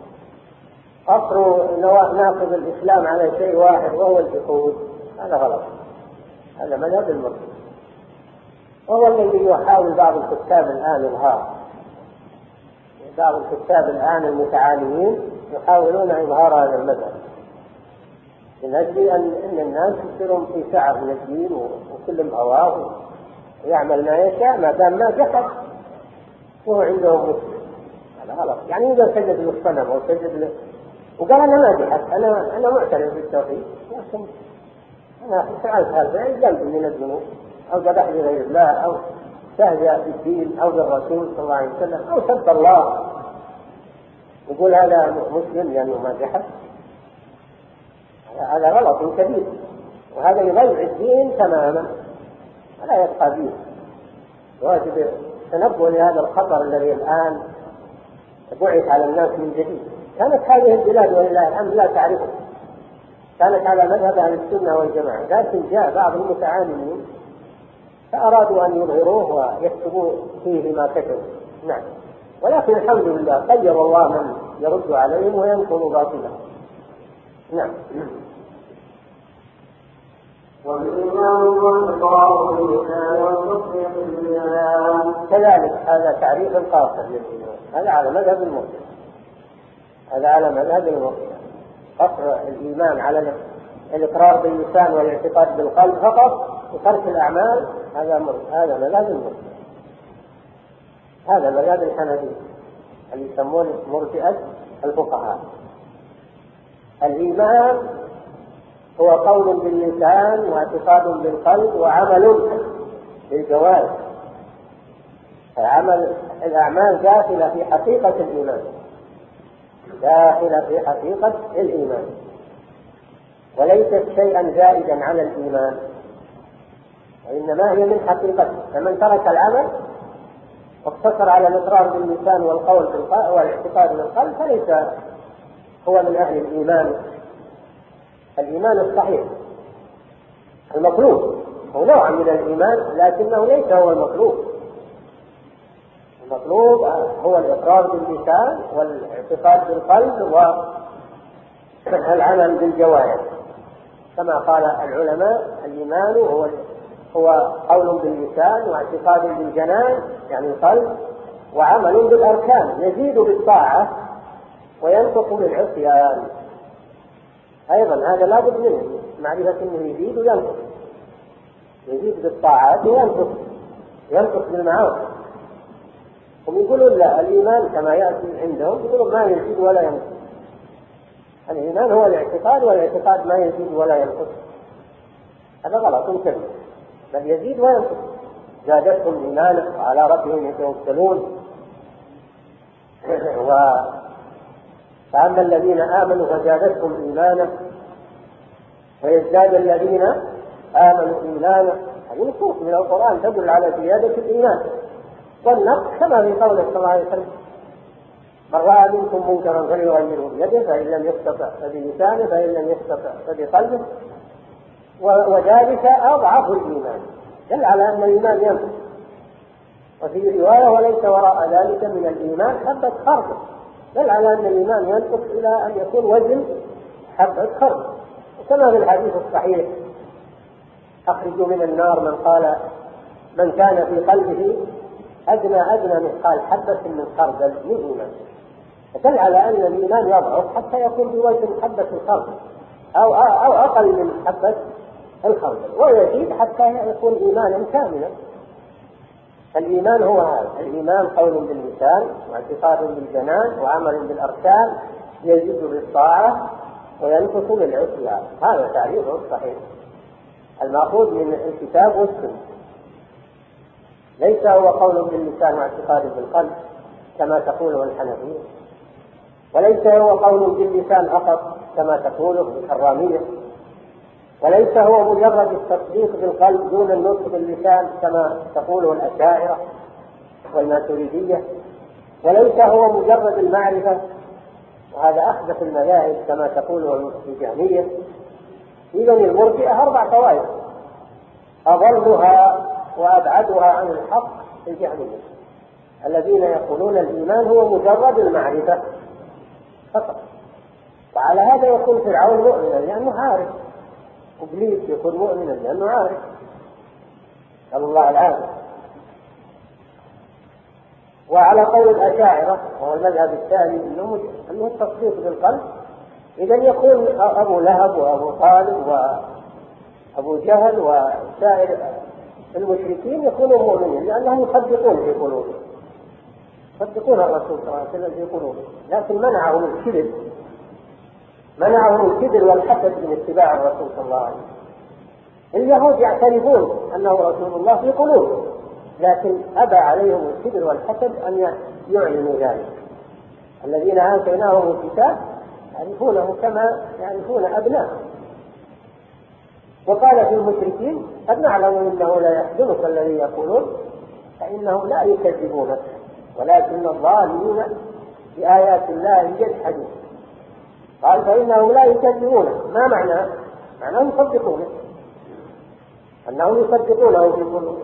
ناقض الإسلام على شيء واحد وهو الجحود هذا غلط، هذا مذهب المرجئة، وهو الذي يحاول بعض الكتاب الآن إظهار، بعض الكتاب الآن المتعالمين يحاولون إظهار هذا المذهب من أجل أن الناس يصيرون في سعة من الدين وكل هواه ويعمل ما يشاء ما دام ما جحد وهو عندهم مسلم. هذا غلط. يعني إذا سجد للصنم أو سجد وقال أنا ما جحد، أنا معترف بالتوحيد، أنا فعلت هذا جنب من الذنوب أو ذبح لغير الله أو يستهزأ بالدين أو بالرسول صلى الله عليه وسلم أو سب الله يقول هذا مسلم لأنه ما جحد، هذا غلط كبير، وهذا يضيع الدين تماما ولا يبقى دين. واجب التنبه لهذا الخطر الذي الآن بعث على الناس من جديد. كانت هذه البلاد ولله الحمد لا تعرفه، كانت على مذهب أهل السنة والجماعة، لكن جاء بعض المتعالمين فأرادوا أن يظهروه ويكتبوا فيه ما كتبوا. نعم، ولكن الحمد لله خير الله من يرد عليهم وينقل باطله. نعم. كذلك هذا تعريف قاصر للإيمان، هذا على مذهب المرجئة، هذا على مذهب المرجئة. قصر الإيمان على الإقرار باللسان والاعتقاد بالقلب فقط وترك الأعمال، هذا مذهب المرجئة، هذا مذهب الحنفية اللي يسمونه مرجئة الفقهاء. الإيمان هو قول باللسان واعتقاد بالقلب وعمل بالجوارح. الأعمال داخلة في حقيقة الإيمان، داخلة في حقيقة الإيمان، وليست شيئا زائدا على الإيمان، وإنما هي من حقيقته. فمن ترك العمل واقتصر على الإقرار باللسان والقول والاعتقاد بالقلب فليس هو من أهل الإيمان. الإيمان الصحيح المطلوب هو نوع من الإيمان، لكنه ليس هو المطلوب. المطلوب هو الإقرار باللسان والاعتقاد بالقلب والعمل بالجوارح، كما قال العلماء الإيمان هو قول باللسان واعتقاد بالجنان يعني القلب وعمل بالأركان، يزيد بالطاعة وينقص بالعصيان. أيضا هذا لا بد منه، معرفة أنه يزيد وينقص، يزيد بالطاعات وينقص بالمعاصي. هم يقولون لا، الإيمان كما يأتي عندهم يقولون ما يزيد ولا ينقص. الإيمان هو الاعتقاد، والاعتقاد ما يزيد ولا ينقص. هذا غلط كبير، بل يزيد وينقص. زادتهم إيمانا وعلى ربهم يتوكلون. فأما الذين آمنوا فزادتهم إيمانا ويزداد الذين آمنوا إيمانا. هذه نصوص من القرآن تدل على زيادة الإيمان والنقص، كما في قوله صلى الله عليه وسلم: من رأى منكم منكرا فليغيره بيده، فإن لم يستطع فبلسانه، فإن لم يستطع فبقلبه، وذلك أضعف الإيمان، دل على أن الإيمان ينقص. وفي رواية: وليس وراء ذلك من الإيمان حبة خردل، دل على أن الإيمان ينقص إلى أن يكون وزن حبة خردل. وكما في الحديث الصحيح: أخرجوا من النار من كان في قلبه أدنى مثقال حبة من خردل من إيمان. فدل على أن الإيمان يضعف حتى يكون بوزن حبة الخردل أو أقل من حبة الخردل، ويزيد حتى يكون إيمانا كاملا. الإيمان هو هذا، الإيمان قول باللسان واعتقاد بالجنان وعمل بالأركان، يزيد بالطاعة وينقص بالعصيان. هذا تعريفه الصحيح المأخوذ من الكتاب والسنة. ليس هو قول باللسان واعتقاد بالقلب كما تقوله الحنفية، وليس هو قول باللسان فقط كما تقوله الحرامية، وليس هو مجرد التصديق بالقلب دون النطق باللسان كما تقوله الأشاعرة والماتريدية، وليس هو مجرد المعرفة، وهذا أحدث المذاهب كما تقوله الجهمية. إذن المرجئة 4 طوائف، أضلها وأبعدها عن الحق الجهمية، الذين يقولون الإيمان هو مجرد المعرفة فقط. وعلى هذا يكون فرعون مؤمنا لأنه عارف، إبليس يكون مؤمنا لأنه عارف. نسأل الله العافية. وعلى قول الأشاعرة وهو المذهب الثاني أنه التصديق بالقلب، إذن يكون أبو لهب وأبو طالب وأبو جهل وسائر المشركين يكونوا مؤمنين لأنهم يصدقون في قلوبهم، يصدقون الرسول صلى الله عليه وسلم في قلوبهم، لكن منعهم الكبر والحسد من اتباع الرسول صلى الله عليه وسلم. اليهود يعترفون أنه رسول الله في قلوبهم، لكن أبى عليهم الكبر والحسد أن يعلنوا ذلك. الذين آتيناهم الكتاب يعرفونه كما يعرفون أبناءهم. وقال في المشركين قد نعلم إنه لا يحزنك الذي يقولون فإنهم لا يكذبونك ولكن الظالمين بآيات الله يجحدون. قال فإنهم لا يكذبونه، ما معناه؟ معناه يصدقونه، أنهم يصدقونه في قلوبهم.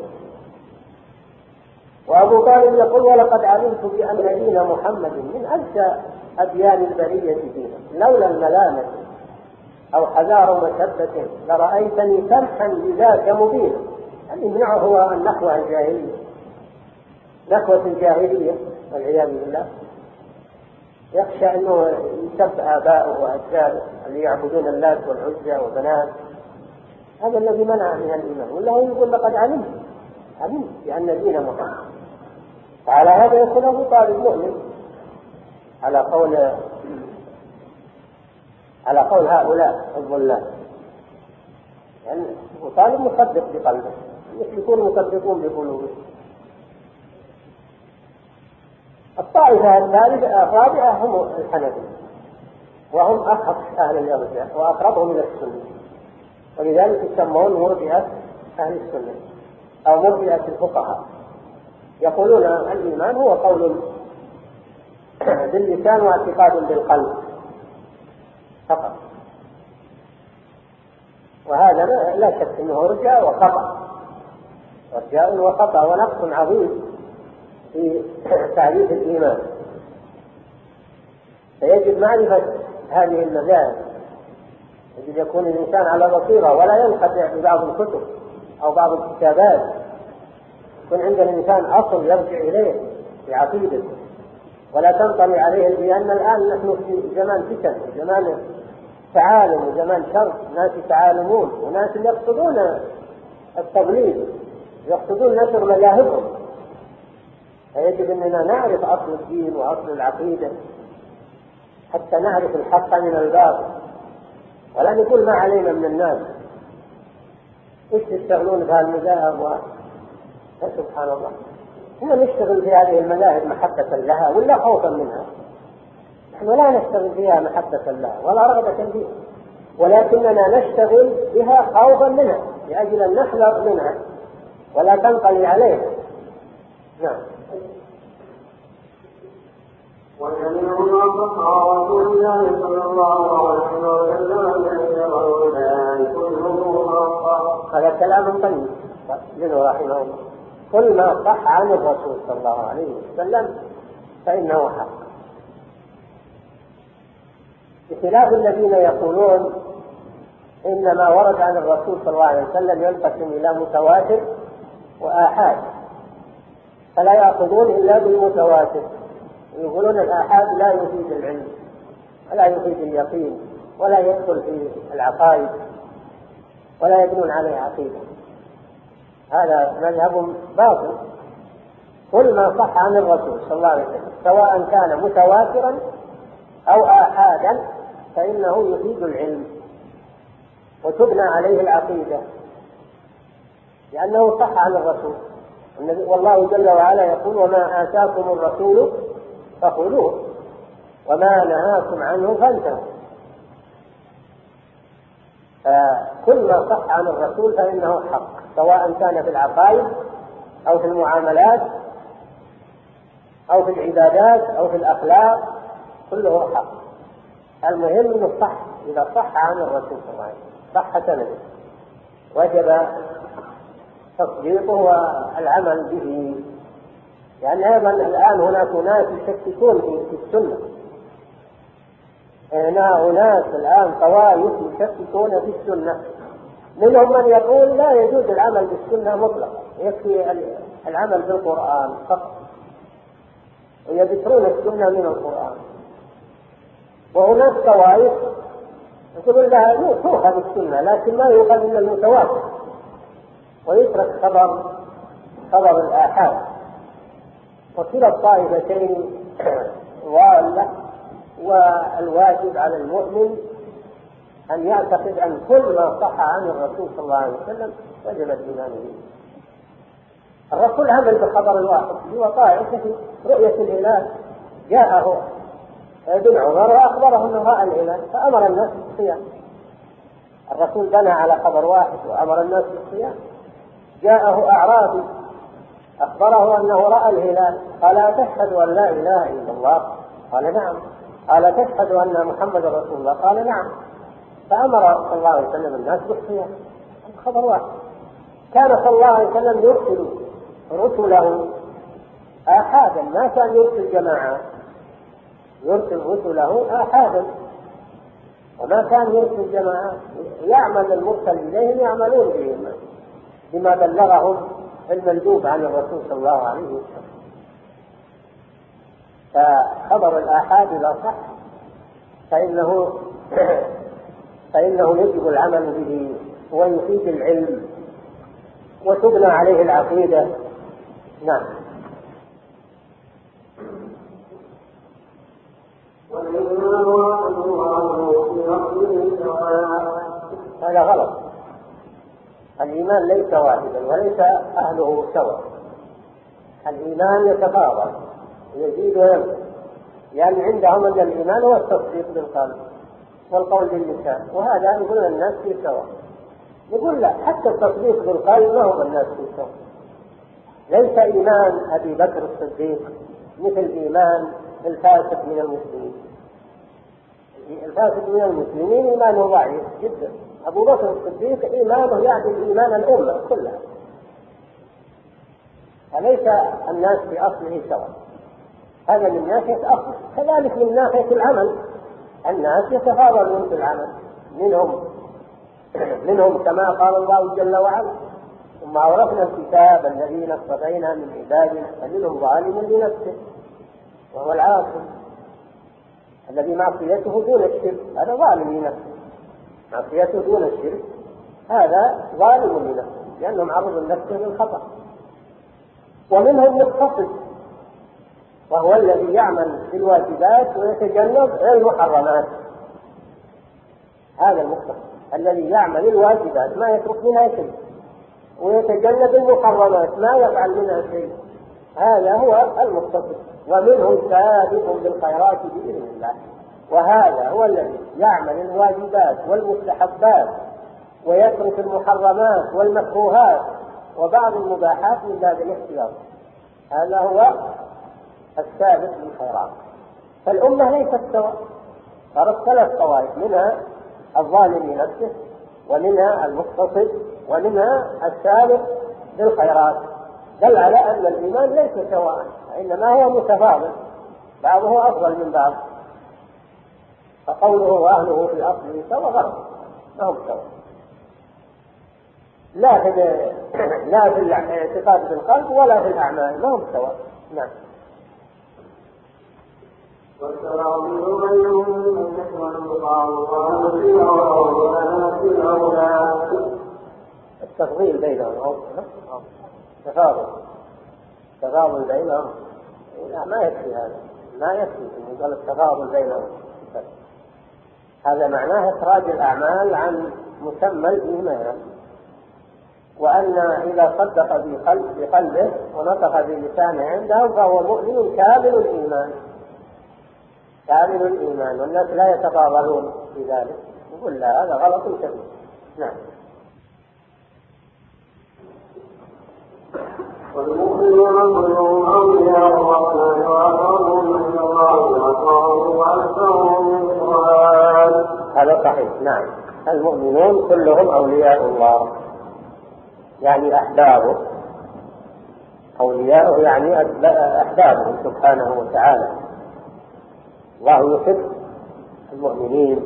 وأبو طالب يقول ولقد علمت بأن دين محمد من أزكى أديان البرية دينا لولا الملامة أو حذار مشبة لرأيتني سمحا بذاك مبينا. الإمناع هو النخوة الجاهلية، نخوة الجاهلية والعياذ بالله، يخشى أنه يسب آباؤه وأجداده اللي يعبدون اللات والعزى وبنات. هذا الذي منع من الإيمان. والله يقول لقد علمت بأن دين محمد. فعلى هذا يكون أبو طالب مؤمن على قول هؤلاء الضلال، يعني أبو طالب مصدق بقلبه، يكون مصدقون بقلوبهم. الطائفة الرابعة هم الحنفية، وهم أخف أهل الإرجاء وأقربهم إلى السنة، ولذلك يسمون مرجئة أهل السنة أو مرجئة الفقهاء. يقولون الإيمان هو قول باللسان واعتقاد بالقلب فقط، وهذا لا شك أنه رجاء وخطأ ونقص عظيم في تعريف الإيمان. فيجب معرفة هذه المذاهب، يجب يكون الإنسان على بصيرة ولا ينخدع ببعض الكتب أو بعض الكتابات، يكون عند الإنسان أصل يرجع إليه في عقيدته ولا تنطلي عليه. لأن الآن نحن في زمان فتن وزمان تعالم وزمان شر، ناس يتعالمون وناس يقصدون التضليل، يقصدون نشر مذاهبهم. فيجب أننا نعرف أصل الدين وأصل العقيدة حتى نعرف الحق من الباطل، ولا نقول ما علينا من الناس إيش يشتغلون في هالمذاهب. سبحان الله، إحنا نشتغل في هذه المذاهب محبة لها ولا خوفا منها. نحن لا نشتغل فيها محبة لها ولا رغبة فيها، ولكننا نشتغل بها خوفا منها لأجل أن نحذر منها ولا تنقلي عليها. نعم. وجميع ما صح رسول الله صلى الله عليه وسلم من الهدى كله حق. هذا كلام طيب منه رحمه الله. كل ما صح عن الرسول صلى الله عليه وسلم فإنه حق، بخلاف الذين يقولون إن ما ورد عن الرسول صلى الله عليه وسلم ينقسم إلى متواتر وآحاد، فلا يأخذون إلا بالمتواتر، يقولون الآحاد لا يفيد العلم ولا يفيد اليقين ولا يدخل في العقائد ولا يبنون عليه عقيدة. هذا مذهب باطل. كل ما صح عن الرسول صلى الله عليه وسلم سواء كان متواترا أو آحادا فإنه يفيد العلم وتبنى عليه العقيدة، لأنه صح عن الرسول. والله جل وعلا يقول وما آتاكم الرسول فخذوه وما نهاكم عنه فانتهوا. كل ما صح عن الرسول فإنه حق، سواء كان في العقائد أو في المعاملات أو في العبادات أو في الأخلاق، كله حق. المهم أنه صح. إذا صح عن الرسول صلى الله عليه وسلم صح سنده وجب تصديقه والعمل به. لأن أيضا الآن هناك ناس يشككون في السنة، هنا أناس الآن طوائف يشككون في السنة، منهم من يقول لا يجوز العمل بالسنة مطلقا، يكفي العمل بالقرآن فقط، ويذكرون السنة من القرآن. وهناك طوائف يقولون لها تؤخذ السنة لكن ما يؤخذ إلا المتواتر، ويترك خبر الآحاد. وكلا الطائفتين ضالة، والواجب على المؤمن أن يعتقد أن كل ما صح عن الرسول صلى الله عليه وسلم وجب الإيمان به. الرسول عمل بخبر الواحد بوقائعه رؤية الهلال. جاءه ابن عمر وأخبره أنه رأى الهلال فأمر الناس بالصيام. الرسول بنى على خبر واحد وأمر الناس بالصيام. جاءه أعرابي أخبره أنه رأى الهلال قال أتشهد أن لا إله إلا الله؟ قال نعم. قال تشهد أن محمد رسول الله؟ قال نعم. فأمر صلى الله عليه وسلم الناس بالصيام. خبر واحد. كان صلى الله عليه وسلم يرسل رسله آحادا، ما كان يرسل جماعات، يرسل رسله آحادا وما كان يرسل جماعات. يعمل المرسل إليهم يعملون بهم بما بلغهم المندوب عن الرسول صلى الله عليه وسلم. فخبر الآحاد إذا صح فإنه يجب العمل به ويفيد العلم وتبنى عليه العقيدة. نعم. هذا غلط. الإيمان ليس واحدا وليس أهله سواء. الإيمان يتفاضل يزيد وينقص، يعني عندهم أن الإيمان هو التصديق بالقلب والقول باللسان، وهذا يقول الناس في سواء. يقول لا، حتى التصديق بالقلب ما هو الناس في سواء. ليس إيمان أبي بكر الصديق مثل إيمان الفاسق من المسلمين. الفاسق من المسلمين إيمانه ضعيف جدا. أبو بكر الصديق إيمانه يعدل إيمان الأمة كلها. فليس الناس في أصله سواء. هذا من ناحية أصل. كذلك من ناحية العمل الناس يتفاضلون في العمل. منهم كما قال الله جل وعلا ثم أورثنا الكتاب الذين اصطفينا من عبادنا فمنهم ظالم لنفسه وهو العاصي الذي معصيته دون الشرك، هذا ظالم لنفسه. معصيته دون الشرك هذا ظالم لنفسه لأنه معرض لنفسه للخطأ. ومنهم مقتصد وهو الذي يعمل بالواجبات ويتجنب المحرمات. هذا المقتصد الذي يعمل الواجبات ما يترك منها شيء ويتجنب المحرمات ما يفعل منها شيء، هذا هو المقتصد. ومنهم سابق بالخيرات بإذن الله، وهذا هو الذي يعمل الواجبات والمستحبات ويترك المحرمات والمكروهات وبعض المباحات من باب الاحتياط. هذا هو السابق بالخيرات. فالأمة ليست سواء، صارت 3 طوائف، منها الظالم لنفسه ومنها المقتصد ومنها السابق بالخيرات. دل على أن الإيمان ليس سواء، إنما هو متفاضل، بعضه أفضل من بعض. فقوله وأهله في أصله سواء غلط، ما هم سواء، لا في الاعتقاد بالقلب ولا في الأعمال، ما هم سواء. نعم. التفضيل بينهم تفاضل بينهم لا، ما يكفي هذا، ما يكفي إن قال التفاضل بينهم. هذا معناه إخراج الأعمال عن مسمى الإيمان، وأن إذا صدق بقلبه ونطق بلسانه عندهم فهو مؤمن كامل الإيمان. كامل الإيمان، والناس لا يتفاضلون في ذلك. يقول لا، هذا غلط كبير. نعم. والمؤمنون كلهم أولياء الرحمن وأقربهم من الله وأطاعوه وأكثرهم من القرآن. هذا صحيح. نعم، المؤمنون كلهم أولياء الله، يعني أحبابه. أولياءه يعني أحبابه سبحانه وتعالى. الله يحب المؤمنين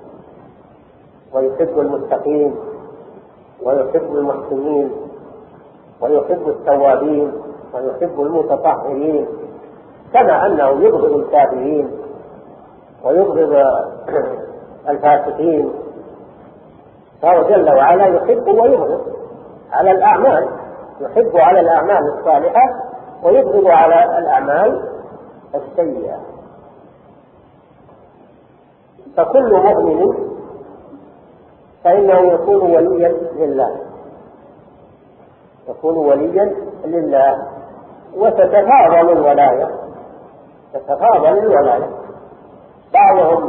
ويحب المتقين ويحب المحسنين ويحب التوابين ويحب المتطهرين، كما أنه يبغض الكافرين ويبغض الفاسقين. فهو جل وعلا يحب ويبغض على الأعمال، يحب على الأعمال الصالحة ويبغض على الأعمال السيئة. فكل مؤمن فإنه يكون وليا لله، يكون وليا لله. وتتفاضل الولاية، تتفاضل الولاية، بعضهم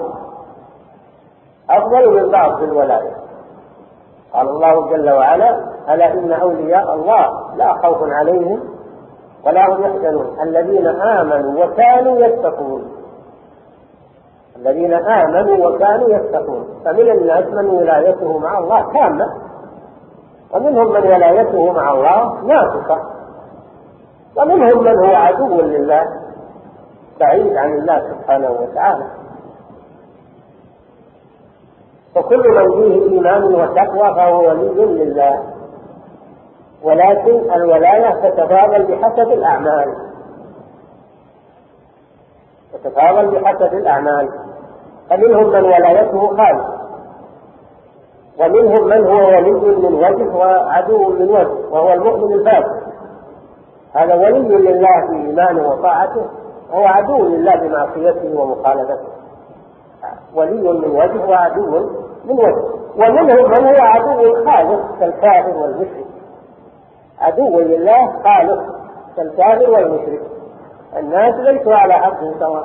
أفضل من بعض في الولاية. قال الله جل وعلا: ألا إن أولياء الله لا خوف عليهم ولا هم يحزنون الذين آمنوا وكانوا يتقون. الذين آمنوا وكانوا يتقون. فمن الناس من ولايته مع الله تامة، ومنهم من ولايته مع الله ناقصة، ومنهم من هو عدو لله بعيد عن الله سبحانه وتعالى. فكل من فيه إيمان وتقوى فهو ولي لله، ولكن الولاية تتفاضل بحسب الأعمال، تتفاضل بحسب الأعمال. فمنهم من ولايته خالص، ومنهم من هو ولي من وجه وعدو من وجه، وهو المؤمن الفاسق. هذا ولي لله في إيمانه وطاعته، وهو عدو لله بمعصيته ومخالفته. ولي من وجه وعدو من وجه. ومنهم من هو عدو خالص كالكافر والمشرك، عدو لله خالص كالكافر والمشرك. الناس ليسوا على حد سواء،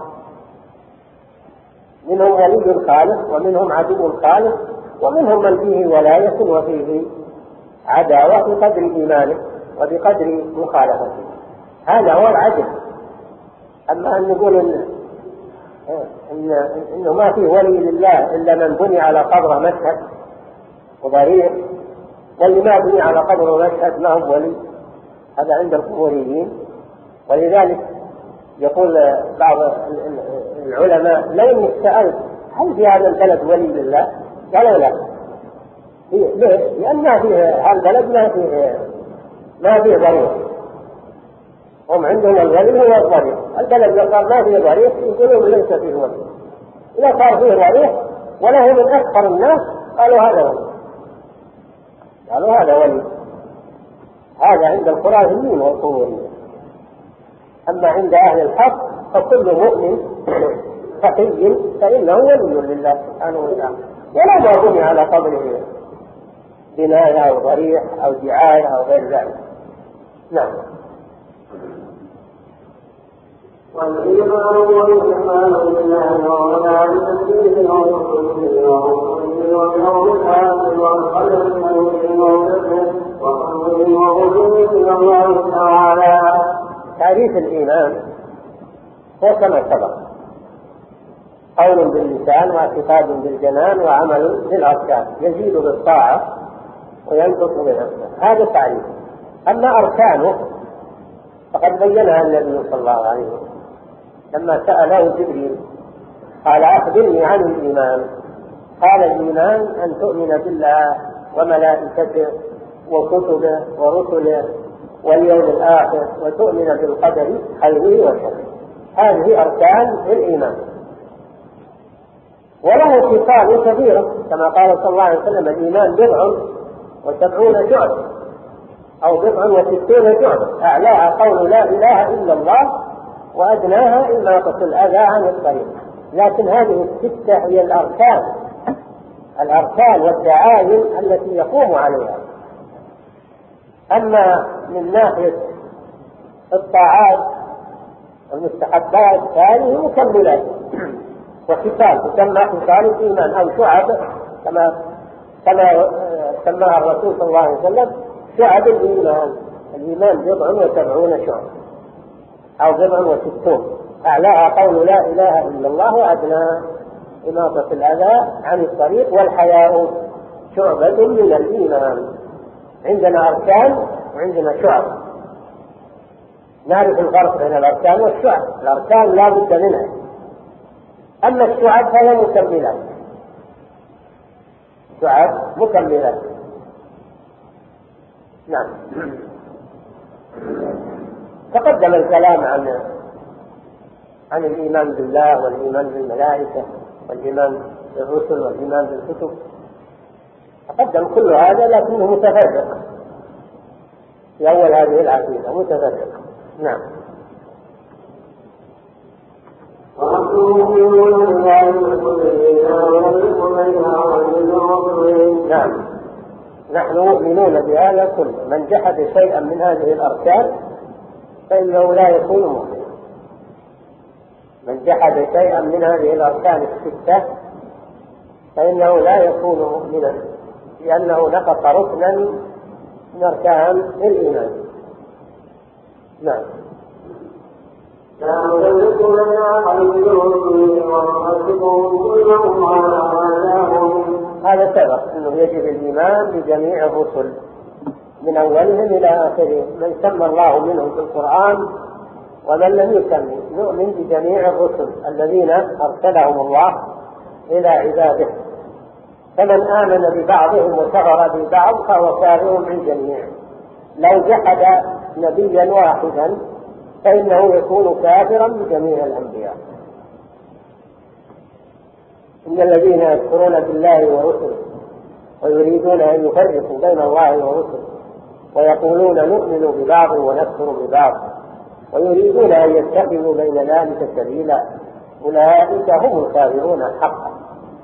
منهم ولي خالص ومنهم عدو خالص، ومنهم من فيه ولاية وفيه عداوة بقدر إيمانه وبقدر مخالفته. هذا هو العدل. أما أن نقول إنه ما فيه ولي لله إلا من بني على قبر مشهد وضريح، واللي ما بني على قبر مشهد ما هو ولي، هذا عند القبوريين. ولذلك يقول بعض العلماء: لو انك سألت هل في هذا البلد ولي لله؟ قالوا لا. ليش؟ لأن ما فيه هذا البلد ما فيه ضريح. هم عندهم الولي هو الضريح. البلد لو قال ما فيه ضريح يقولون ليس فيه ولي. إذا صار فيه ضريح وله من أكثر الناس قالوا هذا ولي، قالوا هذا ولي. هذا عند الخرافيين والقبوريين. أما عند أهل الحق فكل مؤمن تقي فإنه ولي لله سبحانه وتعالى، ولا ما بني على قبره بناية أو ضريح أو دعاية أو غير ذلك. نعم. والإيمان والإيمان بالله وملائكته ورسله واليوم الآخر والقدر خيره وشره وفضله من الله تعالى. تعريف الإيمان هو كما سبق: قول باللسان واعتقاد بالجنان وعمل بالأركان، يزيد بالطاعة وينقص بالعصيان. هذا تعريف. أما أركانه فقد بينها النبي صلى الله عليه وسلم لما سأله جبريل قال: أخبرني عن الإيمان. قال: الإيمان أن تؤمن بالله وملائكته وكتبه ورسله واليوم الآخر وتؤمن بالقدر خيره وشره. هذه أركان الإيمان، وله خصال كثيرة كما قال صلى الله عليه وسلم: الإيمان 70 شعبة أو 69 شعبة، أعلاها قول لا إله إلا الله وأدناها إماطة الأذى عن الطريق. لكن هذه الستة هي الأركان والدعائم التي يقوم عليها. أما من ناحية الطاعات والمستحبات فهذه مكملات وخصال، تسمى خصال الإيمان أو شعب كما سماها الرسول صلى الله عليه وسلم شعب الإيمان. الإيمان 70 شعب أو 60، أعلاها قول لا إله إلا الله وأدناها إماطة الأذى عن الطريق والحياء شعبة من الإيمان. عندنا أركان وعندنا شعب. نعرف الفرق بين الأركان والشعب. الأركان لا بد منها، أما الشعب فهي مكملات. شعب مكملات. نعم. تقدم الكلام عن الإيمان بالله والإيمان بالملائكة والإيمان بالرسل والإيمان بالكتب. تقدم كل هذا لكنه متفرق في أول هذه العقيدة، متفرق. نعم. نعم. نحن مؤمنون بهذا كله. من جحد شيئا من هذه الأركان فإنه لا يكون مؤمنا. من جحد شيئا من هذه الأركان الستة فإنه لا يكون مؤمنا، لأنه نقص ركنا من أركان الإيمان. نعم. لا نفرق بين أحد من رسله ونصدقهم كلهم على آلامهم. هذا سبق أنه يجب الإيمان بجميع الرسل من أولهم إلى آخرهم، من سمى الله منهم في القرآن ومن لم يسمي. نؤمن بجميع الرسل الذين أرسلهم الله إلى عباده، فمن آمن ببعضهم وكفر ببعض فهو كافر بالجميع. لو جحد نبيا واحدا فإنه يكون كافرا بجميع الأنبياء. إن الذين يكفرون بالله ورسله ويريدون أن يفرقوا بين الله ورسله ويقولون نؤمن ببعض ونكفر ببعض ويريدون أن يتخذوا بين ذلك سبيلا أولئك هم الكافرون حقا.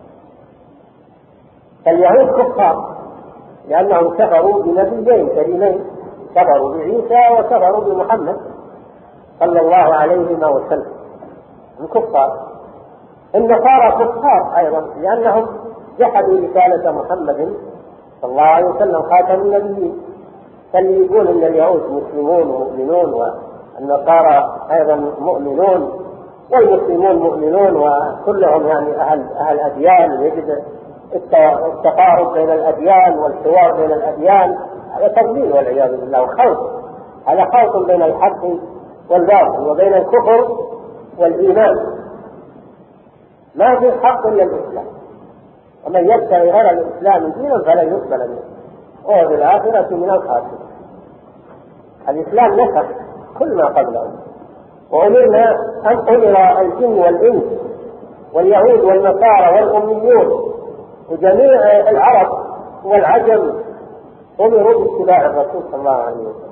فاليهود كفار لأنهم كفروا بنبيين كريمين، كفروا بعيسى وكفروا بمحمد صلى الله عليه وسلم، الكفار. النصارى كفار أيضا لأنهم جحدوا رسالة محمد صلى الله عليه وسلم خاتم النبيين. فاللي يقول أن اليهود مسلمون ومؤمنون والنصارى أيضا مؤمنون والمسلمون مؤمنون وكلهم يعني أهل أديان، يجب التقارب بين الأديان والحوار بين الأديان، هذا تضليل والعياذ بالله وخلط. هذا خلط بين الحق والباطل وبين الكفر والإيمان. ما في حق إلا الإسلام، ومن يبتغي غير الإسلام دينا فلن يقبل منه وهو في الآخرة من الخاسرين. الإسلام نسخ كل ما قبله، وأمرنا أن أمر الجن والإنس واليهود والنصارى والأميون وجميع العرب والعجم أمروا باتباع الرسول صلى الله عليه وسلم.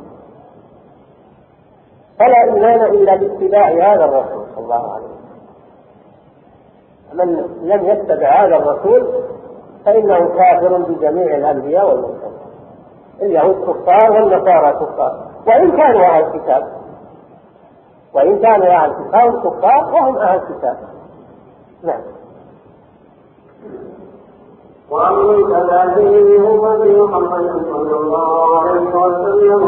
فلا إيمان إلا باتباع هذا الرسول صلى الله عليه وسلم. من لم يتبع هذا الرسول فإنه كافر بجميع الأنبياء والمرسلين. اليهود كفار والنصارى كفار وإن كانوا أهل الكتاب، وإن كانوا أهل الكتاب كفار وهم أهل الكتاب. نعم. وأمن كذلك هو محمد صلى الله عليه وسلم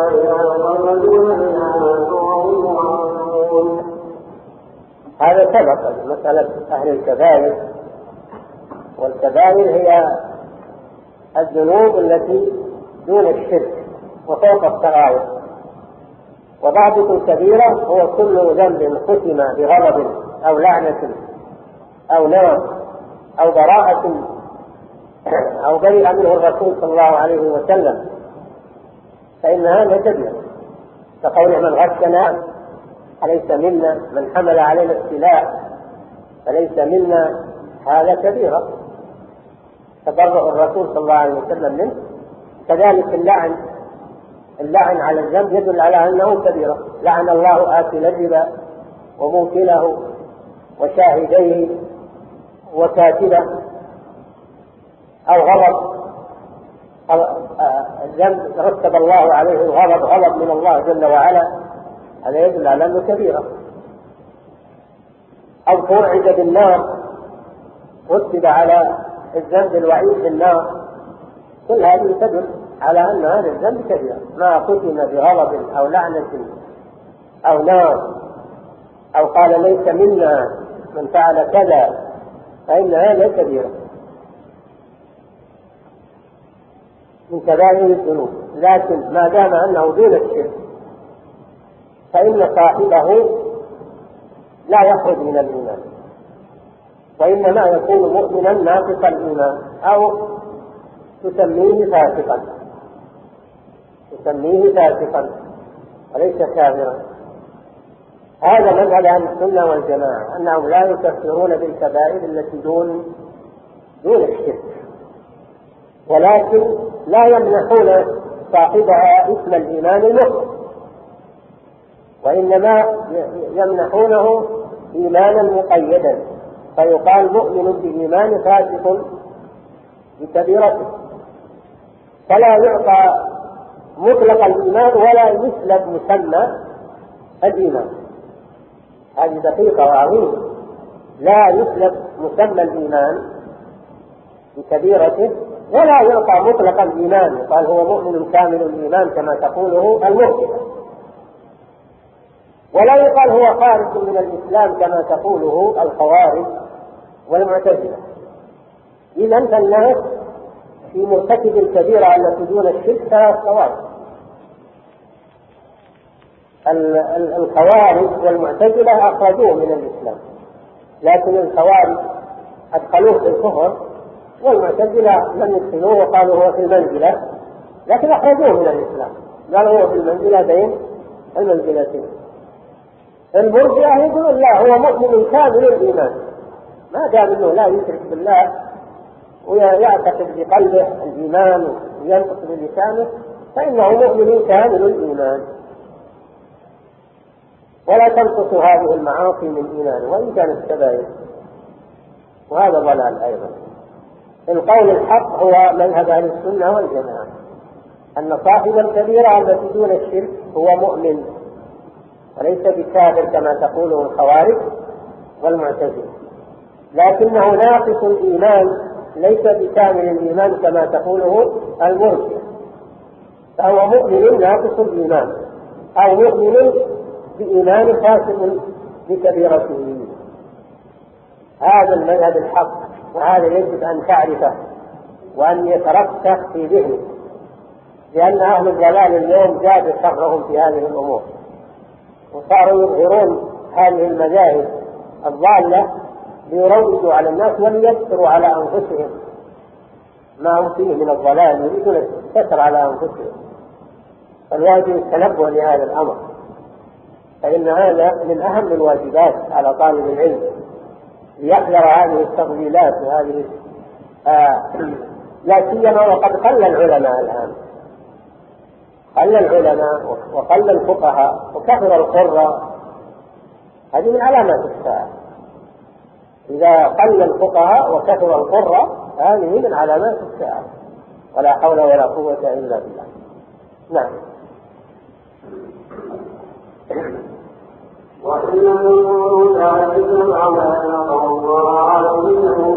هذا سبق مسألة أهل الكبائر، والكبائر هي الذنوب التي دون الشرك وفوق الصغائر. وضابط الكبيرة هو كل ذنب ختم بغضب أو لعنة أو نار أو براءة أو برئ منه الرسول صلى الله عليه وسلم فإن هذا كبير، كقول من غشنا فليس منا، من حمل علينا السلاح فليس منا، هذا كبيرة تبرأ الرسول صلى الله عليه وسلم منه. كذلك اللعن على الذنب يدل على أنه كبيرة. لعن الله آكل الربا وموكله وشاهديه وكاتبه. أو غضب الذنب رتب الله عليه الغضب، غضب من الله جل وعلا، هذا يدل على أنه كبيرة. أو توعد بالنار رتب على الذنب الوعيد بالنار، كل هذه تدل على أن هذا الذنب كبير. ما ختم بغضب أو لعنة أو نار أو قال ليس منا من فعل كذا فإن هذا كبير من كبائر الذنوب. لكن ما دام أنه دون الشرك فإن صاحبه لا يخرج من الإيمان، وإنما يكون مؤمنا ناقص الإيمان، أو تسميه فاسقا وليس كافرا. هذا مذهب أهل السنة والجماعة، أنهم لا يكفرون بالكبائر التي دون الشرك، ولكن لا يمنحون صاحبها اسم الإيمان المطلق، وإنما يمنحونه إيمانا مقيدا، فيقال مؤمن بإيمان فاسق بكبيرته. فلا يعطى مطلق الإيمان ولا يسلب مسمى الإيمان. هذه دقيقة وعظيمة. لا يسلب مسمى الإيمان بكبيرته ولا يعطى مطلق الإيمان، قال هو مؤمن كامل الإيمان كما تقوله المرجئة، ولا يقال هو خارج من الإسلام كما تقوله الخوارج والمعتزلة. إذن فالناس في مرتكب الكبيرة التي دون الشرك ثلاث طوائف: الخوارج والمعتزلة أخرجوه من الإسلام، لكن الخوارج أدخلوه في الكفر، والمعتزلة لم يدخلوه وقالوا هو في المنزلة، لكن أخرجوه من الإسلام، قالوا هو في المنزلة بين المنزلتين. المرجئة يقولون لا، هو مؤمن كامل الإيمان ما دام أنه لا يشرك بالله ويعتقد بقلبه الإيمان وينطق بلسانه فإنه مؤمن كامل الإيمان، ولا تنقص هذه المعاصي من إيمانه وإن كانت كبائر، وهذا ضلال أيضا. القول الحق هو مذهب أهل السنة والجماعة، أن صاحب الكبيرة التي دون الشرك هو مؤمن وليس بكافر كما تقوله الخوارج والمعتزلة، لكنه ناقص الإيمان ليس بكامل الإيمان كما تقوله المرجئة، فهو مؤمن ناقص الإيمان أو مؤمن بإيمان فاسد بكبيرته. هذا المذهب الحق، وهذا يجب أن تعرفه وأن يترسخ في ذهنك، لأن أهل الضلال اليوم زاد شرهم في هذه الأمور وصاروا يظهرون هذه المذاهب الضالة ليروجوا على الناس وليكثروا على أنفسهم ما هم فيه من الضلال، يريدون الستر على أنفسهم. فالواجب التنبه لهذا الأمر، فإن هذا من أهم الواجبات على طالب العلم ليحذر هذه التضليلات وهذه لا سيما وقد قل العلماء الآن، قل العلماء وقل الفقهاء وكثر القراء، هذه من علامات الساعة. إذا قل الفقهاء وكثر القراء هذه من علامات الساعة، ولا حول ولا قوة إلا بالله. نعم. وإن تعلم أعمالنا الله عليهم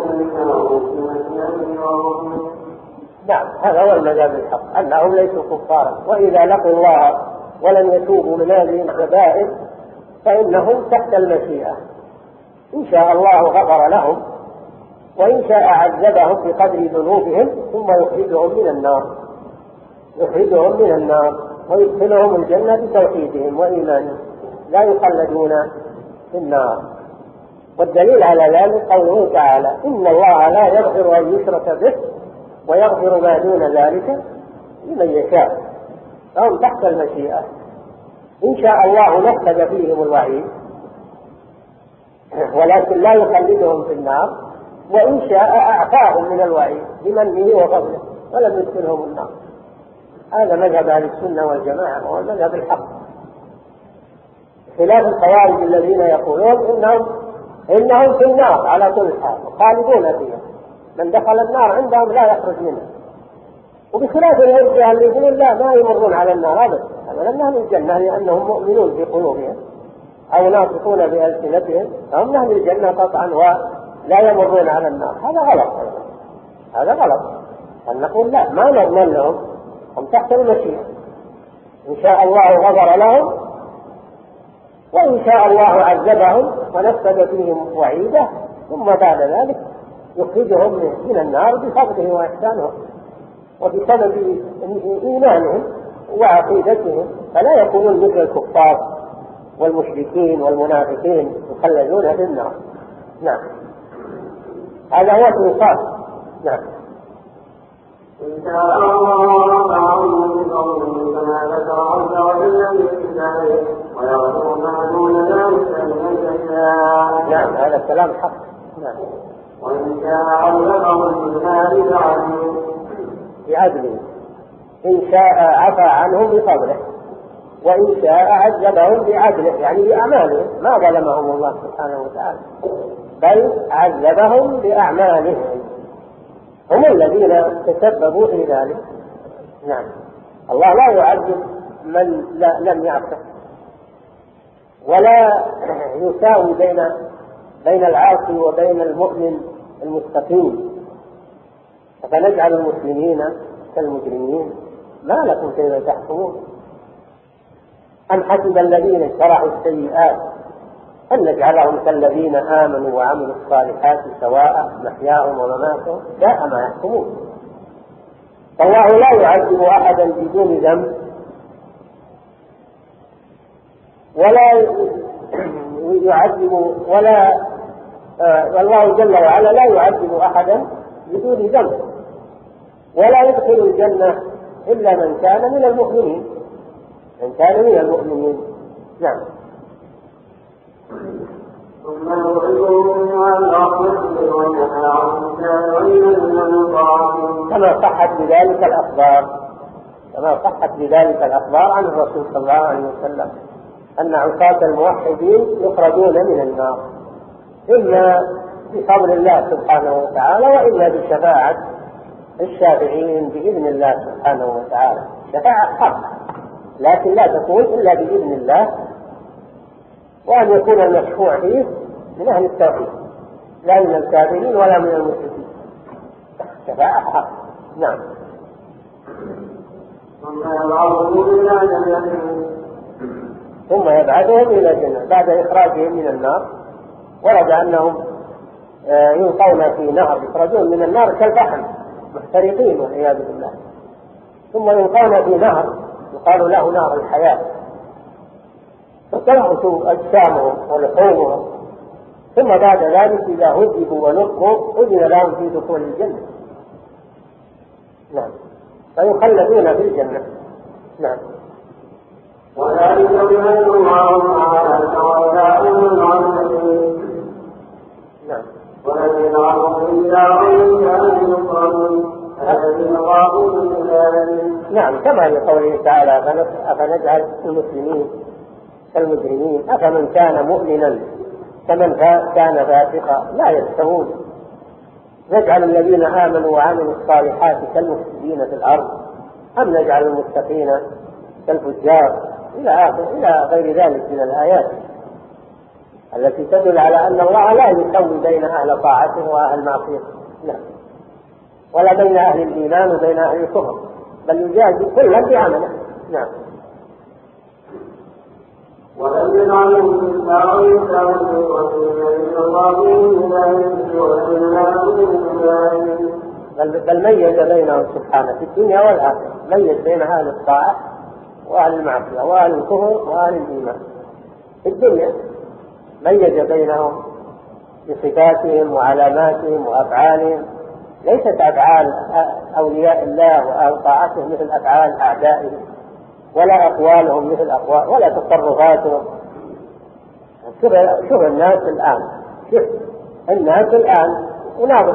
نعم، هذا هو المذهب الحق، أنهم ليسوا كفارا، وإذا لقوا الله ولم يتوبوا من هذه الكبائر فإنهم تحت المشيئة، إن شاء الله غفر لهم وإن شاء عذبهم بقدر ذنوبهم ثم يخرجهم من النار ويدخلهم الجنة بتوحيدهم وإيمانهم لا يخلدون في النار. والدليل على ذلك قوله تعالى: إن الله لا يغفر أن يشرك به ويغفر ما دون ذلك لمن يشاء، فهم تحت المشيئة، إن شاء الله نفذ فيهم الوعيد ولكن لا يخلدهم في النار، وإن شاء أعفاهم من الوعيد بمنه وفضله ولم يدخلهم النار. هذا مذهب أهل السنة والجماعة وهو المذهب الحق، خلاف الخوارج الذين يقولون إنهم في النار على كل حال خالدون فيها، من دخل النار عندهم لا يخرج منها. وبخلاف المرجئة اللي يقولون لا، ما يمرون على النار أبدا، لأن أهل الجنة لأنهم مؤمنون في قلوبهم أو ناطقون بألسنتهم فهم أهل الجنة قطعا ولا يمرون على النار. هذا غلط، هذا غلط أن نقول لا، ما نضمن لهم، هم تحت المشيئة، إن شاء الله غفر لهم وإن شاء الله عذبهم ونفذ فيهم وعيده ثم بعد ذلك يخرجهم من النار بفضله وإحسانه وبسبب إيمانهم وعقيدتهم، فلا يكونون مثل الكفار والمشركين والمنافقين يخلدون في النار. نعم، هذا هو الإنصاف. نعم. إن شاء الله رفعهم بفضله كما ذكر عز وجل في كتابه ويغفر ما دون ذلك لمن يشاء. نعم، هذا الكلام حق. نعم. وإن شاء عذبهم بالنار بعدله، إن شاء عفى عنهم بفضله وإن شاء عذبهم بعدله، يعني بأعمالهم، ما ظلمهم الله سبحانه وتعالى بل عذبهم بأعمالهم، هم الذين تسببوا في ذلك، نعم، الله لا يعذب من لم يعصه، ولا يساوي بين العاصي وبين المؤمن المستقيم. فنجعل المسلمين كالمجرمين، ما لكم كيف تحكمون؟ أم حسب الذين اجترحوا السيئات أن نجعلهم كالذين آمنوا وعملوا الصالحات سواء محياهم ومماتهم ساء ما يحكمون. فالله لا يعذب أحدا بدون ذنب، ولا يعذب والله جل وعلا لا يعذب أحدا بدون ذنب، ولا يدخل الجنة إلا من كان من المؤمنين، نعم. ثم يخرجهم عن رحمته وينهى عن كما صحت بذلك الأخبار عن الرسول صلى الله عليه وسلم أن عصاة الموحدين يخرجون من النار إما بفضل الله سبحانه وتعالى وإما بشفاعة الشافعين بإذن الله سبحانه وتعالى. شفاعة حق، لكن لا تكون إلا بإذن الله، وأن يكون المشفوع فيه من أهل التوحيد لا من الكافرين ولا من المشركين. شفاعة حق. نعم. ثم يبعثهم إلى الجنة بعد إخراجهم من النار. ورد أنهم يلقون في نهر، يخرجون من النار كالفحم محترقين والعياذ بالله، ثم يلقون في نهر يقال له نهر الحياة، فتنبت أجسامهم ولحومهم، ثم بعد ذلك إذا هذبوا ونقوا أذن لهم في دخول الجنة. نعم، فيخلدون في الجنة. نعم. وذلك بأن الله تعالى تولى العالمين. نعم. والذين عرفوا إلا كانوا يقرون الذين غابوا من ذلك. نعم، كما لقوله تعالى أفنجعل المسلمين كالمجرمين أفمن كان مؤمنا كمن كان فاسقا لا يستوون. نجعل الذين آمنوا وعملوا الصالحات كالمفسدين في الأرض أم نجعل المتقين كالفجار إلى غير ذلك من الآيات التي تدل على أن الله لا يسوي بين أهل طاعته وأهل معصيته، لا، ولا بين أهل الإيمان وبين أهل الكفر، بل يجازي كلا بعمله. نعم. ولم يجعلهم في بل ميز بينهم سبحانه في الدنيا والآخرة، ميز بين أهل الطاعة وأهل المعصية وأهل الكفر وأهل الإيمان. في الدنيا ميز بينهم بصفاتهم وعلاماتهم وأفعالهم، ليست أفعال أولياء الله وأهل طاعته مثل أفعال أعدائهم، ولا أقوالهم مثل أقوال، ولا تصرفاتهم. شوف الناس الآن وناظر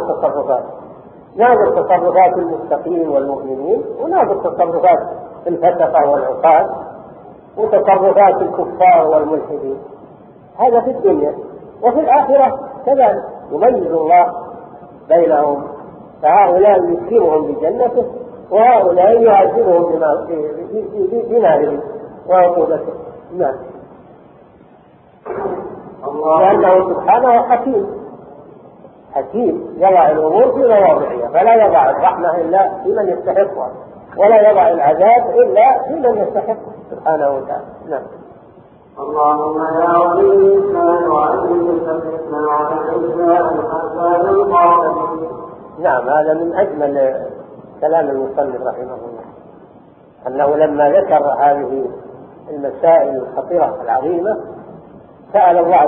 تصرفات المستقيم والمؤمنين، وناظر تصرفات الفسقة والعصاة، وتصرفات الكفار والملحدين. هذا في الدنيا، وفي الآخرة كذلك يميز الله بينهم، فهؤلاء يسكنهم بجنته وهؤلاء يعذبهم بناره وعقوبته. نعم. لأنه سبحانه حكيم يضع الأمور في مواضعها، فلا يضع الرحمة إلا في من يستحقها، ولا يضع العذاب إلا في من يستحقه سبحانه وتعالى. نعم. اللهم يا ولي الإسلام وعلي فتحنا على الإسلام حتى يلقى. نعم، هذا من أجمل كلام المصنف رحمه الله، أنه لما ذكر هذه المسائل الخطيرة العظيمة سأل الله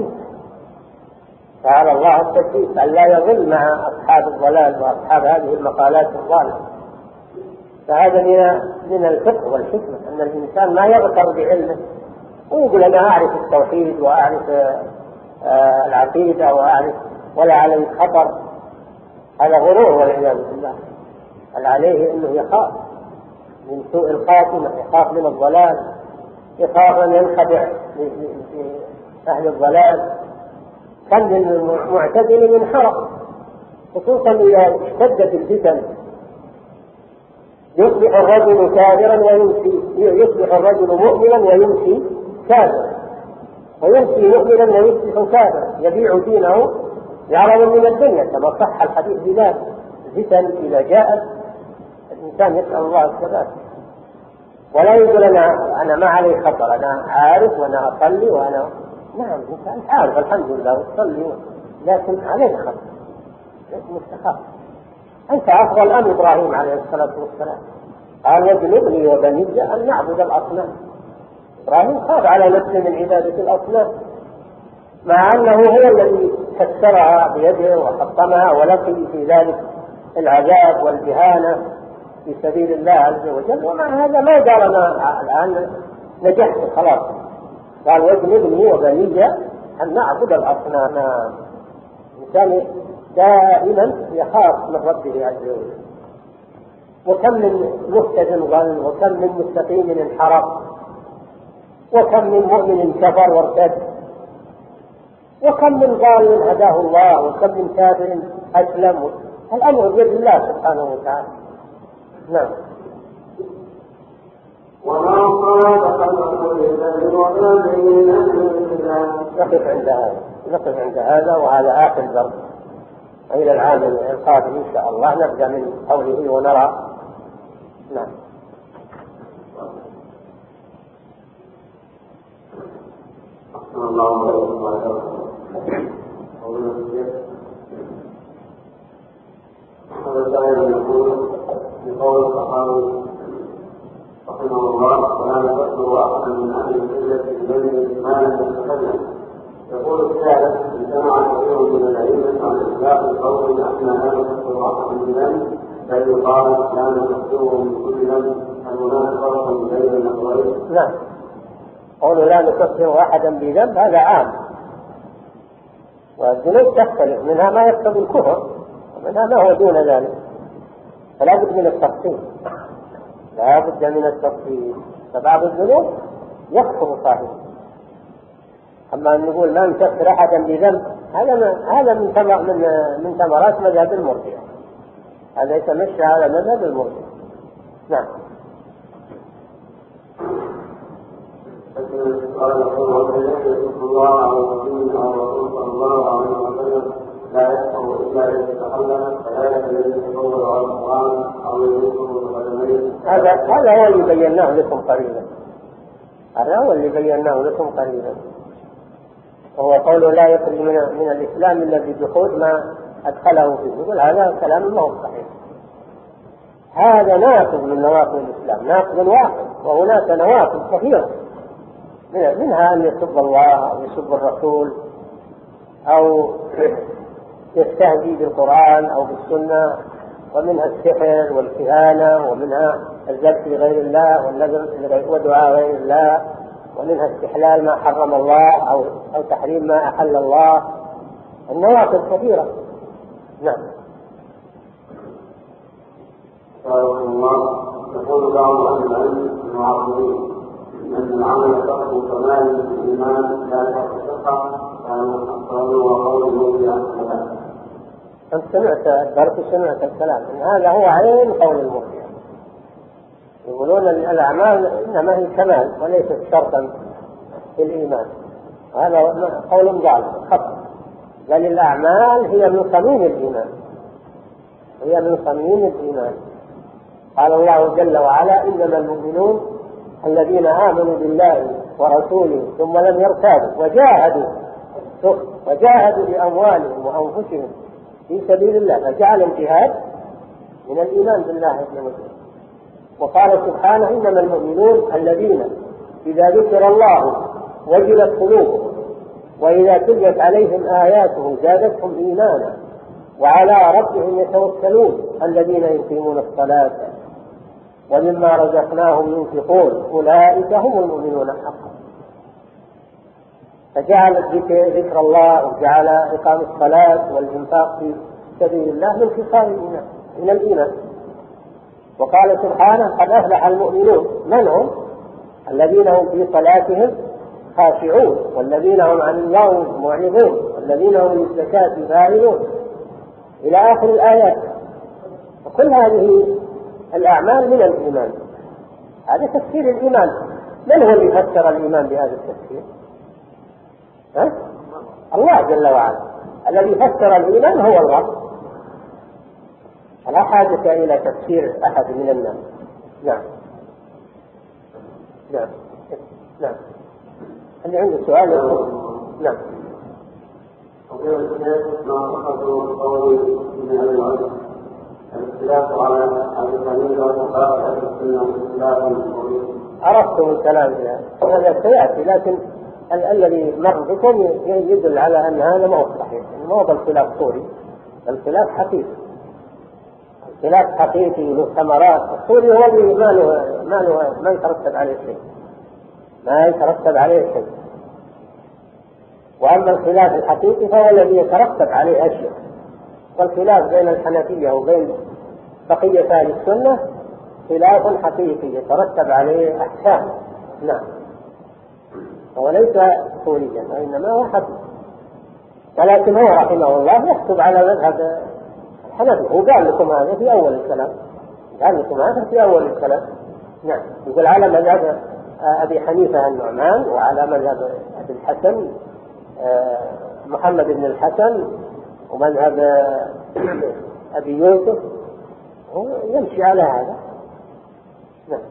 التثبيت أن لا يضل مع أصحاب الضلال وأصحاب هذه المقالات الضالة. فهذا من الفقه والحكمة أن الإنسان ما يغتر بعلمه ويقول أنا أعرف التوحيد وأعرف العقيدة ولا عليه خطر. هذا غرور والعياذ بالله. بل عليه أنه يخاف من سوء الخاتمة، يخاف من الضلال، يخاف أن ينخدع في أهل الضلال. كم من المعتدل من حرق، خصوصا إذا اشتدت الفتن يصبح الرجل كافرا ويمسي، يصبح الرجل مؤمنا ويمسي كافرا، ويمسي مؤمنا ويصبح كافرا، يبيع دينه بعرض من الدنيا، كما صح الحديث بذلك. الفتن إذا جاءت الإنسان يسأل الله الثبات، ولا يقول أنا ما علي خطر، أنا عارف وأنا أصلي وأنا نعم أنت عارف الحمد لله وتصلي، لكن عليك خطر مستخاف. أنت أفضل أم إبراهيم عليه الصلاة والسلام قال واجنبني وبني أن نعبد الأصنام. إبراهيم خاف على نفسه من عبادة الأصنام، مع أنه هو الذي كسرها بيده وحطمها ولقي في ذلك العذاب والإهانة في سبيل الله عز وجل، ومع هذا ما قال أنا الآن نجحت خلاص، قال واجنبني وبني أن نعبد الأصنام. الإنسان دائما يخاف من ربه عز وجل. وكم من مهتد ضل، وكم من مستقيم انحرف، وكم من مؤمن كفر وارتد، وكم من ضال هداه الله، وكم من كافر أسلم. الأمر بيد الله سبحانه وتعالى. نعم. نقف عند هذا وهذا آخر درس، إلى العام القادم إن شاء الله نبدأ من قوله ونرى. نعم. بقول الصحابي رحمه الله ولا تذكر أحدا من أهل القبلة بين ما لم يتكلم. يقول الثالث امتنع كثير من الأئمة عن إطلاق القول أن لا نذكر أحدا بذنب، بل يقال لا نذكره من كل ذنب، هناك فرق بين النظرين. نعم. قولوا لا نكفر أحدا بذنب هذا عام، والذنوب تختلف، منها ما يقتضي الكفر ومنها ما هو دون ذلك، فلا بد من التفصيل، لا بد من التفصيل. فبعض الذنوب يكفر صاحبه، أما أن نقول لا نكفر أحدا بذنب هذا من ثمرات مذهب المرجئة، هذا يتمشى على مذهب المرجئة. نعم. قال الله عليه وسلم صلى الله عليه وسلم لا يكفر إلا إذا تحلل، فلا يجوز يتطور على القرآن أو يذكر بقدميه. هذا هو اللي بيناه لكم قريبا، هذا هو اللي بيناه لكم قريبا، وهو قوله لا يخرج من الإسلام إلا بجحود ما أدخله فيه. يقول هذا كلام ما هو صحيح، هذا ناقض من نواقض الإسلام، ناقض واحد، وهناك نواقض كثيرة، منها أن يسب الله أو يسب الرسول أو يستهزئ بالقرآن أو بالسنة، ومنها السحر والكهانة، ومنها الذبح لغير الله والنذر ودعاء غير الله، ومنها استحلال ما حرم الله أو تحريم ما أحل الله. النواقض كثيرة. نعم. قال الله يقول بعض أهل العلم المعاصرين أن العمل ترك كمال الإيمان لا ترك الثقة، قالوا وقوله بأحسن. أنت سمعت الدرس وسمعت الكلام، إن هذا هو عين قول المرجئة، يقولون الأعمال إنما هي كمال وليست شرطا في الإيمان، هذا قول ضال خطأ، بل الأعمال هي من صميم الإيمان، هي من صميم الإيمان. قال الله جل وعلا إنما المؤمنون الذين آمنوا بالله ورسوله ثم لم يرتابوا وجاهدوا بأموالهم وأنفسهم في سبيل الله، فجعل الجهاد من الإيمان بالله عز وجل. وقال سبحانه إنما المؤمنون الذين إذا ذكر الله وجلت قلوبهم وإذا تليت عليهم آياته زادتهم إيمانا وعلى ربهم يتوكلون الذين يقيمون الصلاة ومما رزقناهم ينفقون أولئك هم المؤمنون حقا. فجعل ذكر الله وجعل إقام الصلاة والإنفاق في سبيل الله من خصال الإيمان، من الإيمان. وقال سبحانه قد أفلح المؤمنون، من هم؟ الذين هم في صلاتهم خاشعون، والذين هم عن اللغو معرضون، والذين هم للزكاة فاعلون، إلى آخر الآيات. وكل هذه الأعمال من الإيمان. هذا تفسير الإيمان. من هو اللي فسر الإيمان بهذا التفسير؟ الله جل وعلا. الذي فسر الإيمان هو الله، لا حاجة إلى تفسير أحد من الناس. نعم نعم نعم. اللي عنده سؤال يقول. نعم. عرفتم الكلام هذا سيأتي، لكن الذي مر بكم يدل على أن هذا ما هو صحيح، ما هو بالخلاف صوري، الخلاف حقيقي، الخلاف حقيقي له ثمرات. الصوري هو اللي ما يترتب عليه شيء، ما يترتب عليه شيء. وأما الخلاف الحقيقي فهو الذي يترتب عليه أشياء. والخلاف بين الحنفية وبين بقية أهل السنة خلاف حقيقي يترتب عليه أحكام. نعم. هو ليس صوريا وإنما هو حقيقي، ولكن هو رحمه الله يكتب على مذهب الحنفي. وقال لكم هذا في أول الكلام، قال لكم هذا في أول الكلام. نعم. يقول على مذهب أبي حنيفة النعمان، وعلى مذهب أبي الحسن محمد بن الحسن، ومذهب أبي يوسف، هو يمشي على هذا. نعم.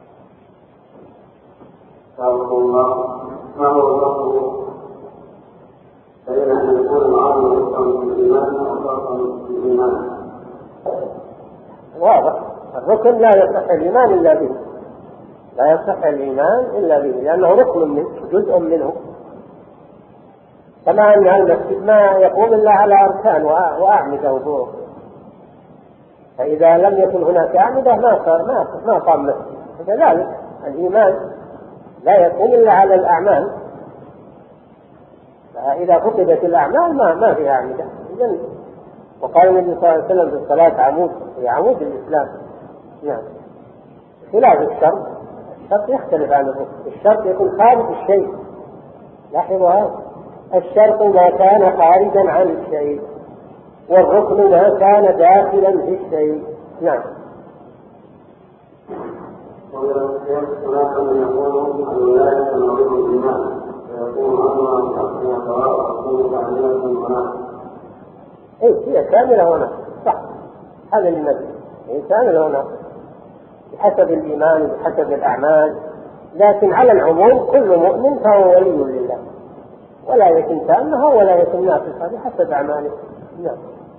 ما هو الرقم بين أن يكون العالم رقم في الإيمان ورقم في الإيمان؟ واضح. الركن لا يصح الإيمان إلا به، لا يصح الإيمان إلا به، لأنه ركن منه، جزء منه. كما أن المسجد ما يقوم إلا على أركان وأعمدة وظهور، فإذا لم يكن هناك أعمدة ما قام مسجد. كذلك الإيمان لا يقوم إلا على الأعمال، فإذا فقدت الأعمال ما فيها أعمدة. وقال النبي صلى الله عليه وسلم في الصلاة هي عمود الإسلام. نعم. خلاف الشرط يختلف عن الركن. الشرط يكون خارج الشيء، لاحظوا هذا، الشرط ما كان خارجا عن الشيء، والركن ما كان داخلا في الشيء. نعم. هناك من يقول الولاية تنظيم الإيمان، فيكون أمرا بحقها سواء تكون كاملة هناك. هي كاملة هنا، صح، هذا المثل، هي كاملة هنا بحسب الإيمان وبحسب الأعمال. لكن على العموم كل مؤمن فهو ولي لله، ولا يكن تامها ولا يكن ناقصها بحسب أعماله. نعم.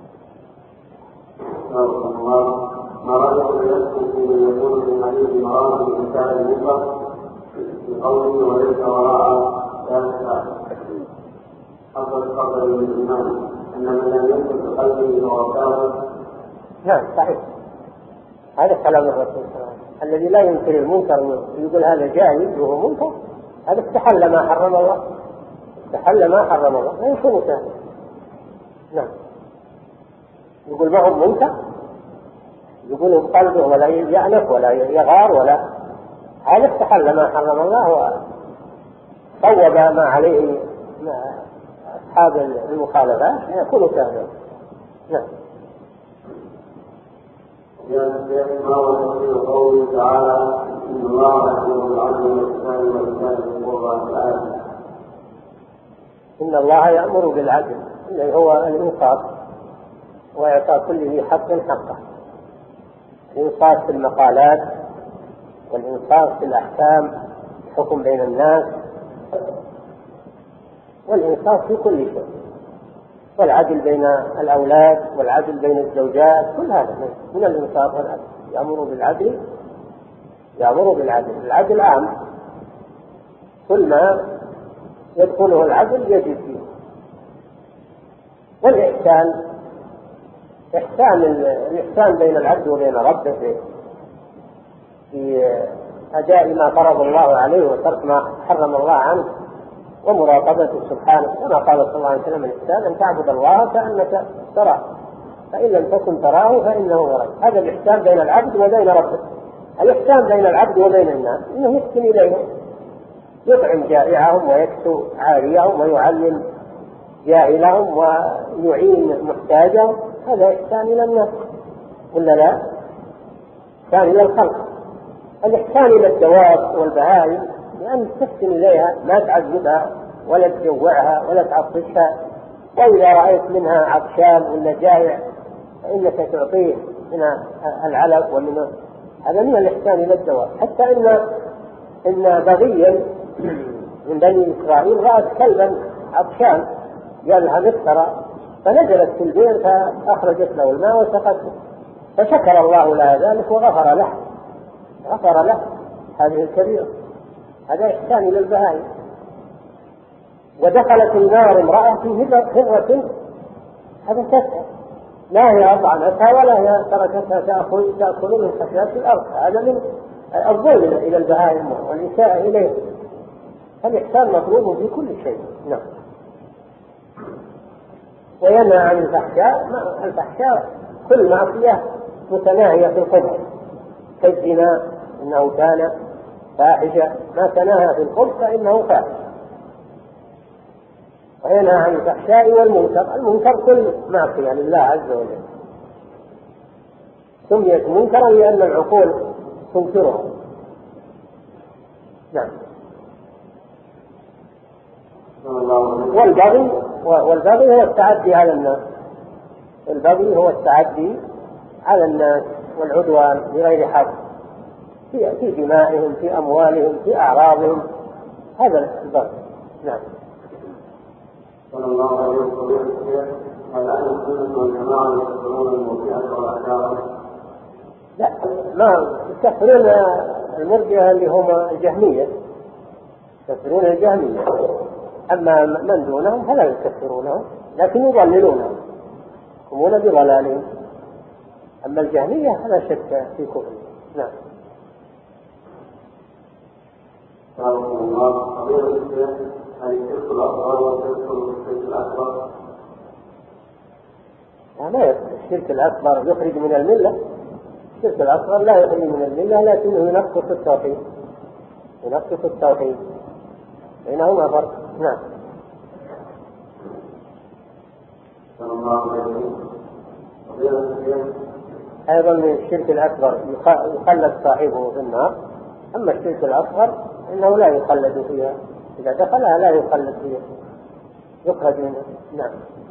ما رأيكم بنفسه من يقول في حديث مرام الإنسان المطلق بقوله وليس وراء ذلك قبل الإيمان أن من لم يكن بقلبه ووفاه؟ نعم صحيح، هذا كلام الرسول صلى الله عليه وسلم. الذي لا ينكر المنكر يقول هذا جائز وهو منكر، هذا استحل ما حرم الله، استحل ما حرم الله، لا يكون كافرا. نعم. يقول ما هو منكر، يقول قلبه ولا يعنف ولا يغار ولا، هذا استحل ما حرم الله وصوب ما عليه أصحاب المخالفات يكون كافرا. نعم. ما هو تفسير قوله تعالى إن الله يأمر بالعدل والإحسان وإيتاء ذي القربى تعالى؟ إن الله يأمر بالعدل، اللي هو الإنصاف وإعطاء كل ذي حق حقه، الإنصاف في المقالات والإنصاف في الأحكام، الحكم بين الناس، والإنصاف في كل شيء، والعدل بين الأولاد والعدل بين الزوجات، كل هذا من الإنصاف والعدل. يأمر بالعدل، العدل عام، كل ما يدخله العدل يجب فيه. والإحسان الإحسان بين العبد وبين ربه في أداء ما فرض الله عليه وترك ما حرم الله عنه ومراقبته سبحانه، كما قال صلى الله عليه وسلم الإحسان أن تعبد الله كأنك تراه فإن لم تكن تراه فإنه يراك. هذا الإحسان بين العبد وبين ربه. الإحسان بين العبد وبين الناس إنه يحسن إليهم، يطعم جائعهم ويكسو عاريهم ويعلم جاهلهم ويعين محتاجهم، هذا إحسان إلى الناس ولا لا؟ الإحسان إلى الخلق. الإحسان إلى الدواب والبهائم لأن تحسن إليها، ما تعذبها ولا تجوعها ولا تعطشها، وإذا رأيت منها عطشان ولا جائع فإنك تعطيه من العلف ومن هذا من الإحسان إلى الدواب. حتى إن بغيا من بني إسرائيل رأت كلبا عطشان قال لها مفترى، فنزلت في البئر فأخرجت له الماء وسقته، فشكر الله لها ذلك وغفر له هذه الكبيرة. هذا إحسان إلى البهائم. ودخلت النار امرأة في هرة هذا تسعى، لا هي أطعمتها ولا هي تركتها تأكل من خشيات الأرض. هذا من الظلم إلى البهائم والإساءة إليه. الإحسان مطلوب في كل شيء. نعم. وينهى عن الفحشاء كل معصية متناهية في القبح، كالزنا إنه كان فاحشة، ما تناهى في القبح فإنه فاحش. وينهى عن الفحشاء والمنكر. المنكر كل معصية لله عز وجل، سميت منكرا لأن العقول تنكرها. نعم. والبغي هو التعدي على الناس. البغي هو التعدي على الناس والعدوان بغير حق في دمائهم، في أموالهم، في أعراضهم. هذا البغي. نعم. صلى الله عليه وسلم. هل أهل السنة والجماعة يكفرون المرجئة والأحجار؟ لا، ما يكفرون المرجئة اللي هم الجهمية، يكفرون الجهمية. أما من دونهم فلا يكفرونهم، لكن يضللونهم، يقومون بضلالهم. أما الجهمية فلا شك في كفر. نعم. قالوا الله قبيل الشيخ هل الشرك الأصغر والشرك الأكبر؟ لا، الشرك الأكبر يخرج من الملة. الشرك الأصغر لا يخرج من الملة، لكنه ينقص التوحيد. بينهما فرق. نعم. أيضا من الشرك الأكبر يخلد صاحبه في النار. أما الشرك الأصغر إنه لا يخلد فيها، إذا دخلها لا يخلد فيها، يخرج منها. نعم.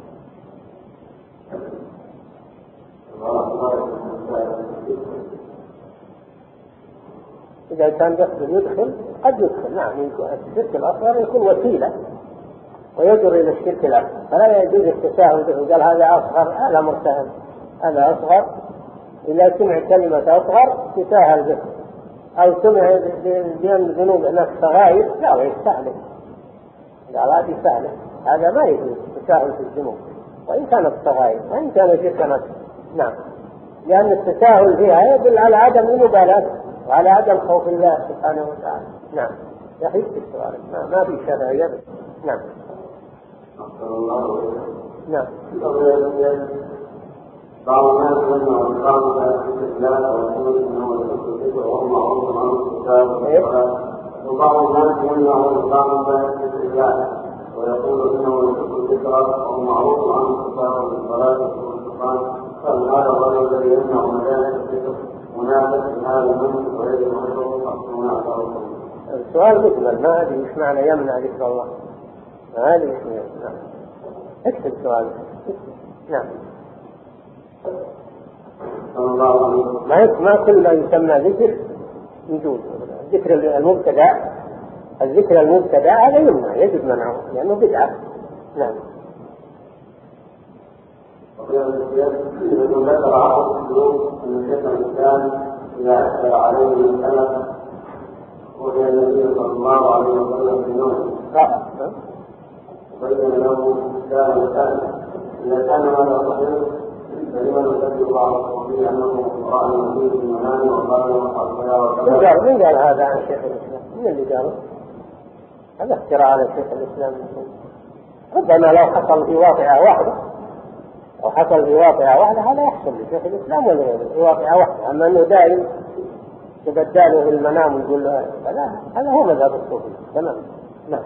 إذا كان يدخل قد يدخل. نعم. الشرك الأصغر يكون وسيلة ويجر إلى الشرك الأكبر، فلا يجوز التساهل به. قال هذا أصغر، هذا مرتهن، هذا أصغر. إذا سمع كلمة أصغر تساهل به، أو سمع بأن الذنوب هناك صغائر لا يستهلك، قال هذه سهلة. هذا ما يجوز التساهل في الذنوب وإن كانت صغائر وإن كان شركا. نعم. لأن التساهل فيها يدل على عدم المبالاة وعلى عدم خوف الله سبحانه وتعالى. نعم. يحيط السؤال، ما في شرع يد. نعم. نعم. بعض الناس يمنع الإقامة في الإسلام ويقول إنه يحب الفكر وهم معروف عن الكتاب، وبعض الناس يمنع الإقامة في الإسلام ويقول إنه يحب الفكر وهم معروف عن الكتاب والصلاة والقرآن. فهذا الرجل الذي يمنع مجالس الفكر مناسب لهذا المنهج ويجب أن يكون مناسبا؟ السؤال مجمل، ما أدري إيش معنى يمنع ذكر الله. هذه نعم. اكتب سؤال. نعم. ما كل ما يسمى ذكر يجوز. الذكر المبتدع هذا يمنع، يجب منعه لأنه بدعة. نعم. يقول ذكر عقد السلوك أن شيخ الإسلام إذا أثر عليه السلف وهي النبي صلى الله عليه وسلم في نوم وبين له كان الإسلام إذا كان هذا صحيح فلما نسجل بعض الصحيح أنه رأى النبي في المنام وقال له من قال هذا عن شيخ الإسلام؟ من اللي قاله؟ هذا اختراع على شيخ الإسلام. ربما لو حصل في واقعة واحدة هذا يحصل لشيخ الإسلام ولا غيره في واقعة واحدة. أما أنه دائم تبدله في المنام ويقول له هذا هو مذهب الصوفي. تمام. نعم.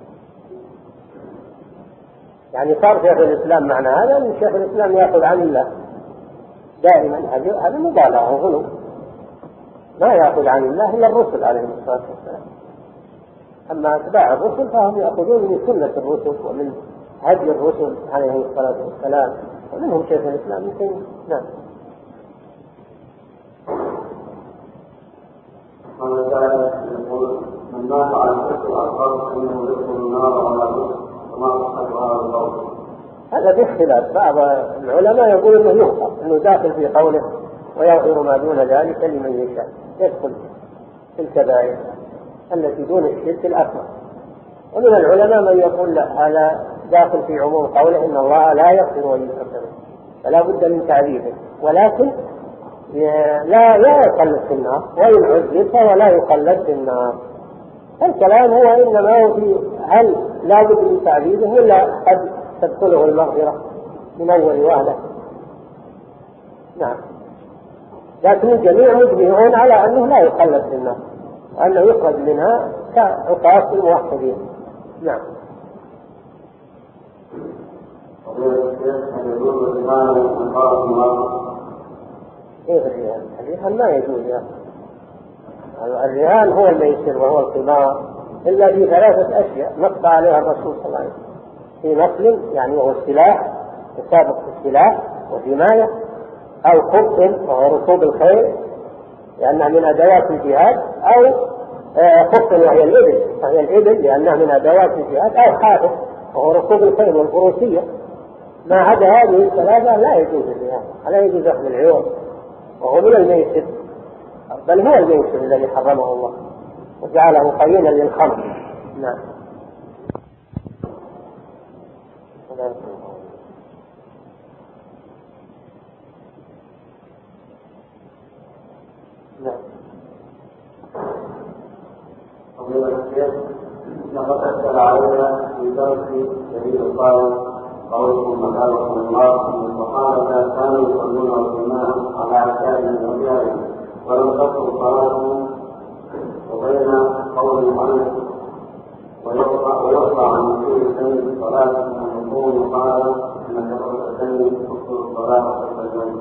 يعني صار شيخ الإسلام معنى هذا أن شيخ الإسلام يأخذ عن الله دائما. هذا مبالغة وغلو. ما يأخذ عن الله إلا الرسل عليهم الصلاة والسلام. أما أتباع الرسل فهم يأخذون من سنة الرسل ومن هدي الرسل عليهم الصلاة والسلام، ومنهم شيخ الإسلام ابن تيمية. نعم. من مات على الشرك الأكبر فإنه يدخل النار ولا بد وما تصحب هذا القول. هذا باختلاف، بعض العلماء يقول انه يغفر، انه داخل في قوله ويغفر ما دون ذلك لمن يشاء، يدخل في الكبائر التي دون الشرك الأكبر. ومن العلماء من يقول لا، هذا داخل في عموم قوله ان الله لا يغفر ان يشرك به، فلا بد من تعذيبه، ولكن لا يخلد في النار، وإن عذب فهو لا يخلد في النار. الكلام هو إنما هو في هل لا بد من تعذيبه ولا قد تدخله المغفرة من أول وهلة. نعم. لكن الجميع مجمعون على أنه لا يخلد في النار، وأنه يخرج منها كعقاب الموحدين. نعم. ايه الرهان؟ الرهان ما يجوز يا الرهان هو الميسر وهو القمار، الا في ثلاثة اشياء نص عليها الرسول صلى الله عليه وسلم: في نصل يعني وهو السلاح، تسابق في السلاح وحماية، او خبط وهو ركوب الخيل لانها من ادوات الجهاد، او خبط وهي الابل لانها من ادوات الجهاد، او حافظ وهو ركوب الخيل والفروسية. ما عدا هذه الثلاثة لا يجوز الرهان، لا يجوز اخذ العوض، وهو من الميسر، بل هو الميسر الذي حرمه الله وجعله قينا للخمر. نعم. لقد أشكل علينا في درس دليل القائل قولكم مكانكم الله ان الصحابه كانوا يصلون الجماعه على عشائهم ورجالهم ولم تكن صلاتهم، وبين قول عنه ويقطع عن كل شيء صلاه من يكون قال ان كفر تكثر الصلاه والسجود.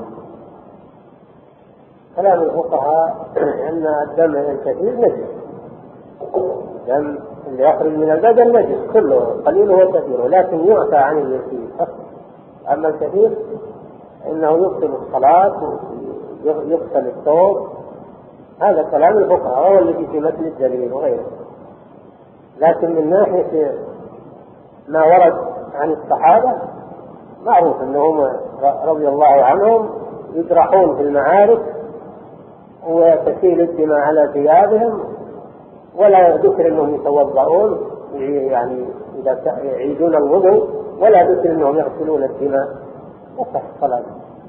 كلام الفقهاء ان الدم الكثير نجس، الدم اللي يخرج من البدن نجس كله قليله وكثيره، لكن يعفى عن اليسير. أما الكثير إنه يبطل الصلاة ويغسل الثوب، هذا كلام الفقهاء هو الذي في مثل الدليل وغيره. لكن من ناحية ما ورد عن الصحابة معروف أنهم رضي الله عنهم يجرحون في المعارك وتسيل الدماء على ثيابهم، ولا ذكر أنهم يتوضؤون يعني إذا يعيدون الوضوء، ولا ذكر أنهم يغسلون الدماء وصح الصلاة.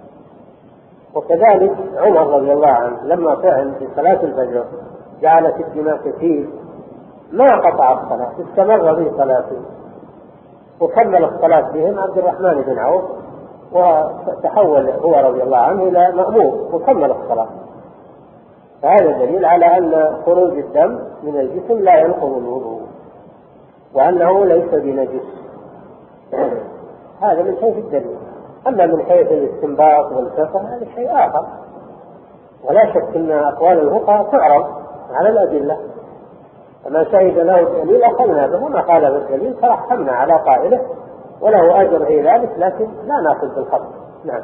وكذلك عمر رضي الله عنه لما فهم في صلاة الفجر جعلت الدماء تسيل ما قطع الصلاة، استمر في صلاته وكمل الصلاة بهم عبد الرحمن بن عوف، وتحول هو رضي الله عنه إلى مأمور وكمل الصلاة. فهذا دليل على أن خروج الدم من الجسم لا ينقض الوضوء، وأنه ليس بنجس. هذا من حيث الدليل. أما من حيث الاستنباط والفقه هذا شيء آخر، ولا شك أن أقوال الفقهاء تعرض على الأدلة، فما شهد له الدليل أخذنا به، وما قال بالدليل فرحمنا على قائله وله أجر في ذلك، لكن لا نأخذ بالخطأ. نعم.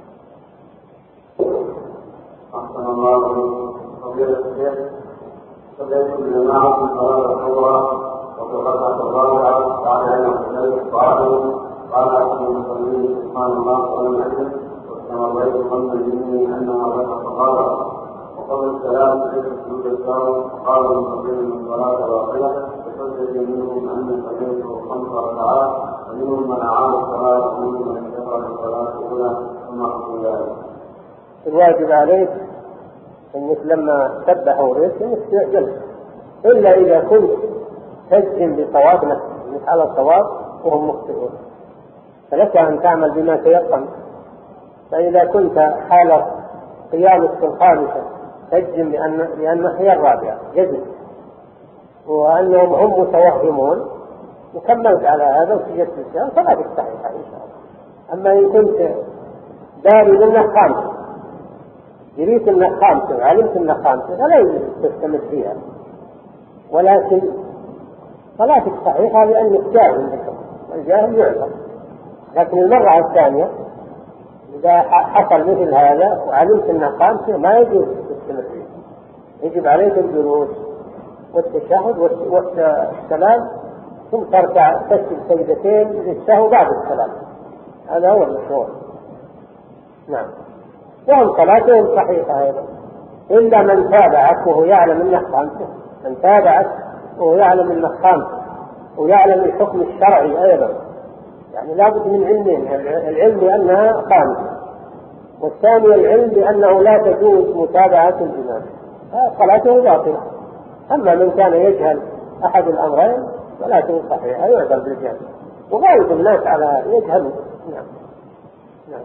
أحسن الله فضيلة الشيخ، صليت الجماعة في صلاة الظهر وفي الركعة الرابعة بعد أن أصليت الصلاة قال أحد المصلين سبحان الله ولم أحد واستمريت ظنا مني أنها ركعة الرابعة، وقبل السلام ليس سجود السهو، قال المصلين من صلاة باطلة فسجد منهم أن صليته 5 ركعات، ومنهم من أعاد الصلاة ومنهم من انتهى الصلاة الأولى ثم أحسن ذلك. الواجب عليك انك لما تسبحوا انك جلس، الا اذا كنت تجزم بصواب نفسك انك على الصواب وهم مخطئون، فلك ان تعمل بما تيقن. فاذا كنت حال قيامك في الخامسه تجزم بان هي الرابعه جزم، وانهم هم متوهمون، وكملت على هذا وسجدت السلام فلا تستحيح ان شاء الله. اما ان كنت داري منك خامسه جريت أنك خامسة علمت أنك خامسة فلا يجب تستمر فيها، ولكن صلاتك صحيحة لأنك جاهل بكم، والجاهل يعذر. لكن المرة الثانية إذا حصل مثل هذا وعلمت أنك خامسة ما يجب تستمر فيها، يجب عليك الجلوس والتشهد والسلام، ثم تركع تسجد سجدتين للسهو بعد السلام. هذا هو المشروع. نعم. وهم صلاتهم صحيحة أيضا، إلا من تابعك وهو يعلم أنك خامسة، من تابعك وهو يعلم أنك خامسة ويعلم الحكم الشرعي أيضا، يعني لابد من علمين: العلم بأنها خامسة، والثاني العلم بأنه لا تجوز متابعة الإمام، صلاته باطلة. أما من كان يجهل أحد الأمرين صلاته صحيحة يعذر بالجهل، وغالب الناس على يجهلوا. نعم. نعم.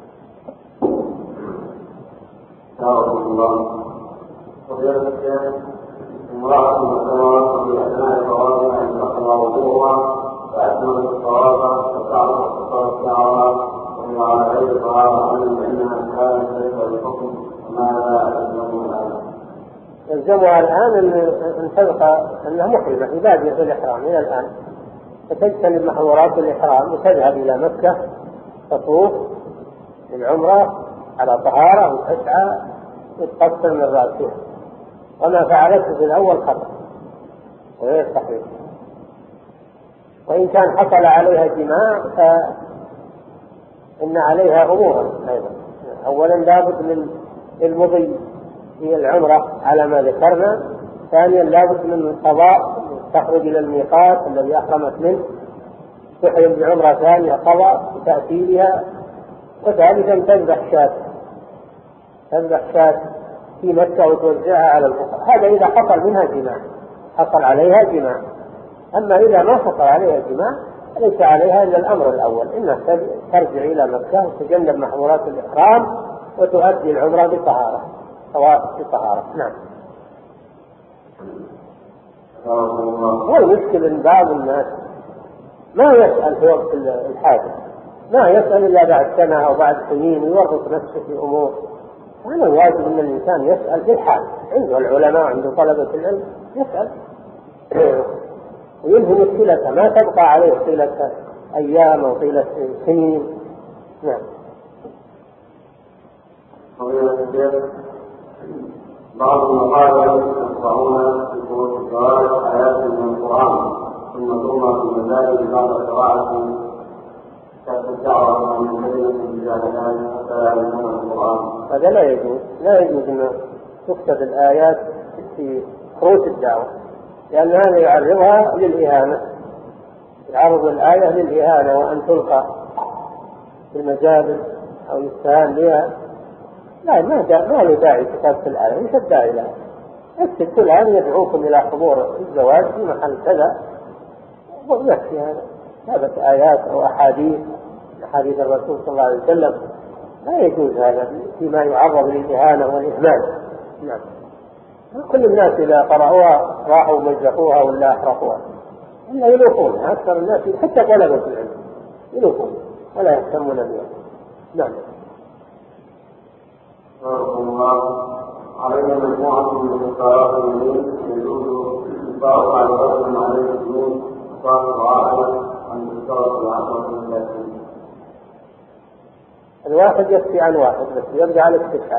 فضيلة الشيخ، امرأة مسلمة في أثناء طوافها انتقل وضوءها فأكملت الطواف فتعرف خطوات شعرها وهي على غير طهارة علم أنها كانت ليس بحكم، وماذا يلزمها الآن أن تبقى أنها محرمة في بادية الإحرام إلى الآن، فتجتنب محظورات الإحرام وتذهب إلى مكة تطوف للعمرة على طهارة وتسعى وتقصر من رأسها، وما فعلته في الأول خطأ وغير صحيح. وإن كان حصل عليها جماع فإن عليها أمورا أيضا: أولا لابد من المضي في العمرة على ما ذكرنا، ثانيا لابد من القضاء، تخرج إلى الميقات الذي أحرمت منه، تحرم بعمرة ثانية قضاء بتأثيرها، وثالثا تذبح شاة في مكة وتوزعها على الفقراء. هذا إذا حصل منها جماع، حصل عليها جماع. أما إذا ما حصل عليها جماع ليس عليها إلا الأمر الأول: إنها ترجع إلى مكة وتجنب محظورات الإحرام وتؤدي العمرة بطهارة، سواء بطهارة. نعم. هو المشكل إن بعض الناس ما يسأل في وقت الحاجة، ما يسأل إلا بعد سنة أو بعد سنين ويورط نفسه في أمور. وأنا الواجب أن الإنسان يسأل في الحال، عنده العلماء عنده طلبة العلم يسأل وينهي مشكلته، ما تبقى عليه طيلة أيام أو طيلة سنين. نعم. بعض المقالات يقرؤون في كتب الجوارح آيات من القرآن ثم تؤمر في المساجد بعد قراءة كتب الدعوة من كلمة الجاهلات حتى يعلمون القرآن. هذا لا يجوز أن تكتب الآيات في كروت الدعوة، لأن هذا يعرضها للإهانة، يعرض الآية للإهانة وأن تلقى في المجابر أو يستهان بها. لا، ما له داعي كتابة الآية، ليس الداعي لها. اكتب فلان يدعوكم إلى حضور الزواج في محل كذا ويكفي هذا. ثابت آيات أو أحاديث الرسول صلى الله عليه وسلم، لا يجوز هذا فيما يعرض للإهانة والإهمال. نعم. كل الناس إذا قرأوها راحوا مزقوها ولا أحرقوها، إلا يلوحون. أكثر الناس حتى طلبة العلم يلوحون ولا يهتمون بها. نعم. علينا مجموعة من القرارات اليمين يجوز إنفاق على رجل عليه الدين وصاحب عائلة عن الإنفاق العشرة من الثلاثين. الواحد يكفي عن واحد بس، يرجع على التسعة،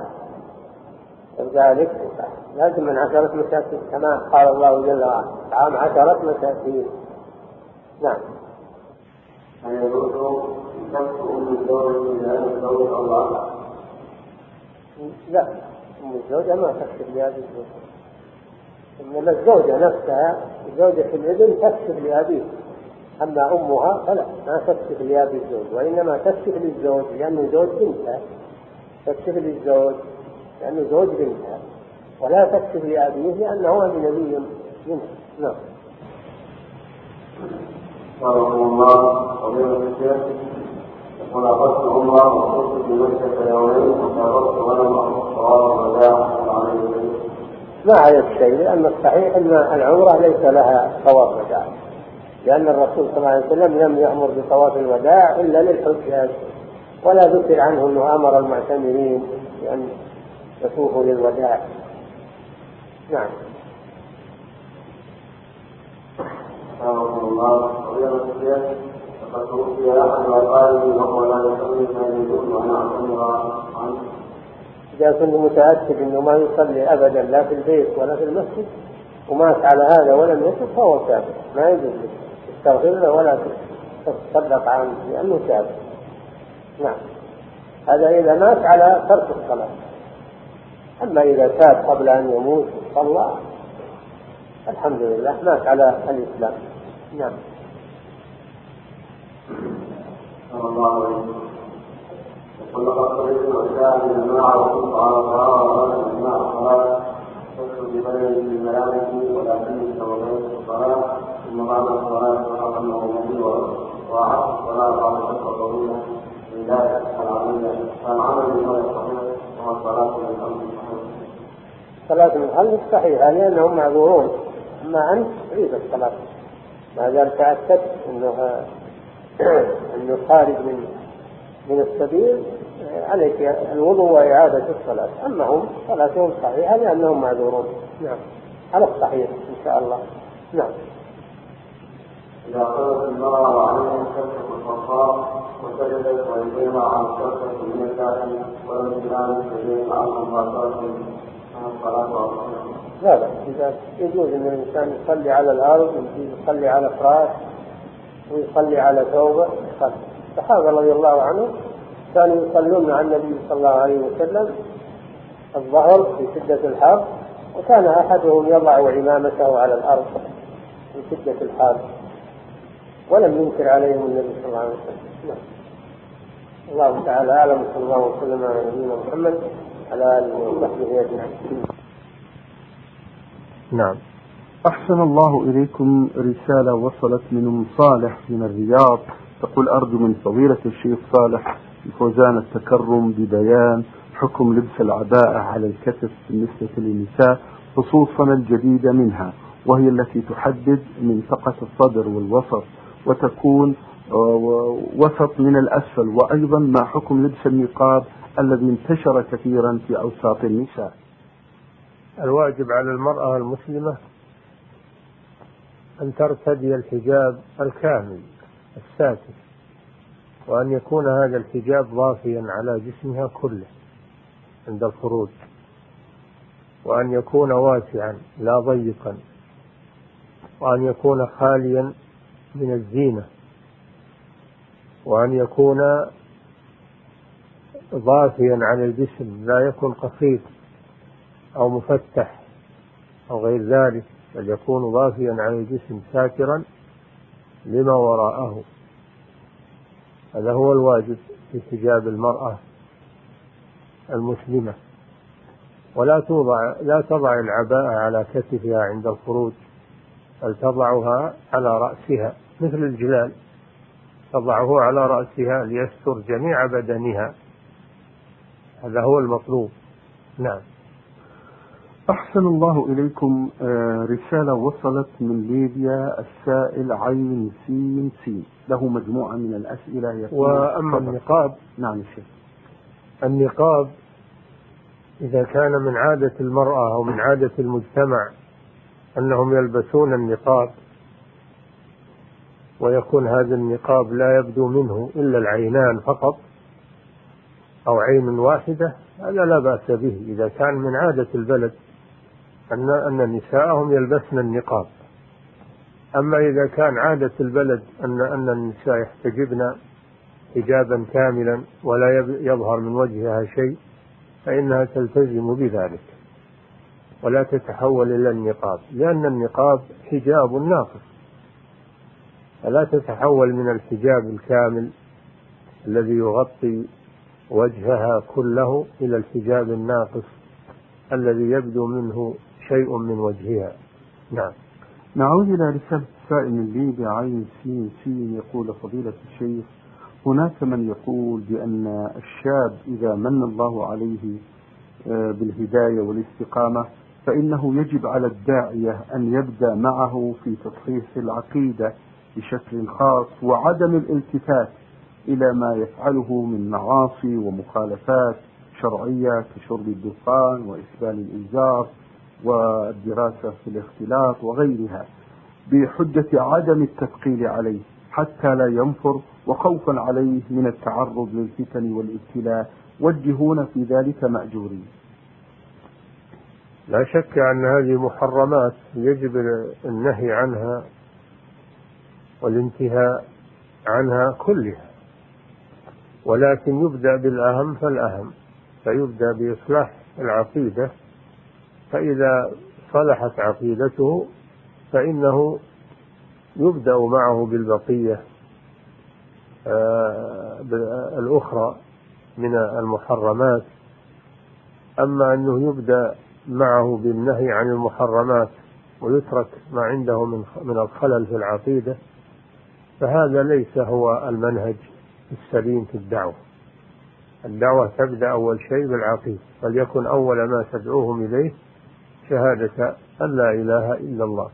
لازم من 10 مساكين كما قال الله جل وعلا: طعام 10 مساكين. نعم. يجوز كف أم الزوج لهذا الزوج أو لا؟ لا، أم الزوجة ما تكشف لهذه الزوجة، إنما الزوجة نفسها، زوجة الابن تكشف لأبيه، أما أمها فلا، ما تكشف لأبي الزوج، وإنما تكشف للزوج لأنه زوج بنتها، تكشف للزوج لأنه زوج بنتها، ولا تكشف لأبيه لأنه أجنبي منه. نعم. الله فضيلة الشيخ، يقول أخذت عمرة وقلت في مكة يومين وسافرت ولم أخذ صواب الوداع عليه. ما عليه شيء، لأن الصحيح أن العمرة ليس لها طواف وداع، لأن الرسول صلى الله عليه وسلم لم يأمر بطواف الوداع إلا للحجاج، ولا ذكر عنه أنه أمر المعتمرين يطوف للوداع. نعم. الله فقد توفي احد اقاربي وهو لا يصلي فيجوز ان اعتمر عنه. إذا كنت متأكد أنه ما يصلي أبدا لا في البيت ولا في المسجد ومات على هذا ولم يتب فهو كافر، ما يجوز لك تستغفر له ولا تصدق عنه لأنه كافر. نعم. هذا إذا مات على ترك الصلاة. أما إذا تاب قبل أن يموت صلى الحمد لله مات على الإسلام. نعم. الله عليه وقل قصرت وجاء من الماء وكنت على طهارة الماء الصلاة تدخل بغير الملائكة ولكن التوبة الصلاة ثم بعد الصلاة فقط المؤمنين وعدت الصلاة بعد فترة طويلة من ذلك العملية فالعمل بما يستطيع هو الصلاة من أمر صحيح. صلاة من خلف صحيحة لأنهم معذورون، أما أنت عيد الصلاة ما دام تأكدت أنه خارج من السبيل عليك الوضوء وإعادة الصلاة. أما هم صلاتهم صحيحة لأنهم معذورون. نعم على الصحيح إن شاء الله. نعم. إذا قالت المرأة وعليها كفة الفصاح وسجدت ويديها عن كفة من الداخل ولم تنام سجدت عنهم باطلة عن الصلاة والصلاة. لا إذا يجوز أن الإنسان يصلي على الأرض ويصلي على فراش ويصلي على ثوبه. الصحابة رضي الله عنهم كانوا يصلون مع النبي صلى الله عليه وسلم الظهر في شدة الحر، وكان أحدهم يضع عمامته على الأرض في شدة الحر ولم ينكر عليهم النبي صلى الله عليه وسلم. الله تعالى أعلم. صلى الله وسلم على نبينا محمد على آله وصحبه أجمعين. نعم. أحسن الله إليكم. رسالة وصلت من صالح من الرياض تقول أرجو من فضيلة الشيخ صالح الفوزان التكرم ببيان حكم لبس العباءة على الكتف بالنسبة للنساء خصوصا الجديدة منها، وهي التي تحدد منطقة الصدر والوسط وتكون وسط من الأسفل، وأيضا ما حكم لبس النقاب الذي انتشر كثيرا في أوساط النساء. الواجب على المرأة المسلمة أن ترتدي الحجاب الكامل الساتر، وأن يكون هذا الحجاب ضافيا على جسمها كله عند الخروج، وأن يكون واسعا لا ضيقا، وأن يكون خاليا من الزينة، وأن يكون ضافيا على الجسم لا يكون قصير أو مفتح أو غير ذلك، بل يكون ضافيا على الجسم ساترا لما وراءه. هذا هو الواجب في حجاب المرأة المسلمة. ولا تضع العباءة على كتفها عند الخروج، بل تضعها على رأسها مثل الجلال، تضعه على رأسها ليستر جميع بدنها. هذا هو المطلوب. نعم. أحسن الله إليكم. رسالة وصلت من ليبيا السائل عين سين سين له مجموعة من الأسئلة. وأما النقاب، نعم شيخ، النقاب إذا كان من عادة المرأة أو من عادة المجتمع أنهم يلبسون النقاب ويكون هذا النقاب لا يبدو منه إلا العينان فقط أو عين واحدة، هذا لا بأس به إذا كان من عادة البلد أن نساءهم يلبسن النقاب. أما إذا كان عادة البلد أن النساء يحتجبن حجابا كاملا ولا يظهر من وجهها شيء، فإنها تلتزم بذلك ولا تتحول إلى النقاب، لأن النقاب حجاب ناقص، فلا تتحول من الحجاب الكامل الذي يغطي وجهها كله إلى الحجاب الناقص الذي يبدو منه شيء من وجهها. نعم. نعود إلى رسالة سائل من ليبيا عين سين سين يقول فضيلة الشيخ هناك من يقول بأن الشاب إذا من الله عليه بالهداية والاستقامة فإنه يجب على الداعية أن يبدأ معه في تصحيح العقيدة بشكل خاص وعدم الالتفات إلى ما يفعله من معاصي ومخالفات شرعية كشرب الدخان وإسبال الإزار والدراسة في الاختلاط وغيرها، بحجة عدم التثقيل عليه حتى لا ينفر وخوفا عليه من التعرض للفتن والابتلاء، وجهون في ذلك مأجورين. لا شك أن هذه محرمات يجب النهي عنها والانتهاء عنها كلها، ولكن يبدأ بالأهم فالأهم، فيبدأ بإصلاح العقيدة، فإذا صلحت عقيدته فإنه يبدأ معه بالبقية الأخرى من المحرمات. أما أنه يبدأ معه بالنهي عن المحرمات ويترك ما عنده من الخلل في العقيدة، فهذا ليس هو المنهج السليم في الدعوة. الدعوة تبدأ أول شيء بالعقيدة، فليكن أول ما تدعوهم إليه شهادة أن لا إله إلا الله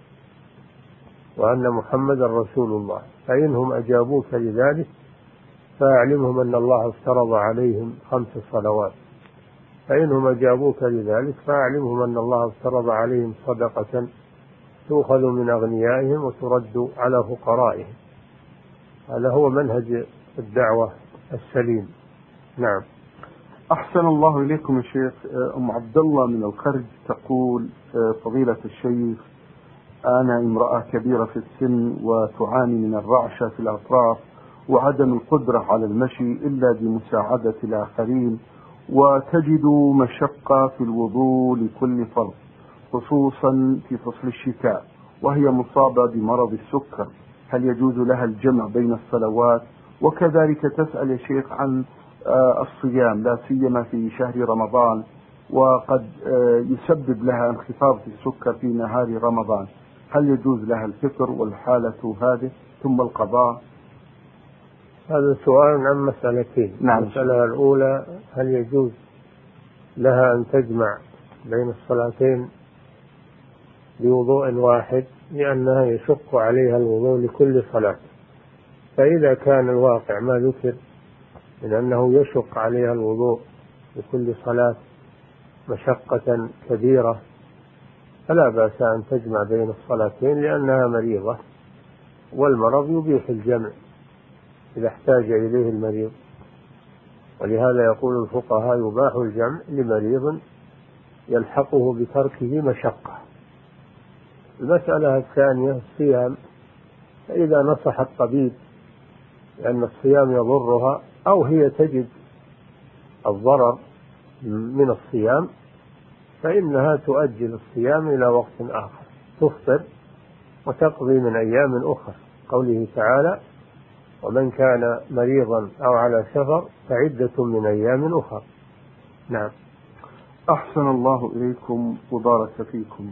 وأن محمد رسول الله، فإنهم أجابوك لذلك فأعلمهم أن الله افترض عليهم 5 صلوات، فإنهم أجابوك لذلك فأعلمهم أن الله افترض عليهم صدقة تؤخذ من أغنيائهم وترد على فقرائهم. هذا هو منهج الدعوة السليم. نعم. أحسن الله إليكم يا شيخ. أم عبد الله من الخرج تقول: فضيلة الشيخ، أنا امرأة كبيرة في السن وتعاني من الرعشة في الأطراف وعدم القدرة على المشي إلا بمساعدة الآخرين، وتجد مشقة في الوضوء لكل فرض خصوصا في فصل الشتاء، وهي مصابة بمرض السكر، هل يجوز لها الجمع بين الصلوات؟ وكذلك تسأل يا شيخ عن الصيام لا سيما في شهر رمضان، وقد يسبب لها انخفاض في السكر في نهار رمضان، هل يجوز لها الفطر والحالة هذه ثم القضاء؟ هذا سؤال عن مسألتين. نعم. المسألة الأولى: هل يجوز لها أن تجمع بين الصلاتين بوضوء واحد، لأنها يشق عليها الوضوء لكل صلاة. فإذا كان الواقع ما ذكر من أنه يشق عليها الوضوء لكل صلاة مشقة كبيرة، فلا بأس أن تجمع بين الصلاتين لأنها مريضة، والمرض يبيح الجمع إذا احتاج إليه المريض، ولهذا يقول الفقهاء: يباح الجمع لمريض يلحقه بتركه مشقة. المسألة الثانية: الصيام، فإذا نصح الطبيب لأن الصيام يضرها أو هي تجد الضرر من الصيام فإنها تؤجل الصيام إلى وقت آخر، تفطر وتقضي من أيام أخرى، قوله تعالى: ومن كان مريضا أو على سفر فعدة من أيام أخرى. نعم. أحسن الله إليكم وبارك فيكم.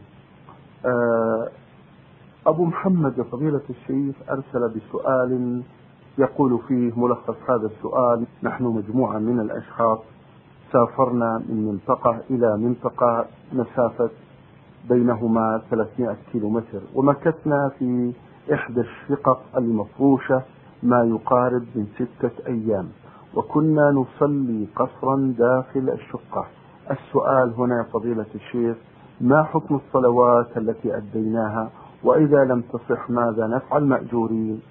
أبو محمد فضيلة الشيخ أرسل بسؤال يقول فيه ملخص هذا السؤال: نحن مجموعة من الأشخاص سافرنا من منطقة إلى منطقة مسافة بينهما 300 كيلومتر، ومكثنا في إحدى الشقق المفروشة ما يقارب من 6 أيام، وكنا نصلي قصرا داخل الشقة. السؤال هنا فضيلة الشيخ: ما حكم الصلوات التي أديناها؟ وإذا لم تصح ماذا نفعل مأجورين؟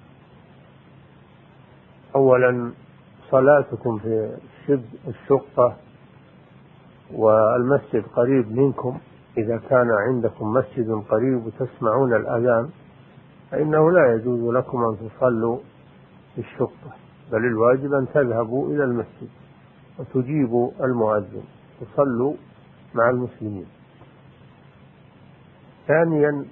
أولا، صلاتكم في الشقة والمسجد قريب منكم، إذا كان عندكم مسجد قريب وتسمعون الأذان فإنه لا يجوز لكم أن تصلوا في الشقة، بل الواجب أن تذهبوا إلى المسجد وتجيبوا المؤذن تصلوا مع المسلمين. ثانيا،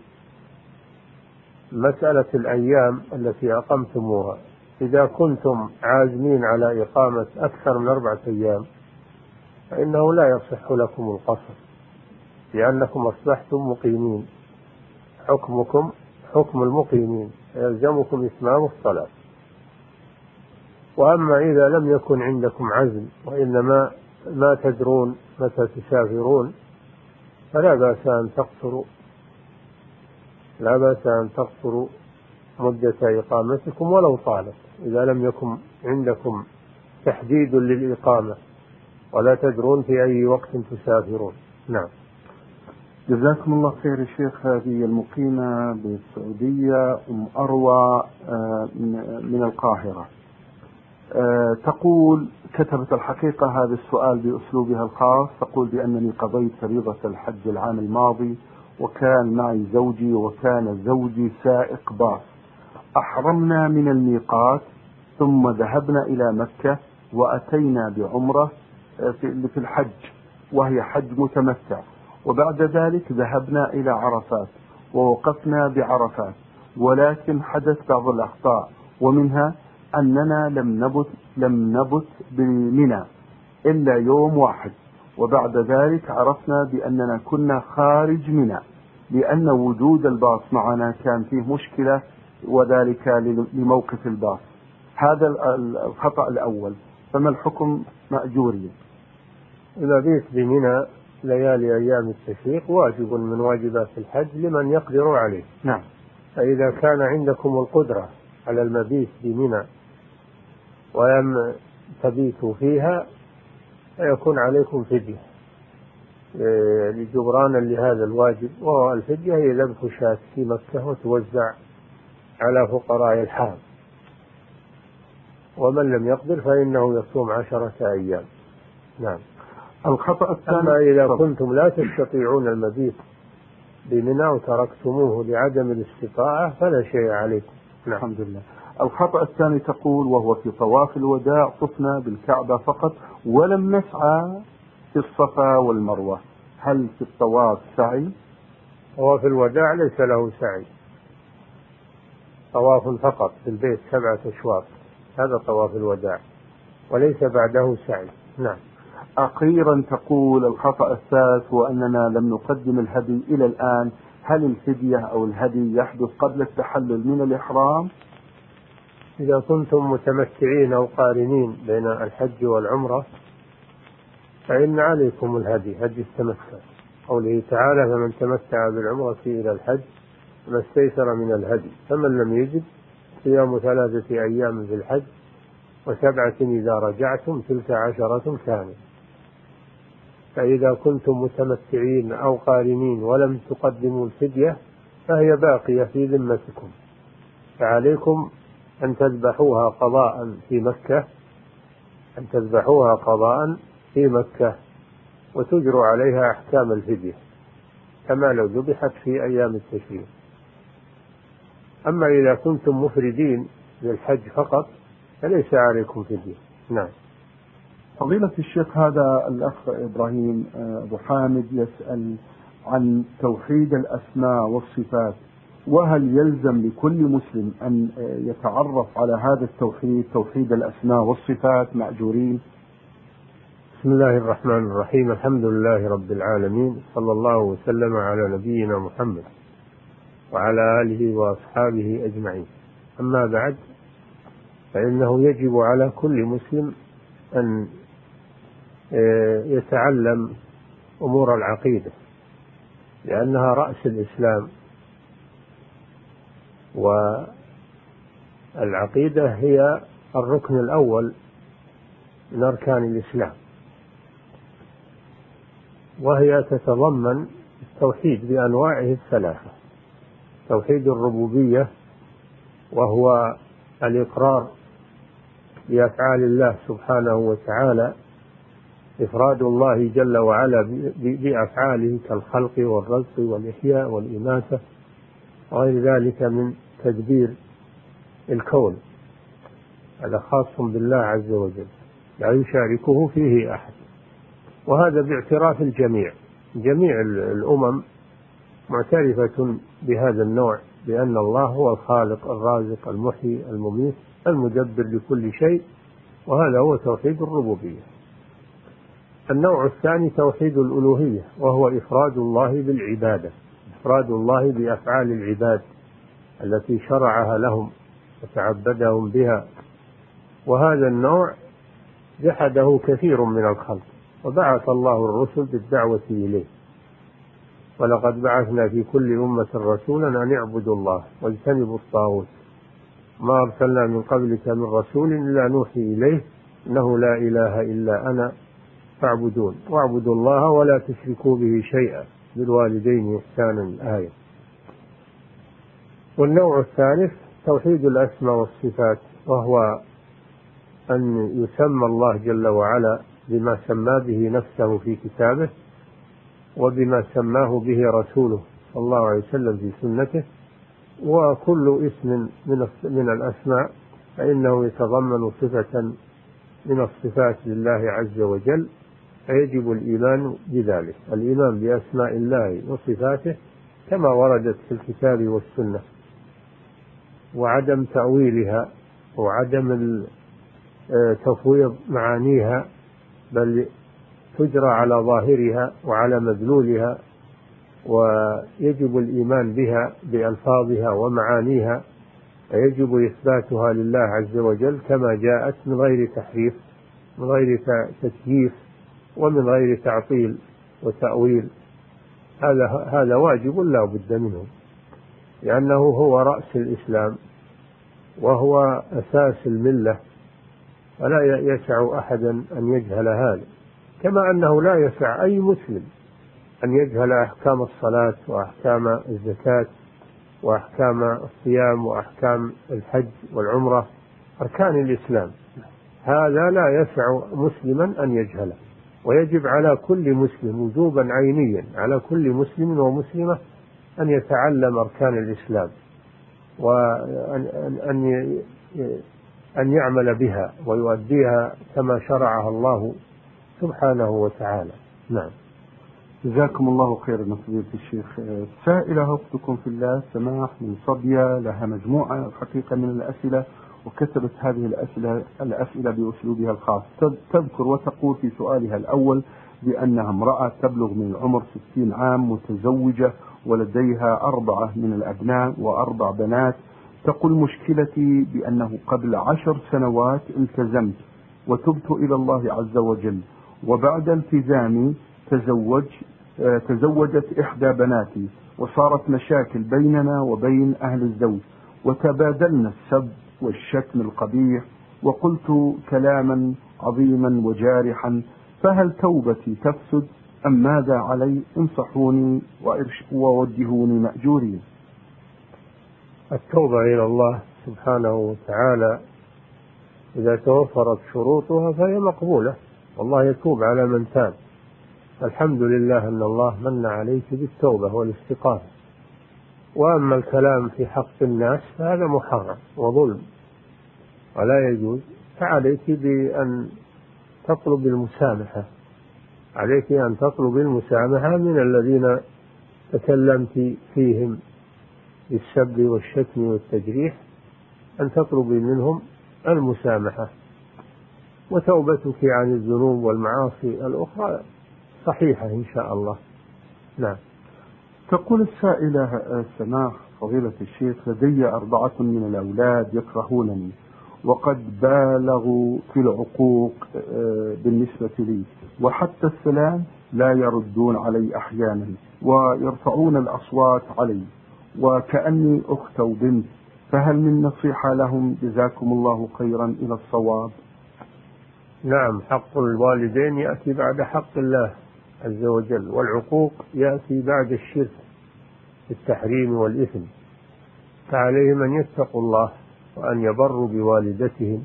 مسألة الأيام التي أقمتموها، إذا كنتم عازمين على إقامة أكثر من 4 أيام فإنه لا يصح لكم القصر، لأنكم أصبحتم مقيمين، حكمكم حكم المقيمين، يلزمكم إتمام الصلاة. وأما إذا لم يكن عندكم عزم وإنما ما تدرون متى تسافرون فلا بأس أن تقصروا مدة إقامتكم ولو طالت، إذا لم يكن عندكم تحديد للإقامة ولا تدرون في أي وقت تسافرون. نعم. جزاكم الله خير يا شيخ. هذه المقيمة بالسعودية أم أروى من القاهرة تقول: كتبت الحقيقة هذا السؤال بأسلوبها الخاص. تقول بأنني قضيت فريضة الحج العام الماضي، وكان معي زوجي، وكان زوجي سائق باص. أحرمنا من الميقات، ثم ذهبنا إلى مكة وأتينا بعمرة في الحج، وهي حج متمتع. وبعد ذلك ذهبنا إلى عرفات ووقفنا بعرفات، ولكن حدث بعض الأخطاء، ومنها أننا لم نبت بمنى إلا يوم واحد. وبعد ذلك عرفنا بأننا كنا خارج منى، لأن وجود الباص معنا كان فيه مشكلة، وذلك لموقف الباص. هذا الخطأ الأول، فما الحكم مأجوري؟ المبيت بمنى ليالي أيام التشريق واجب من واجبات الحج لمن يقدر عليه. نعم. فإذا كان عندكم القدرة على المبيت بمنى ولم تبيتوا فيها فيكون عليكم فدية لجبرانا لهذا الواجب، وهو الفدية هي ذبح شاة في مكة وتوزع على فقراء الحرم، ومن لم يقدر فإنه يصوم 10 أيام. نعم. الخطأ الثاني: أما إذا كنتم لا تستطيعون المبيت بمنى وتركتموه لعدم الاستطاعة فلا شيء عليكم. نعم. الحمد لله. الخطأ الثاني تقول: وهو في طواف الوداع طفنا بالكعبة فقط ولم نسعى في الصفا والمروة، هل في الطواف سعي؟ طواف الوداع ليس له سعي، طواف فقط في البيت 7 أشواط، هذا طواف الوداع وليس بعده سعي. نعم. أخيرا تقول: الخطأ الثالث وأننا لم نقدم الهدي إلى الآن، هل الفدية أو الهدي يحدث قبل التحلل من الإحرام؟ إذا كنتم متمتعين أو قارنين بين الحج والعمرة فإن عليكم الهدي، هدي التمتع، قوله تعالى: فمن تمتع بالعمرة إلى الحج ما استيسر من الهدي، فمن لم يجد صيام 3 أيام في الحج و7 إذا رجعتم تلك 10 كاملة. فإذا كنتم متمتعين أو قارنين ولم تقدموا الفدية فهي باقية في ذمتكم، فعليكم أن تذبحوها قضاء في مكة وتجروا عليها أحكام الفدية كما لو ذبحت في أيام التشريق. أما إذا كنتم مفردين للحج فقط فليس عليكم فدية. نعم. فضيلة الشيخ، هذا الأخ إبراهيم أبو حامد يسأل عن توحيد الأسماء والصفات، وهل يلزم لكل مسلم أن يتعرف على هذا التوحيد، توحيد الأسماء والصفات، مأجورين؟ بسم الله الرحمن الرحيم، الحمد لله رب العالمين، صلى الله وسلم على نبينا محمد وعلى آله وأصحابه أجمعين. أما بعد، فإنه يجب على كل مسلم أن يتعلم أمور العقيدة، لأنها رأس الإسلام، والعقيدة هي الركن الأول من أركان الإسلام، وهي تتضمن التوحيد بأنواعه 3: توحيد الربوبية وهو الإقرار بأفعال الله سبحانه وتعالى، إفراد الله جل وعلا بأفعاله كالخلق والرزق والإحياء والإماتة وغير ذلك من تدبير الكون، هذا خاص بالله عز وجل لا يشاركه فيه أحد، وهذا باعتراف الجميع. جميع الأمم معترفة بهذا النوع، بأن الله هو الخالق الرازق المحيي المميت المدبر لكل شيء، وهذا هو توحيد الربوبية. النوع الثاني توحيد الألوهية، وهو إفراد الله بالعبادة، إفراد الله بأفعال العباد التي شرعها لهم وتعبدهم بها، وهذا النوع جحده كثير من الخلق، وبعث الله الرسل بالدعوة إليه، ولقد بعثنا في كل أمة رسولا أن اعبدوا الله واجتنبوا الطاغوت، ما أرسلنا من قبلك من رسول إلا نوحي إليه إنه لا إله إلا أنا تعبدون واعبدوا الله ولا تشركوا به شيئا بالوالدين إحسانا الآية. والنوع الثالث توحيد الأسماء والصفات، وهو أن يسمى الله جل وعلا بما سمى به نفسه في كتابه وبما سماه به رسوله صلى الله عليه وسلم في سنته، وكل اسم من الأسماء فإنه يتضمن صفة من الصفات لله عز وجل، فيجب الإيمان بذلك، الإيمان بأسماء الله وصفاته كما وردت في الكتاب والسنة، وعدم تأويلها وعدم تفويض معانيها، بل تجرى على ظاهرها وعلى مدلولها، ويجب الإيمان بها بألفاظها ومعانيها، فيجب إثباتها لله عز وجل كما جاءت من غير تحريف، من غير تكييف، ومن غير تعطيل وتأويل. هذا واجب لا بد منه، لأنه هو رأس الإسلام وهو أساس الملة، ولا يسع أحدا أن يجهل هذا، كما أنه لا يسع أي مسلم أن يجهل أحكام الصلاة وأحكام الزكاة وأحكام الصيام وأحكام الحج والعمرة، أركان الإسلام، هذا لا يسع مسلما أن يجهله. ويجب على كل مسلم وجوبا عينيا على كل مسلم ومسلمة أن يتعلم أركان الإسلام وأن يعمل بها ويؤديها كما شرعها الله سبحانه وتعالى. نعم. جزاكم الله خيرا فضيلة الشيخ. سائلة أختكم في الله سماح من صبية، لها مجموعة حقيقة من الأسئلة، وكتبت هذه الأسئلة بأسلوبها الخاص. تذكر وتقول في سؤالها الأول بأنها امرأة تبلغ من العمر 60 عام، متزوجة ولديها 4 من الأبناء و4 بنات. تقول مشكلتي بأنه قبل 10 سنوات التزمت وتبت إلى الله عز وجل، وبعد التزامي تزوجت إحدى بناتي، وصارت مشاكل بيننا وبين أهل الزوج، وتبادلنا السب والشتم القبيح، وقلت كلاما عظيما وجارحا، فهل توبتي تفسد أم ماذا علي؟ انصحوني ووجهوني مأجورين. التوبة إلى الله سبحانه وتعالى إذا توفرت شروطها فهي مقبولة، والله يتوب على من تاب. الحمد لله أن الله من عليك بالتوبة والاستقامة. وأما الكلام في حق الناس فهذا محرم وظلم ولا يجوز، فعليك بأن تطلب المسامحة، عليك أن تطلب المسامحة من الذين تكلمت فيهم بالسب والشتم والتجريح، أن تطلبي منهم المسامحة، وتوبتك عن الذنوب والمعاصي الأخرى صحيحة إن شاء الله. نعم. تقول السائلة سماح فضيلة الشيخ لدي 4 من الأولاد يكرهونني، وقد بالغوا في العقوق بالنسبة لي، وحتى السلام لا يردون علي أحيانا ويرفعون الأصوات علي وكأني أخت وبنت، فهل من نصيحة لهم جزاكم الله خيرا إلى الصواب؟ نعم، حق الوالدين يأتي بعد حق الله عز وجل، والعقوق يأتي بعد الشرك التحريم والإثم، فعليهم أن يتقوا الله وأن يبروا بوالدتهم،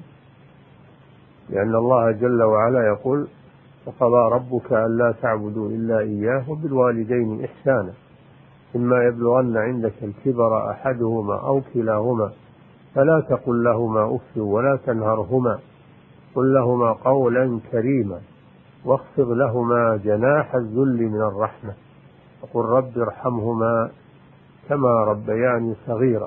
لأن الله جل وعلا يقول: وقضى ربك ألا تعبدوا إلا إياه وبالوالدين إحسانا إما يبلغن عندك الكبر أحدهما أو كلاهما فلا تقل لهما أف ولا تنهرهما، قل لهما قولا كريما واخفض لهما جناح الذل من الرحمة وقل رب ارحمهما كما ربياني صغيرا.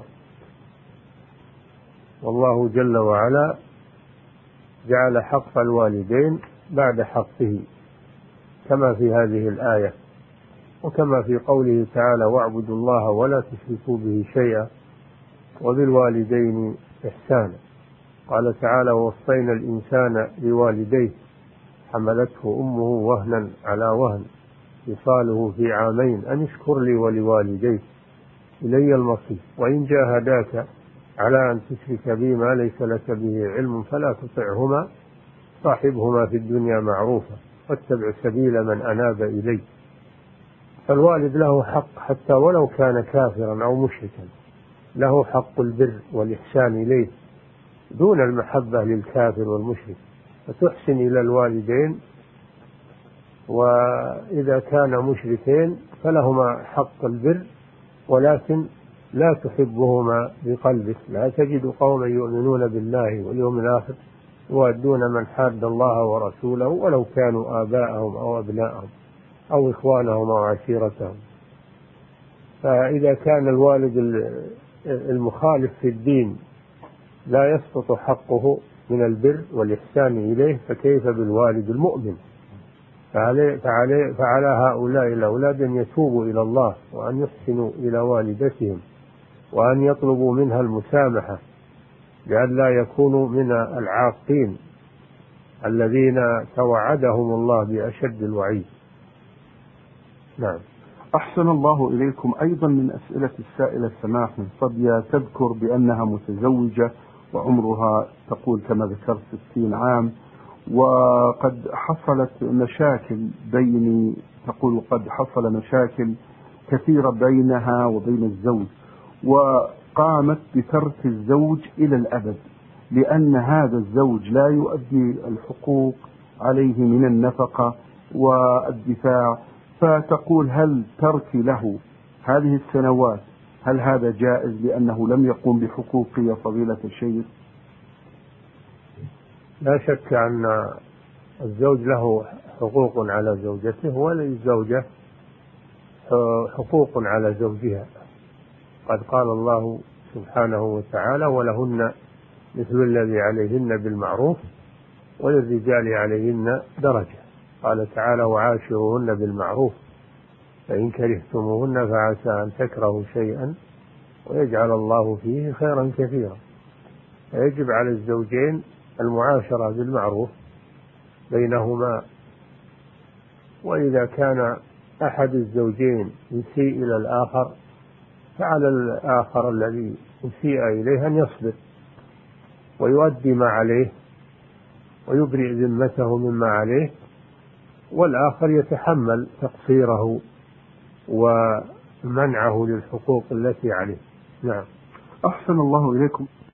والله جل وعلا جعل حق الوالدين بعد حقه كما في هذه الآية، وكما في قوله تعالى: واعبدوا الله ولا تشركوا به شيئا وبالوالدين إحسانا. قال تعالى: ووصينا الإنسان بوالديه حملته أمه وهنا على وهن فصاله في 2 عام أن اشكر لي ولوالديك إلي المصير وإن جاهداك على أن تشرك بي ما ليس لك به علم فلا تطعهما صاحبهما في الدنيا معروفا واتبع سبيل من أناب إلي. فالوالد له حق حتى ولو كان كافرا أو مشركا، له حق البر والإحسان إليه دون المحبة للكافر والمشرك، فتحسن إلى الوالدين، وإذا كان مشركين فلهما حق البر ولكن لا تحبهما بقلبك. لا تجد قوما يؤمنون بالله واليوم الآخر يوادون من حاد الله ورسوله ولو كانوا آباءهم أو أبناءهم أو إخوانهم أو عشيرتهم. فإذا كان الوالد المخالف في الدين لا يسقط حقه من البر والإحسان إليه، فكيف بالوالد المؤمن؟ فعلى هؤلاء الأولاد أن يتوبوا إلى الله وأن يحسنوا إلى والدتهم وأن يطلبوا منها المسامحة، لئلا يكونوا من العاقين الذين توعدهم الله بأشد الوعيد. نعم. أحسن الله إليكم. أيضا من أسئلة السائلة السماح من صبية تذكر بأنها متزوجة وعمرها تقول كما ذكرت 60 عام، وقد حصلت مشاكل بيني، تقول قد حصل مشاكل كثيرة بينها وبين الزوج، وقامت بترك الزوج إلى الأبد لأن هذا الزوج لا يؤدي الحقوق عليه من النفقة والدفاع. فتقول هل ترك له هذه السنوات هل هذا جائز لأنه لم يقوم بحقوقه يا فضيلة الشيخ؟ لا شك أن الزوج له حقوق على زوجته وللزوجة حقوق على زوجها. قد قال الله سبحانه وتعالى: ولهن مثل الذي عليهن بالمعروف وللرجال عليهن درجة. قال تعالى: وعاشروهن بالمعروف فإن كرهتموهن فعسى أن تكرهوا شيئا ويجعل الله فيه خيرا كثيرا. فيجب على الزوجين المعاشرة بالمعروف بينهما، وإذا كان أحد الزوجين يسيء إلى الآخر فعلى الآخر الذي يسيء إليه أن يصبر ويؤدي ما عليه ويبرئ ذمته مما عليه، والآخر يتحمل تقصيره ومنعه للحقوق التي عليه. نعم. أحسن الله إليكم.